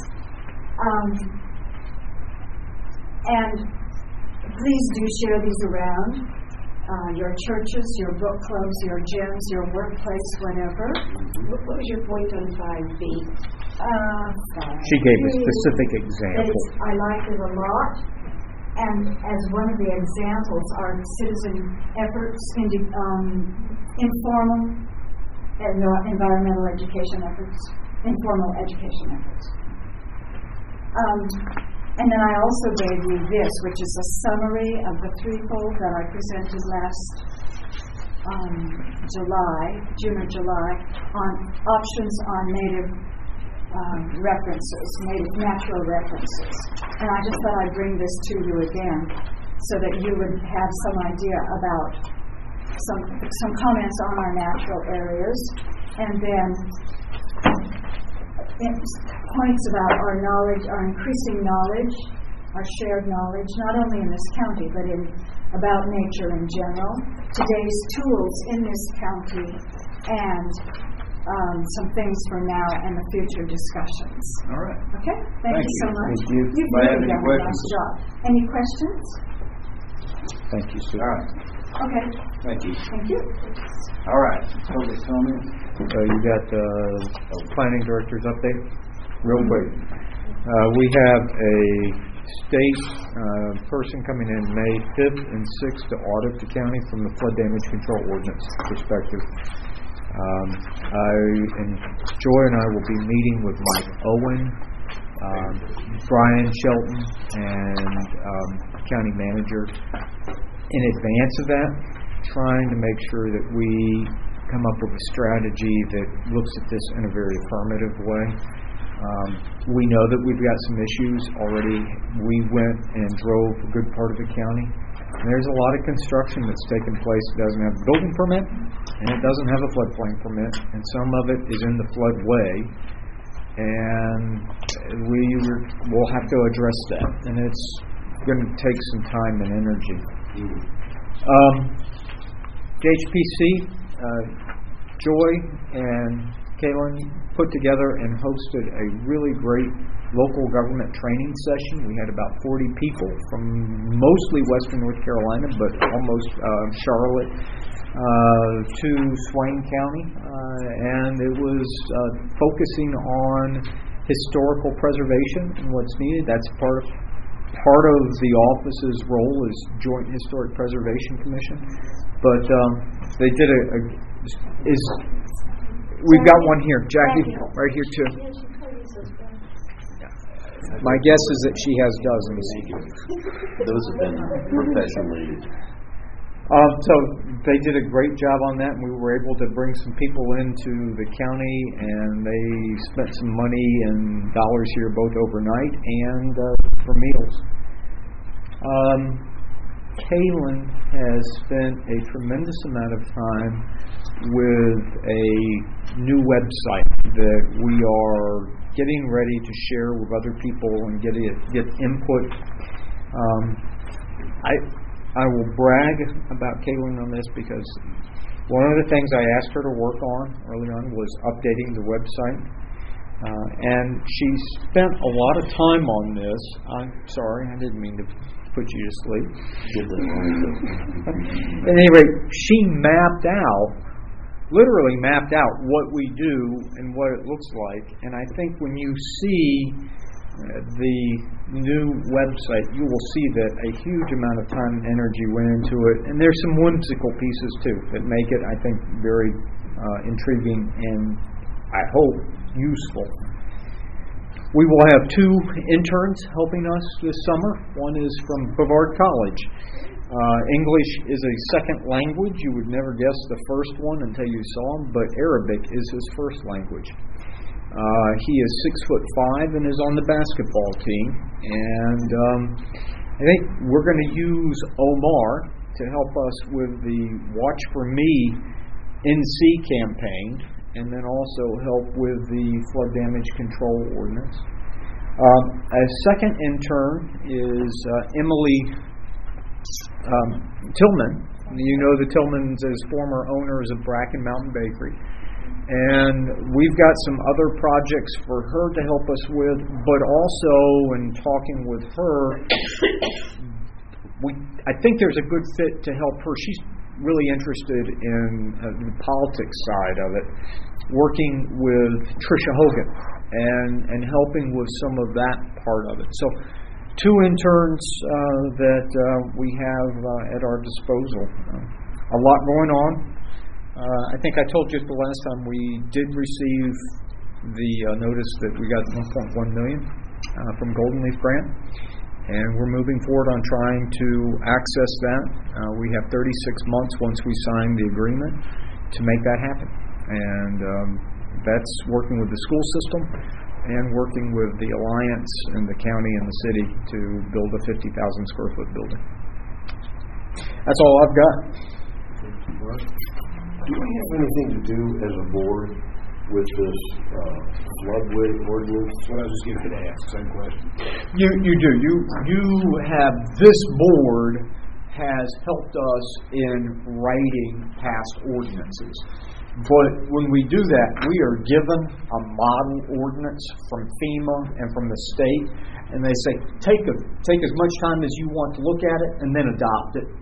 [SPEAKER 9] And please do share these around. Your churches, your book clubs, your gyms, your workplace, whatever.
[SPEAKER 11] What was your point on 5B?
[SPEAKER 4] She gave a specific example.
[SPEAKER 9] I like it a lot. And as one of the examples are citizen efforts, informal and environmental education efforts, informal education efforts. And then I also gave you this, which is a summary of the threefold that I presented last June or July, on options on native references, native natural references. And I just thought I'd bring this to you again so that you would have some idea about some comments on our natural areas, and then points about our knowledge, our increasing knowledge, our shared knowledge, not only in this county, but about nature in general, today's tools in this county, and some things for now and the future discussions.
[SPEAKER 1] All right.
[SPEAKER 9] Okay? Thank you so much.
[SPEAKER 7] Thank you.
[SPEAKER 9] You've
[SPEAKER 1] Might
[SPEAKER 9] really
[SPEAKER 1] have any
[SPEAKER 9] done a
[SPEAKER 1] questions?
[SPEAKER 9] nice job. Any questions?
[SPEAKER 4] Thank you, Sue.
[SPEAKER 1] All right.
[SPEAKER 9] Okay.
[SPEAKER 1] Thank you.
[SPEAKER 9] Thank you.
[SPEAKER 1] All right. Public comment.
[SPEAKER 13] You got planning director's update? Real quick. We have a state person coming in May 5th and 6th to audit the county from the flood damage control ordinance perspective. Joy and I will be meeting with Mike Owen, Brian Shelton, and county manager in advance of that, trying to make sure that we come up with a strategy that looks at this in a very affirmative way. We know that we've got some issues already. We went and drove a good part of the county. And there's a lot of construction that's taken place that doesn't have a building permit, and it doesn't have a floodplain permit, and some of it is in the floodway. And we will have to address that, and it's going to take some time and energy. HPC, Joy and Kaylin put together and hosted a really great local government training session. We had about 40 people from mostly Western North Carolina, but almost Charlotte to Swain County, and it was focusing on historical preservation and what's needed. That's part of the office's role is Joint Historic Preservation Commission. But they did we've got one here, Jackie, right here too. My guess is that she has dozens.
[SPEAKER 7] Those have been professionally.
[SPEAKER 13] So they did a great job on that, and we were able to bring some people into the county, and they spent some money and dollars here both overnight and for meals. Kaylin has spent a tremendous amount of time with a new website that we are getting ready to share with other people and get input. I will brag about Kaylin on this because one of the things I asked her to work on early on was updating the website. And she spent a lot of time on this. I'm sorry, I didn't mean to put you to sleep. At any rate, she literally mapped out what we do and what it looks like. And I think when you see the new website, you will see that a huge amount of time and energy went into it. And there's some whimsical pieces too that make it, I think, very intriguing and, I hope, useful. We will have 2 interns helping us this summer. One is from Brevard College. English is a second language. You would never guess the first one until you saw him, but Arabic is his first language. He is 6'5" and is on the basketball team. And I think we're going to use Omar to help us with the Watch for Me NC campaign, and then also help with the flood damage control ordinance. A second intern is Emily Tillman. You know the Tillmans as former owners of Bracken Mountain Bakery. And we've got some other projects for her to help us with, but also in talking with her, I think there's a good fit to help her. She's really interested in the politics side of it, working with Tricia Hogan and helping with some of that part of it. So 2 interns that we have at our disposal. A lot going on. I think I told you the last time we did receive the notice that we got $1.1 million from Golden Leaf Grant, and we're moving forward on trying to access that. We have 36 months once we sign the agreement to make that happen, and that's working with the school system and working with the Alliance and the county and the city to build a 50,000 square foot building. That's all I've got.
[SPEAKER 3] Do we have anything to do as a board with this floodway ordinance?
[SPEAKER 1] Well, I was just getting to ask the same question.
[SPEAKER 4] You do. You have, this board has helped us in writing past ordinances.
[SPEAKER 13] But when we do that, we are given a model ordinance from FEMA and from the state, and they say, take as much time as you want to look at it, and then adopt it.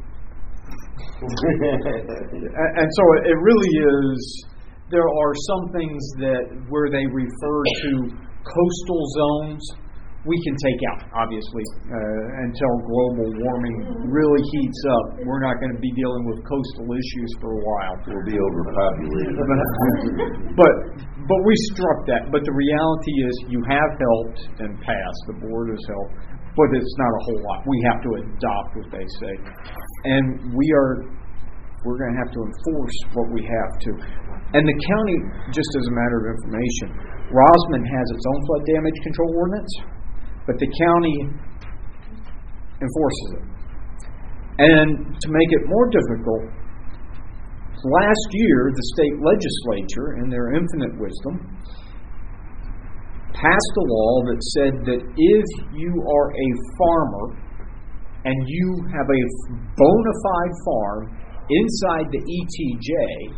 [SPEAKER 13] And so it really is, there are some things that where they refer to coastal zones, we can take out, obviously, until global warming really heats up. We're not going to be dealing with coastal issues for a while.
[SPEAKER 7] We'll be overpopulated.
[SPEAKER 13] But we struck that. But the reality is you have helped and passed. The board has helped. But it's not a whole lot. We have to adopt what they say. And we're going to have to enforce what we have to. And the county, just as a matter of information, Rosman has its own flood damage control ordinance, but the county enforces it. And to make it more difficult, last year the state legislature, in their infinite wisdom, passed a law that said that if you are a farmer and you have a bona fide farm inside the ETJ,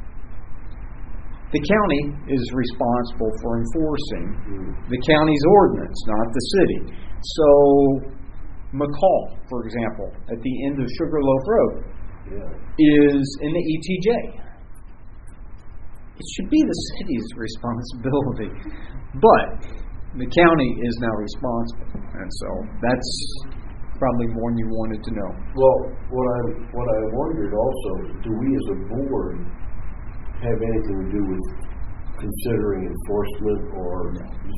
[SPEAKER 13] the county is responsible for enforcing the county's ordinance, not the city. So, McCall, for example, at the end of Sugarloaf Road, is in the ETJ. It should be the city's responsibility, but the county is now responsible, and so that's probably more than you wanted to know.
[SPEAKER 3] Well, what I wondered also, do we as a board have anything to do with considering enforcement or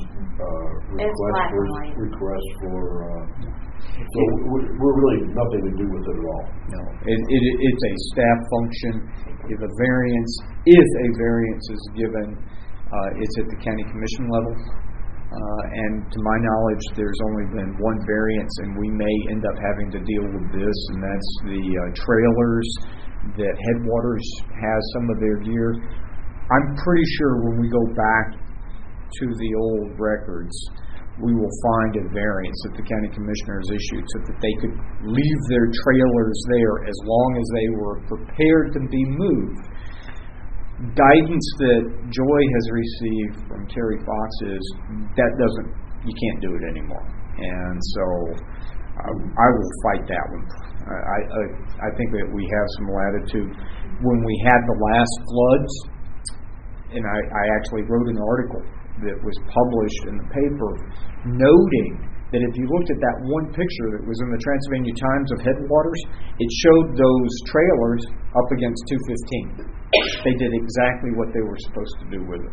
[SPEAKER 3] requests for so we're really nothing to do with it at all.
[SPEAKER 13] No, it's a staff function. If a variance is given, it's at the county commission level. And to my knowledge, there's only been one variance, and we may end up having to deal with this, and that's the trailers that Headwaters has some of their gear. I'm pretty sure when we go back to the old records, we will find a variance that the county commissioners issued so that they could leave their trailers there as long as they were prepared to be moved. Guidance that Joy has received from Terry Fox is you can't do it anymore. And so I will fight that one. I think that we have some latitude. When we had the last floods, and I actually wrote an article that was published in the paper noting that if you looked at that one picture that was in the Transylvania Times of Headwaters, it showed those trailers up against 215. They did exactly what they were supposed to do with it.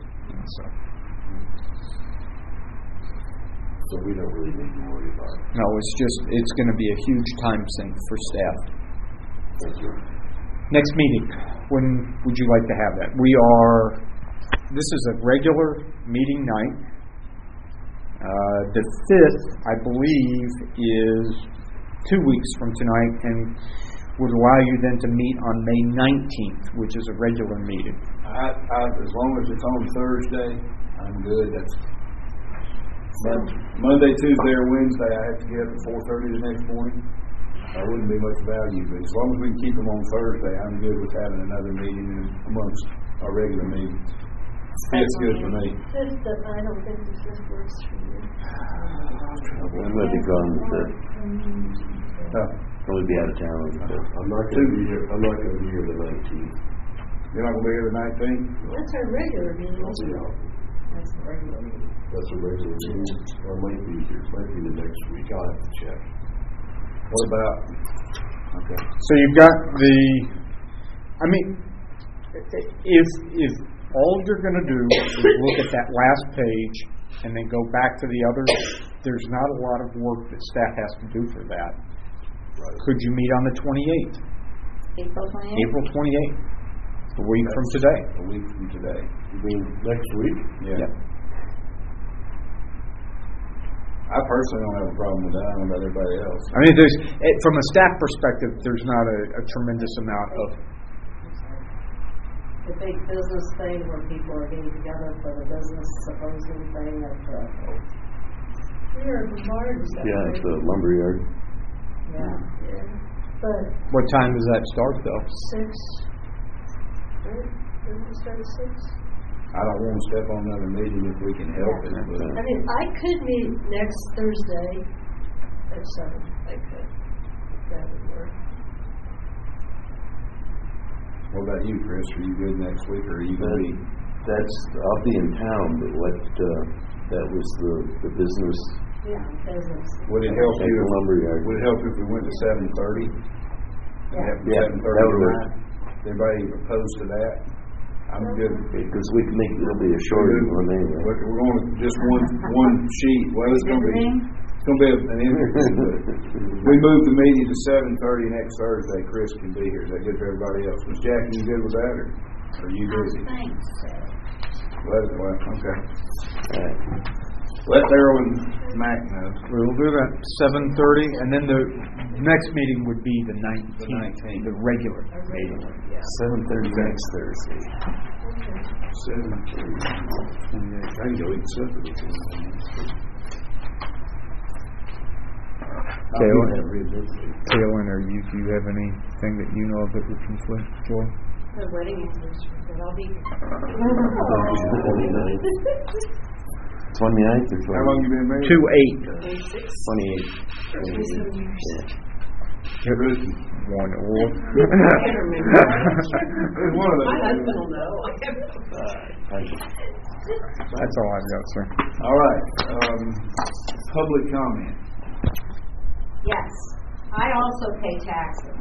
[SPEAKER 3] So we don't really need to worry about it.
[SPEAKER 13] No, it's going to be a huge time sink for staff.
[SPEAKER 3] Thank you.
[SPEAKER 13] Next meeting, when would you like to have that? This is a regular meeting night. The 5th, I believe, is 2 weeks from tonight, and would allow you then to meet on May 19th, which is a regular meeting.
[SPEAKER 12] As long as it's on Thursday, I'm good. That's Monday, Tuesday, or Wednesday. I have to get up at 4:30 the next morning. I wouldn't be much value, but as long as we can keep them on Thursday, I'm good with having another meeting amongst our regular meetings. It's good for me.
[SPEAKER 2] I don't think the 5th works for you.
[SPEAKER 7] I'm going to be gone the 5th. Probably be out of town.
[SPEAKER 3] I'm not going to be here. I'm not going to be here the 19th.
[SPEAKER 12] You're not going to be here the 19th?
[SPEAKER 2] That's our regular meeting.
[SPEAKER 3] That's a regular meeting. That's a regular meeting. Or it might be here. It might be the next week. I'll have to check.
[SPEAKER 12] What about? Okay.
[SPEAKER 13] So you've got if all you're going to do is look at that last page and then go back to the others, there's not a lot of work that staff has to do for that. Right. Could you meet on the 28th?
[SPEAKER 6] April 28th?
[SPEAKER 13] April 28th. A week from today.
[SPEAKER 12] A week from today.
[SPEAKER 3] You mean next week?
[SPEAKER 12] Yeah. Yep. I personally don't have a problem with that. I don't know about everybody else.
[SPEAKER 13] I mean, from a staff perspective, there's not a tremendous amount of
[SPEAKER 10] the big business thing where people are getting together for the business supposing thing at the
[SPEAKER 7] it's the lumberyard.
[SPEAKER 2] Yeah. But
[SPEAKER 13] what time does that start, though?
[SPEAKER 2] 6.
[SPEAKER 12] I don't want to step on another meeting if we can help it. But
[SPEAKER 2] I mean, I could meet next Thursday at 7. I could. That would work.
[SPEAKER 12] what about you, Chris? Are you good next week, or are you going to be?
[SPEAKER 7] I'll be in town, but that was the business.
[SPEAKER 2] Yeah, business.
[SPEAKER 12] Would it help you?
[SPEAKER 7] Lumberyard.
[SPEAKER 12] Would it help if we went to 7:30?
[SPEAKER 7] Yeah,
[SPEAKER 12] 7:30
[SPEAKER 7] that would work.
[SPEAKER 12] tonight? Is anybody opposed to that? I'm good.
[SPEAKER 7] Because we can make it'll be a shorter one anyway.
[SPEAKER 12] We're going to just one sheet. Well, it's going to be an interview. We moved the meeting to 7:30 next Thursday. Chris can be here. Is that good for everybody else? Ms. Jackie, you good with that, or are you busy?
[SPEAKER 5] I think so.
[SPEAKER 12] Well, okay. All right. Let Darrell and Mac know.
[SPEAKER 13] We'll do that 7:30, and then the next meeting would be the 19th, the regular meeting.
[SPEAKER 7] 7:30 next Thursday.
[SPEAKER 12] 7:30. I can go eat supper with you.
[SPEAKER 13] Kaylin, or you, do you have anything that you know of that would conflict, Joy?
[SPEAKER 11] The wedding anniversary, but I'll be.
[SPEAKER 7] 29th or 28th?
[SPEAKER 12] How long you been married?
[SPEAKER 13] 2/8.
[SPEAKER 7] 28th.
[SPEAKER 13] One or.
[SPEAKER 11] My husband will know.
[SPEAKER 13] That's all I've got, sir.
[SPEAKER 12] All right. Public comment.
[SPEAKER 10] Yes, I also pay taxes.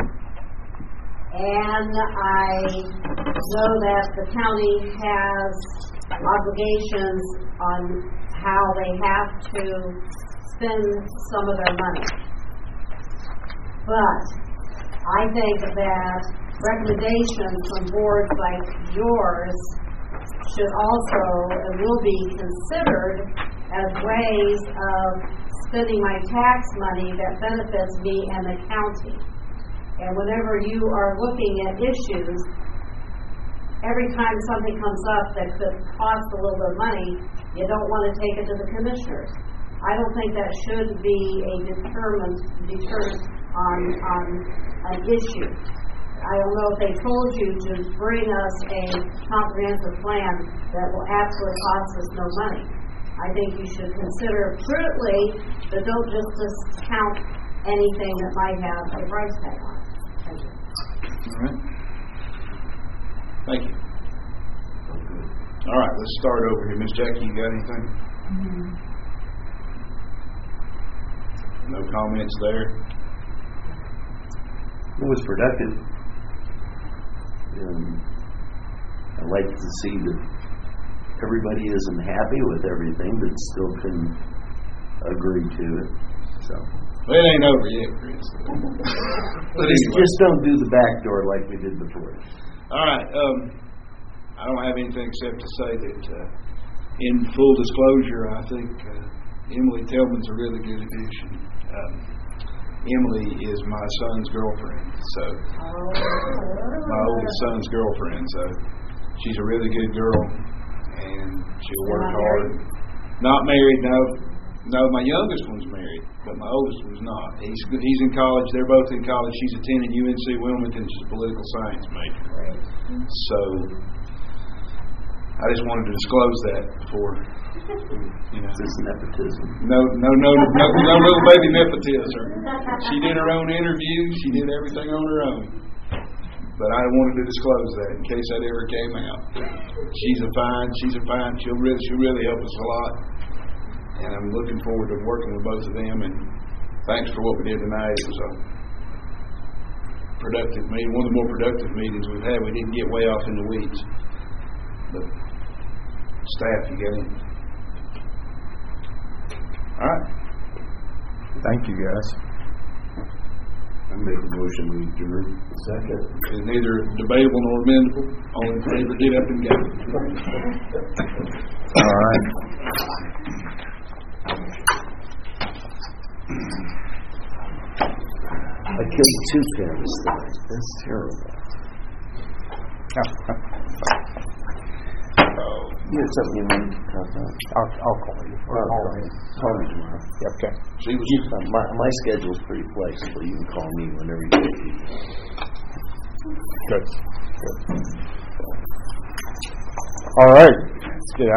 [SPEAKER 10] And I know that the county has obligations on how they have to spend some of their money. But I think that recommendations from boards like yours should also and will be considered as ways of spending my tax money that benefits me and the county. And whenever you are looking at issues, every time something comes up that could cost a little bit of money, you don't want to take it to the commissioners. I don't think that should be a deterrent on an issue. I don't know if they told you to bring us a comprehensive plan that will absolutely cost us no money. I think you should consider prudently, but don't just discount anything that might have a price tag on it. Thank you.
[SPEAKER 12] All right. Thank you. All right, let's start over here. Miss Jackie, you got anything? No comments there?
[SPEAKER 7] It was productive. I like to see that everybody isn't happy with everything, but still can agree to it. So.
[SPEAKER 12] Well, it ain't over yet, Chris. But anyway.
[SPEAKER 7] Just don't do the back door like we did before.
[SPEAKER 12] All right. I don't have anything except to say that, in full disclosure, I think Emily Tillman's a really good addition. Emily is my son's girlfriend, so my oldest son's girlfriend. So she's a really good girl, and she'll work hard. Not married, no. My youngest one's married, but my oldest one's not. He's in college. They're both in college. She's attending UNC Wilmington. She's a political science major. So I just wanted to disclose that before.
[SPEAKER 7] This is nepotism.
[SPEAKER 12] No little baby nepotism. She did her own interview. She did everything on her own. But I wanted to disclose that in case that ever came out. She's a fine. She'll really help us a lot. And I'm looking forward to working with both of them. And thanks for what we did tonight. It was a productive meeting. One of the more productive meetings we've had. We didn't get way off in the weeds. But staff, you got any? All right.
[SPEAKER 13] Thank you, guys.
[SPEAKER 12] I make a motion we adjourn.
[SPEAKER 7] Second.
[SPEAKER 12] It's neither debatable nor amendable. All in favor, get up and go.
[SPEAKER 13] All right.
[SPEAKER 7] I killed 2 cats tonight. That's terrible. You have something you want to talk about?
[SPEAKER 13] I'll call you.
[SPEAKER 7] Call me tomorrow.
[SPEAKER 13] Okay.
[SPEAKER 7] My schedule's pretty flexible. You can call me whenever you get.
[SPEAKER 13] Good. All right. Let's get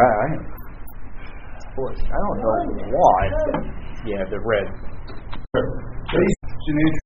[SPEAKER 13] I don't know why. Yeah, the red.